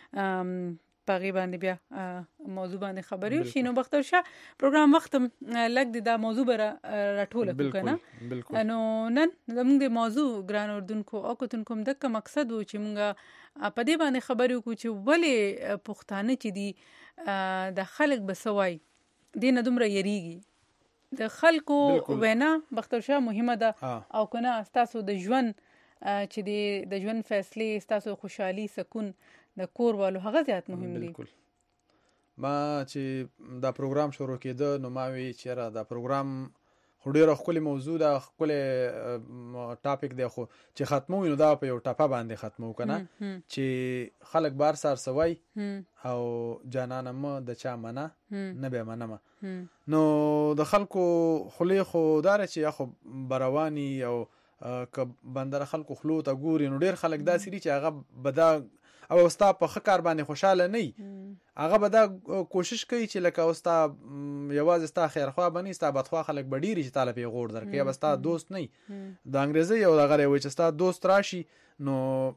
پاغي باندې بیا موضوع باندې خبرې وشي نو بختور شه پروګرام وخت لګ د دا موضوع بر راټول کنه نو نن زموږ د موضوع ګران اردوونکو او کوتونکو د مقصد و چې موږ په دې باندې خبرې وکړو چې ولې پښتانه چې دي د خلک بسوي دینه دومره یریږي د خلکو وینا بختور شه مهمه ده او کنه تاسو د ژوند چې د ژوند فیصله تاسو خوشحالي سکون د کور والو هغه زیات مهم دي بالکل ما چې دا پروګرام شروع کېده نو ما وی چې را دا پروګرام خو ډیره خپل موضوع دا خپل ټاپک دی خو چې ختمو نو دا په یو ټاپه باندې ختمو کنه چې خلک بار سار سوي او جانانه مو د چا منه نه به منه نو د خلکو خلی خو دار چې خو برواني او ک بندر خلکو خلو ته ګوري نو ډیر خلک دا سری چې هغه بدا او ستا په خکار باندې خوشاله نه هغه به دا کوشش کوي چې لکه او ستا یوازې ستا خیرخوا بني ستا بدخوا خلک بډيري چې طالب یې غوړ درکې یا ستا دوست نه د انګريزي یو دغه وي چې ستا دوست راشي نو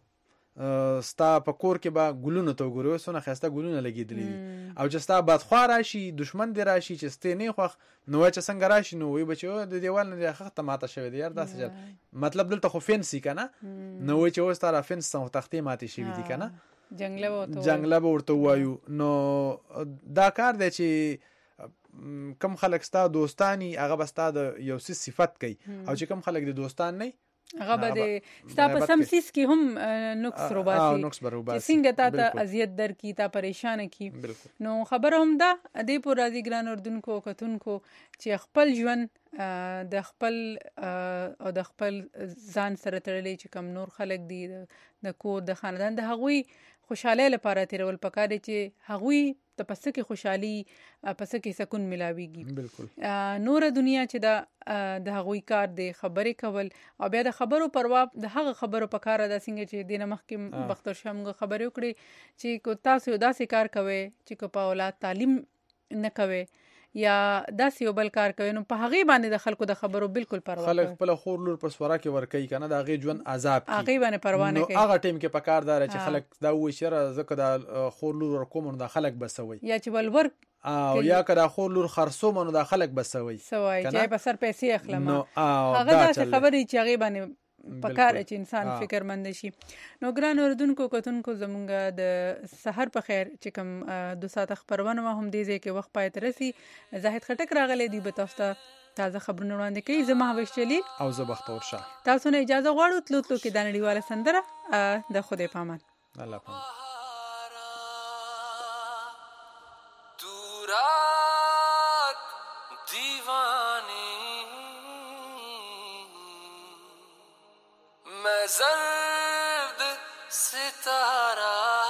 ستا په کور کې با ګلونه تو ګورو سونه خسته ګلونه لګیدلې او چې ستا بدخوا راشي دشمن دی راشي چې ستې نه خوخ نو چې څنګه راشي نو وي بچو د دیوال نه خخته ماته شوی دی یار داسې چل مطلب دلته خو فنسي کنه نو وي چې وستاره فنس څنګه تختې ماته شوی دی کنه جنگله وته جنگله ورته وایو نو دا کار دی چې کم خلک ستا دوستانی هغه بستا د یو صفت کوي او چې کم خلک د دوستان نه هغه به ستا په سم سیس کې هم نقص روباسي چې څنګه تا ته اذیت در کی تا پریشان کی نو خبر هم ده دې پور راځي ګران اردوونکو کتونکو چې خپل ژوند د خپل او د خپل ځان سره تړلې چې کم نور خلک دي د کور د خاندان د هغوی خوشاله لپاره تیرول پکاره چې هغوی ته پس کې خوشحالي پس کې سکون ملاويږي بالکل نور دنیا چې دا د هغوی کار دی خبرې کول او بیا د خبرو پروا د هغه خبرو پکاره د څنګه چې دینه مخکې بختور شمغه خبرې وکړي چې کو تاسو داسې کار کوي چې کو په اولاد تعلیم نه کوي یا داسې یو بل کار کوي نو په هغه باندې د خلکو د خبرو بالکل پروا خلک خپل خور لور په سوره کې ور کوي کنه دا غي ژوند عذاب کی هغه باندې پروا نه کوي نو هغه ټیم کې پکار دار چې خلک دا وې شر زکه د خور لور ور کوم نو د خلک بسوي یا چې ولور او یا کدا خور لور خرصو منو د خلک بسوي سوي چې په سر پیسې اخلم هغه داسې خبرې چې هغه باندې پکار چې انسان فکرمند شي. نو ګران اوردونکو کتونکو زمونږ د سحر په خیر چې کوم دو ساعت خبرونه هم دې ځای کې وخت پای ته رسي. زاهد خټک راغلی دی به تاسو ته تازه خبرونه وړاندې کوي. زه مهوش جلیل او زه بختور شاه تاسو نه اجازه غواړو تلو تلو کې د نړیواله سندره د خدای پامان. الله پامان. زرد ستاره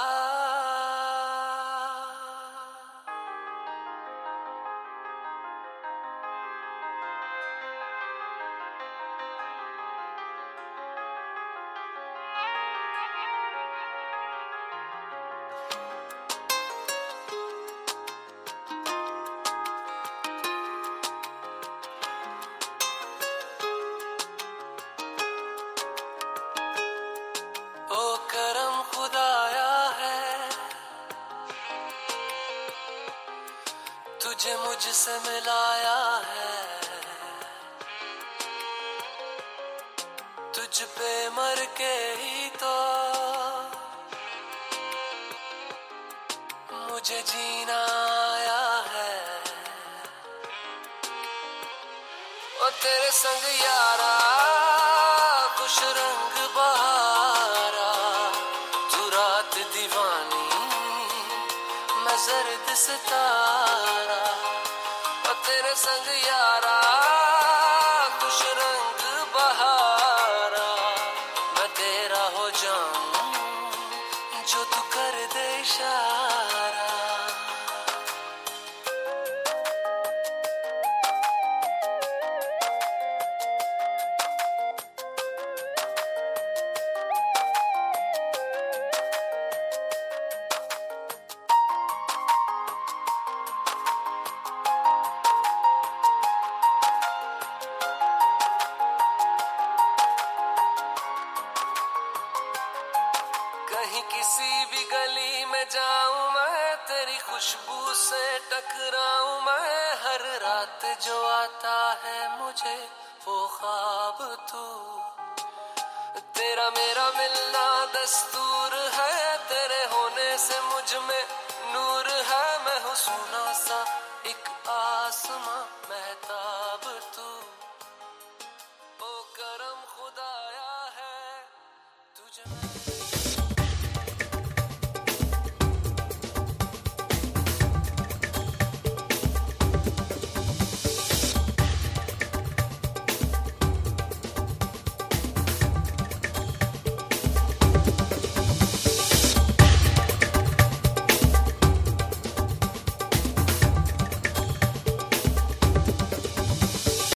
तुझे मुझसे मिलाया है, तुझ पे मर के ही तो मुझे जीना आया है। ओ तेरे संग यारा खुश रंग बहारा, तू रात दीवानी मैं जर्द सितारा। ओ तेरे संग यारा खुश रंग बहारा, मैं तेरा हो जाऊं जो तू कर दे इशारा। कहीं किसी भी गली में जाऊं मैं, तेरी खुशबू से टकराऊं मैं। हर रात जो आता है मुझे वो ख्वाब तू, तेरा मेरा मिलना दस्तूर है। तेरे होने से मुझ में नूर है, मैं हूँ सोना सा एक आसमां महता